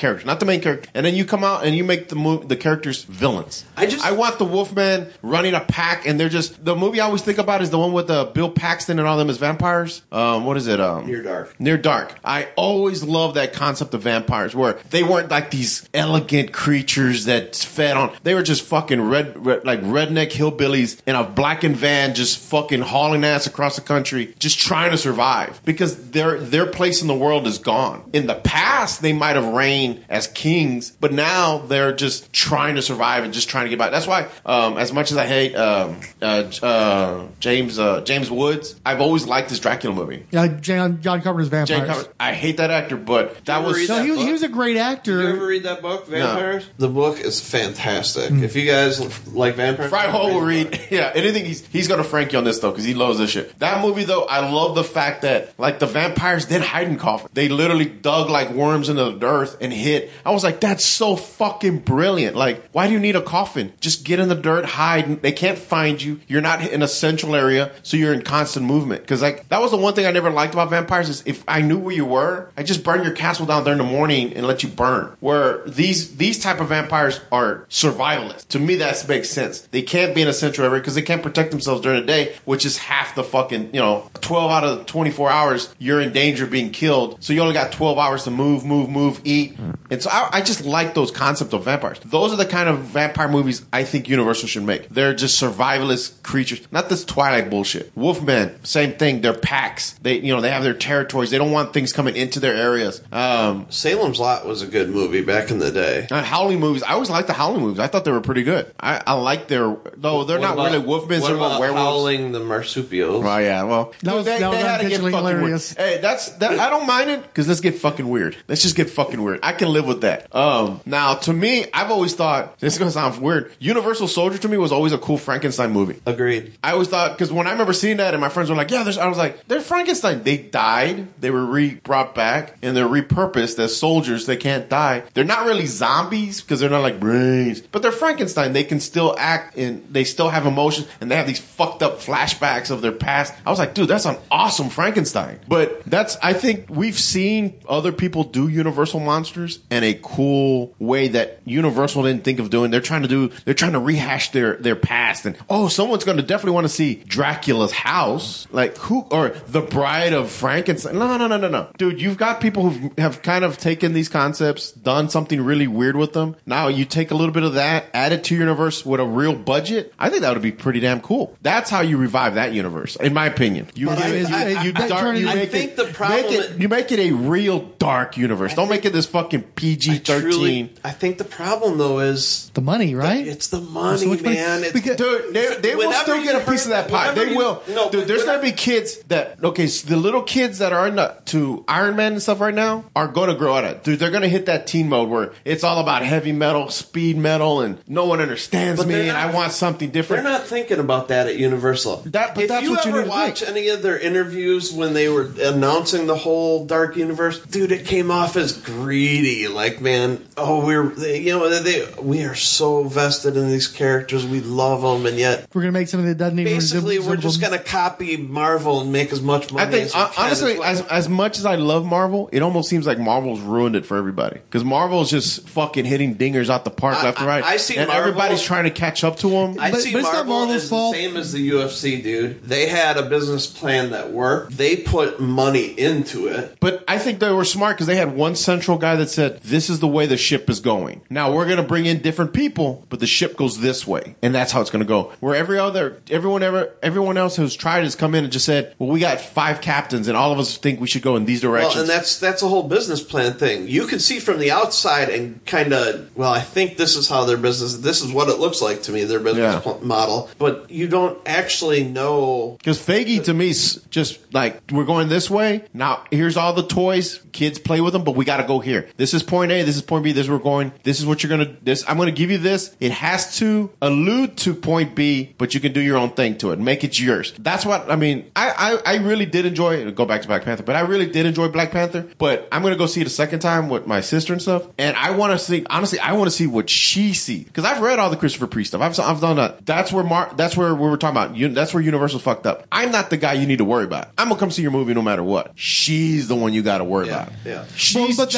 characters, not the main character. And then you come out and you make the mo- the characters villains. I just I want the Wolfman running a pack, and they're just the movie I always think about is the one with uh, Bill Paxton and all them as vampires. Um, what is it? Um, Near Dark. Near Dark. I always love that concept of vampires, where they weren't like these elegant creatures that fed on. They were just fucking red, red like redneck hillbillies in a blackened van, just fucking hauling ass across the country, just trying to survive because their their place in the world is gone. In the past, they might have reigned as kings, but now they're just trying to survive and just trying to get by. That's why, um, as much as I hate um, uh, uh, James uh, James Woods, I've always liked this Dracula movie. Yeah, John, John Carpenter's Vampires. Jane Carpenter, I hate that actor, but that was no, he, was- he was a great actor. Did you ever read that book, Vampires? No. The book is fantastic. Mm. If you guys like vampires, Fry Hall will read. Yeah, anything he's he's gonna frank you on this though because he loves this shit. That movie though, I love the fact that like the vampires didn't hide in coffins. They literally dug like worms into the earth and hid. I was like, that's so fucking brilliant. Like, why do you need a coffin? Just get in the dirt, hide. They can't find you. You're not in a central area, so you're in constant movement. Because like that was the one thing I never liked about vampires is if I knew where you were, I just burn your castle down there in the morning and let you burn. Where these these type of vampires are survivalists. To me, that makes sense. They can't be in a central area because they can't protect themselves during the day, which is half the fucking, you know, twelve out of twenty-four hours, you're in danger of being killed. So you only got twelve hours to move, move, move, eat. And so I, I just like those concepts of vampires. Those are the kind of vampire movies I think Universal should make. They're just survivalist creatures. Not this Twilight bullshit. Wolfman, same thing. They're packs. They, you know, they have their territories. They don't want things coming into their areas. Um, Salem's Lot was a good movie back in the day. Uh, Howling movies. I always liked the Howling movies. I thought they were pretty good. I, I like their, though they're What not about- really Wolfmans. What They're about more werewolves. Howling the Marsupials? Oh yeah, well, That was- they, that was they had to get unintentionally fucking hilarious. weird. Hey, that's that. I don't mind it because let's get fucking weird. Let's just get fucking weird. I can live with that. Um, now to me, I've always thought this is gonna sound weird. Universal Soldier to me was always a cool Frankenstein movie. Agreed. I always thought because when I remember seeing that and my friends were like, "Yeah," there's, I was like, "They're Frankenstein. They died. They were re brought back and they're repurposed as soldiers. They can't die. They're not really zombies because they're not like brains, but they're Frankenstein. They can still act and they still have emotions and they have these fucked up flashbacks of their past." I was like, dude, that's an awesome Frankenstein. But that's, I think we've seen other people do Universal monsters in a cool way that Universal didn't think of doing. They're trying to do, they're trying to rehash their, their past. And, oh, someone's going to definitely want to see Dracula's house. Like, who, or The Bride of Frankenstein. No, no, no, no, no. Dude, you've got people who have kind of taken these concepts, done something really weird with them. Now you take a little bit of that, add it to your universe with a real budget. I think that would be pretty damn cool. That's how you revive that universe, in my opinion. You, But you, I- you, I- you, I- dark, you I make think it, the problem make it, you make it a real dark universe. Don't make it this fucking P G thirteen. Truly, I think the problem though is the money, right? It's the money, So much money. man. It's, Because- Dude, they, they will Whenever still get a you piece of that pie. whenever They you- will. no, Dude, there's whenever- going to be kids that, okay, so the little kids that are into to Iron Man and stuff right now are going to grow out of it. Dude, they're going to hit that teen mode where it's all about heavy metal, speed metal, and no one understands But me, they're and not- I want something They're different. not thinking about that at Universal. That- but if that's you what you ever need to watch think. any of their interviews when they were announcing the whole Dark Universe, dude, it came off as greedy. Like, man, oh, we're they, you know they we are so vested in these characters, we love them, and yet We're gonna make something that doesn't even basically resemble we're just them. gonna copy Marvel and make as much money. I think as we hon- can. honestly, It's as like- as much as I love Marvel, it almost seems like Marvel's ruined it for everybody because Marvel's just fucking hitting dingers out the park I- left and right. I- I see and Marvel- everybody's trying to catch up to them. I But- see but it's not Marvel Marvel's as fault. the same as the U F C, dude. They had a business plan that worked. They put money into it. But I think they were smart because they had one central guy that said, "This is the way the ship is going. Now we're going to bring in different people, but the ship goes this way, and that's how it's going to go." Where every other, everyone ever, everyone else who's tried has come in and just said, "Well, we got five captains, and all of us think we should go in these directions." Well, and that's that's a whole business plan thing. You can see from the outside and kind of, well, I think this is how their business. This is what it looks like to me, their business Yeah. pl- model. But you don't actually know. Because Feige to me is just like, we're going this way. Now here's all the toys. Kids play with them, but we got to go here. This is point A. This is point B. This is where we're going. This is what you're gonna. This I'm gonna give you this. It has to allude to point B, but you can do your own thing to it. Make it yours. That's what I mean. I I, I really did enjoy. Go back to Black Panther, but I really did enjoy Black Panther. But I'm gonna go see it a second time with my sister and stuff. And I want to see. Honestly, I want to see what she sees because I've read all the Christopher Priest stuff. I've I've done that. That's where Mar- That's where we were talking about. You, that's where Universal fucked up. I'm not the guy you need to worry about. I'm gonna come see your movie no matter what. She's the one you got to worry about. Yeah. She's, Well, but that- she's but- waiting.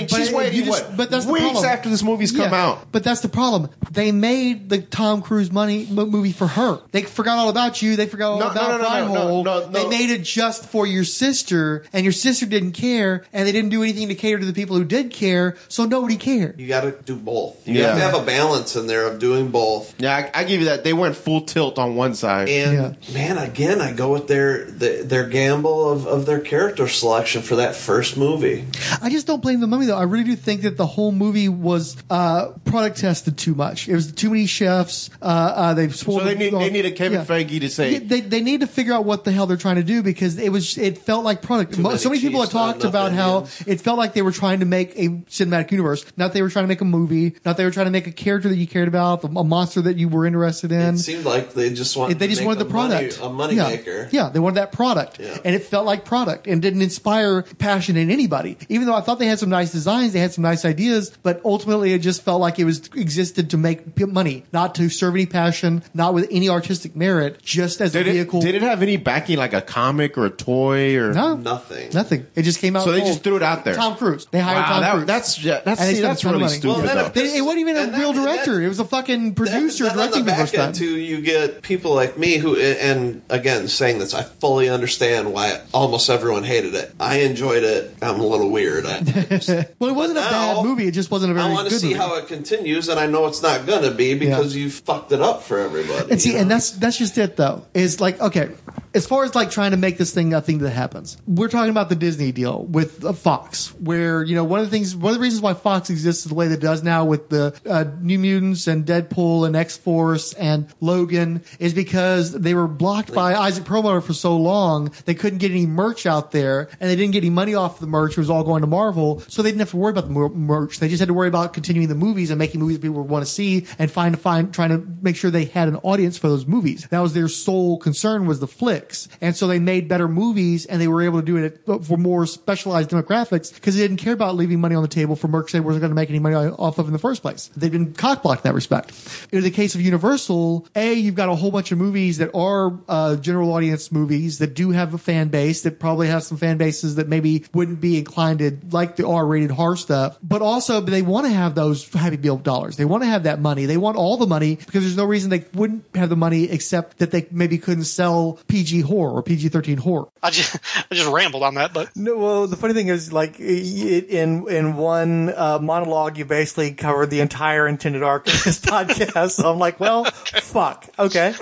mean, she's But waiting you just- what? but that's the weeks problem. after this movie's come Yeah, out. But that's the problem. They made the Tom Cruise money mo- movie for her. They forgot all about you. They forgot all No, about no, no, no, Reinhold. no, no, no. They made it just for your sister, and your sister didn't care, and they didn't do anything to cater to the people who did care, so nobody cared. You got to do both. You Yeah. have to have a balance in there of doing both. Yeah, I, I give you that. They went full tilt on one side. And man, again, I go with their the, their gamble of, of their character selection for that first movie. I just don't blame the mummy though. I really do think that the whole movie was uh, product tested too much. It was too many chefs. Uh, uh, they've spoiled. So they need they need a Kevin yeah. Feige to say Yeah, they they need to figure out what the hell they're trying to do because it was it felt like product. Too many So many people have cheese, not talked enough about how Indians. it felt like they were trying to make a cinematic universe. Not they were trying to make a movie. Not they were trying to make a character that you cared about, a monster that you were interested in. It seemed like they just wanted They to just make wanted the a money- product, a money yeah. maker. Yeah, they wanted that product, Yeah. and it felt like product, and didn't inspire passion in anybody. Even though I thought they had some nice designs, they had some nice ideas, but ultimately it just felt like it was existed to make p- money, not to serve any passion, not with any artistic merit, just as Did a it, vehicle. did it have any backing, like a comic or a toy or No, nothing? Nothing. It just came out. So they cold. just threw it out there. Tom Cruise. They hired Wow, Tom that- Cruise. that's- yeah, that's- And they see, spent a that's ton of really money. stupid, Well, then though. if They- it wasn't even a real director. It was a fucking producer Then on the directing the back first time. end too, you get people like me who, and again, saying this, I fully understand why almost everyone hated it. I enjoyed it. I'm a little weird. I, Well, it wasn't a now, bad movie. It just wasn't a very I good want to see movie. how it continues, and I know it's not going to be because you fucked it up for everybody. And see, you know? and that's that's just it though. Is like okay, as far as like trying to make this thing a thing that happens, we're talking about the Disney deal with uh, Fox, where you know one of the things, one of the reasons why Fox exists the way that it does now with the uh, New Mutants and Deadpool and X Force and Logan is because they were blocked by Isaac Perlmutter for so long they couldn't get any merch out there, and they didn't get any money off the merch. It was all going to Marvel, so they didn't have to worry about the mer- merch. They just had to worry about continuing the movies and making movies that people would want to see and find find trying to make sure they had an audience for those movies. That was their sole concern, was the flicks, and so they made better movies and they were able to do it for more specialized demographics because they didn't care about leaving money on the table for merch they weren't going to make any money off of in the first place. They've been cockblocked in that respect. In the case of Universal, A, you've got a whole bunch of movies that are uh, general audience movies that do have a fan base, that probably have some fan bases that maybe wouldn't be inclined to like the R-rated horror stuff, but also they want to have those Happy Meal dollars. They want to have that money. They want all the money because there's no reason they wouldn't have the money except that they maybe couldn't sell P G horror or P G thirteen horror. I just I just rambled on that, but No, well, the funny thing is, like, i- i- in in one uh, monologue, you basically covered the entire intended arc of this podcast. So I'm like, well, fuck, okay.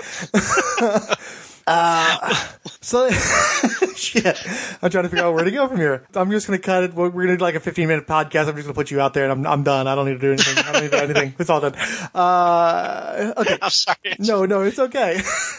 uh, so shit, I'm trying to figure out where to go from here. I'm just gonna cut it. We're gonna do like a fifteen minute podcast. I'm just gonna put you out there, and I'm I'm done. I don't need to do anything. I don't need to do anything. It's all done. Uh, okay. I'm sorry. No, no, it's okay.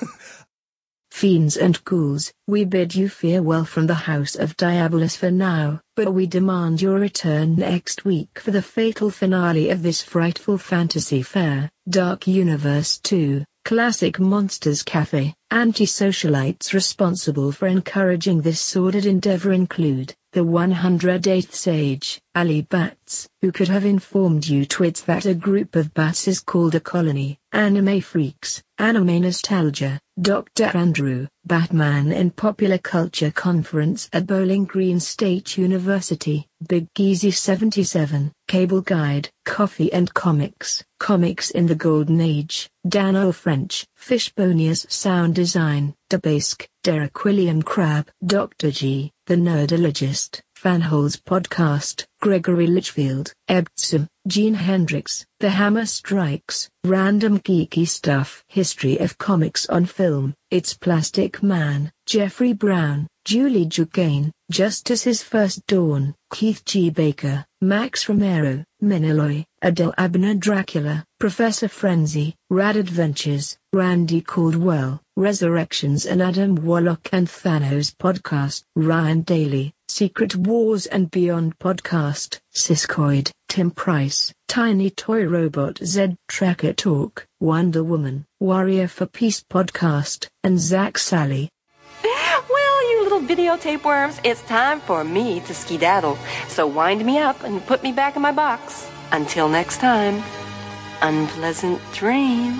Fiends and ghouls, we bid you farewell from the House of Diabolus for now, but we demand your return next week for the fatal finale of this frightful fantasy fair, Dark Universe two, Classic Monsters Cafe. Anti-socialites responsible for encouraging this sordid endeavor include the one hundred eighth Sage, Ali Bats, who could have informed you twits that a group of bats is called a colony, Anime Freaks, Anime Nostalgia, Doctor Andrew, Batman in Popular Culture Conference at Bowling Green State University, Big Geezy seventy-seven, Cable Guide, Coffee and Comics, Comics in the Golden Age, Dano French, Fishbonius Sound Design, Dabask, Derek William Crabb, Doctor G, The Nerdologist, Fanholes Podcast, Gregory Litchfield, Ebtsum, Gene Hendricks, The Hammer Strikes, Random Geeky Stuff, History of Comics on Film, It's Plastic Man, Jeffrey Brown, Julie Duquesne, Justice's First Dawn, Keith G. Baker, Max Romero, Miniloy, Adele Abner Dracula, Professor Frenzy, Rad Adventures, Randy Caldwell, Resurrections and Adam Warlock and Thanos Podcast, Ryan Daly, Secret Wars and Beyond Podcast, Siskoid, Tim Price, Tiny Toy Robot Z Tracker Talk, Wonder Woman, Warrior for Peace Podcast, and Zach Sally. Well, you little videotape worms, it's time for me to skedaddle. So wind me up and put me back in my box. Until next time, unpleasant dreams.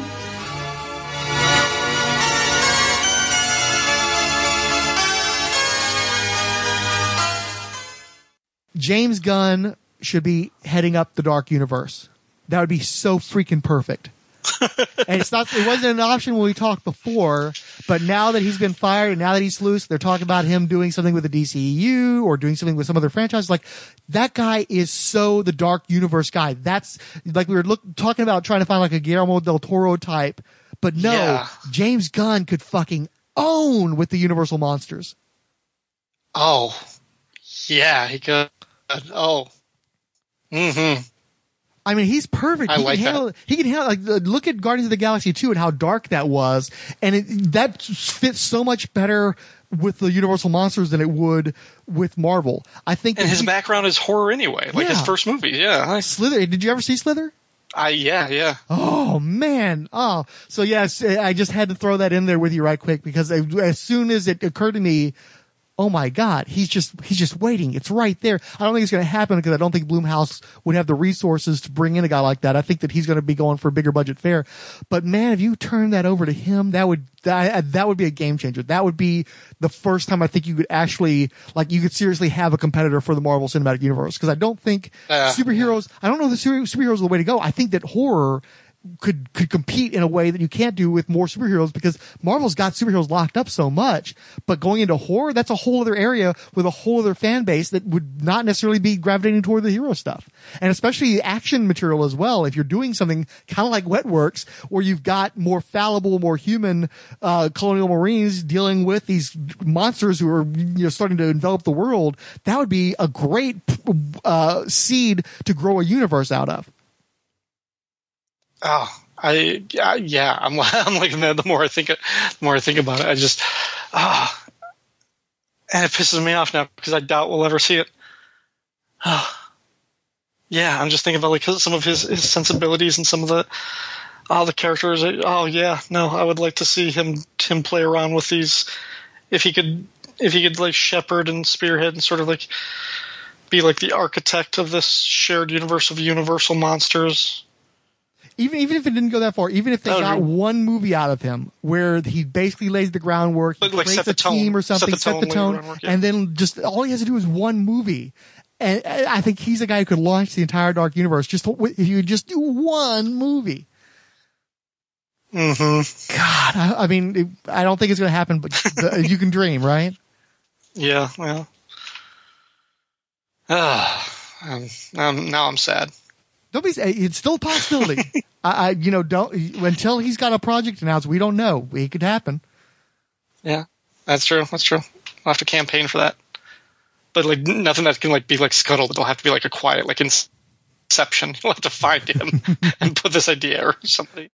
James Gunn should be heading up the Dark Universe. That would be so freaking perfect. And it's not, it wasn't an option when we talked before, but now that he's been fired and now that he's loose, they're talking about him doing something with the D C E U or doing something with some other franchise. Like, that guy is so the Dark Universe guy. That's like, we were look, talking about trying to find like a Guillermo del Toro type, but no, Yeah. James Gunn could fucking own with the Universal monsters. Oh, yeah, he could. Oh, mm-hmm. I mean, he's perfect. I he like can handle, that. He can handle, like, uh, look at Guardians of the Galaxy two and how dark that was. And it, that fits so much better with the Universal monsters than it would with Marvel. I think. And that his he- background is horror anyway, like his Yeah. first movie. Yeah. I, Slither. Did you ever see Slither? I yeah, yeah. Oh man. Oh, so yes, I just had to throw that in there with you right quick because as soon as it occurred to me, oh my God, he's just, he's just waiting. It's right there. I don't think it's going to happen because I don't think Blumhouse would have the resources to bring in a guy like that. I think that he's going to be going for a bigger budget fare. But man, if you turn that over to him, that would, that, that would be a game changer. That would be the first time I think you could actually, like, you could seriously have a competitor for the Marvel Cinematic Universe. Cause I don't think Uh, superheroes, I don't know if the super, superheroes are the way to go. I think that horror could could compete in a way that you can't do with more superheroes because Marvel's got superheroes locked up so much. But going into horror, that's a whole other area with a whole other fan base that would not necessarily be gravitating toward the hero stuff. And especially action material as well. If you're doing something kind of like Wetworks, where you've got more fallible, more human uh colonial marines dealing with these monsters who are, you know, starting to envelop the world, that would be a great uh seed to grow a universe out of. Oh, I, I yeah, I'm I'm like the more I think the more I think about it, I just ah, and it pisses me off now because I doubt we'll ever see it. Oh, yeah, I'm just thinking about like some of his, his sensibilities and some of the all the characters. Oh yeah, no, I would like to see him him play around with these. If he could, if he could like shepherd and spearhead and sort of like be like the architect of this shared universe of Universal monsters. Even even if it didn't go that far, even if they Oh, got no. one movie out of him where he basically lays the groundwork, he Like- like creates set the a team tone. or something, Set the set tone, the lay the tone, groundwork, yeah. and then just all he has to do is one movie. And I think he's a guy who could launch the entire Dark Universe just if you would just do one movie. Mm-hmm. God, I, I mean, it, I don't think it's going to happen, but the, you can dream, right? Yeah, well. Ah, um, um, now I'm sad. Don't be. It's still a possibility. I, I, you know, don't until he's got a project announced. We don't know. It could happen. Yeah, that's true. That's true. I'll have to campaign for that. But like nothing that can like be like scuttled. It'll have to be like a quiet, like Inception. You'll have to find him and put this idea or something.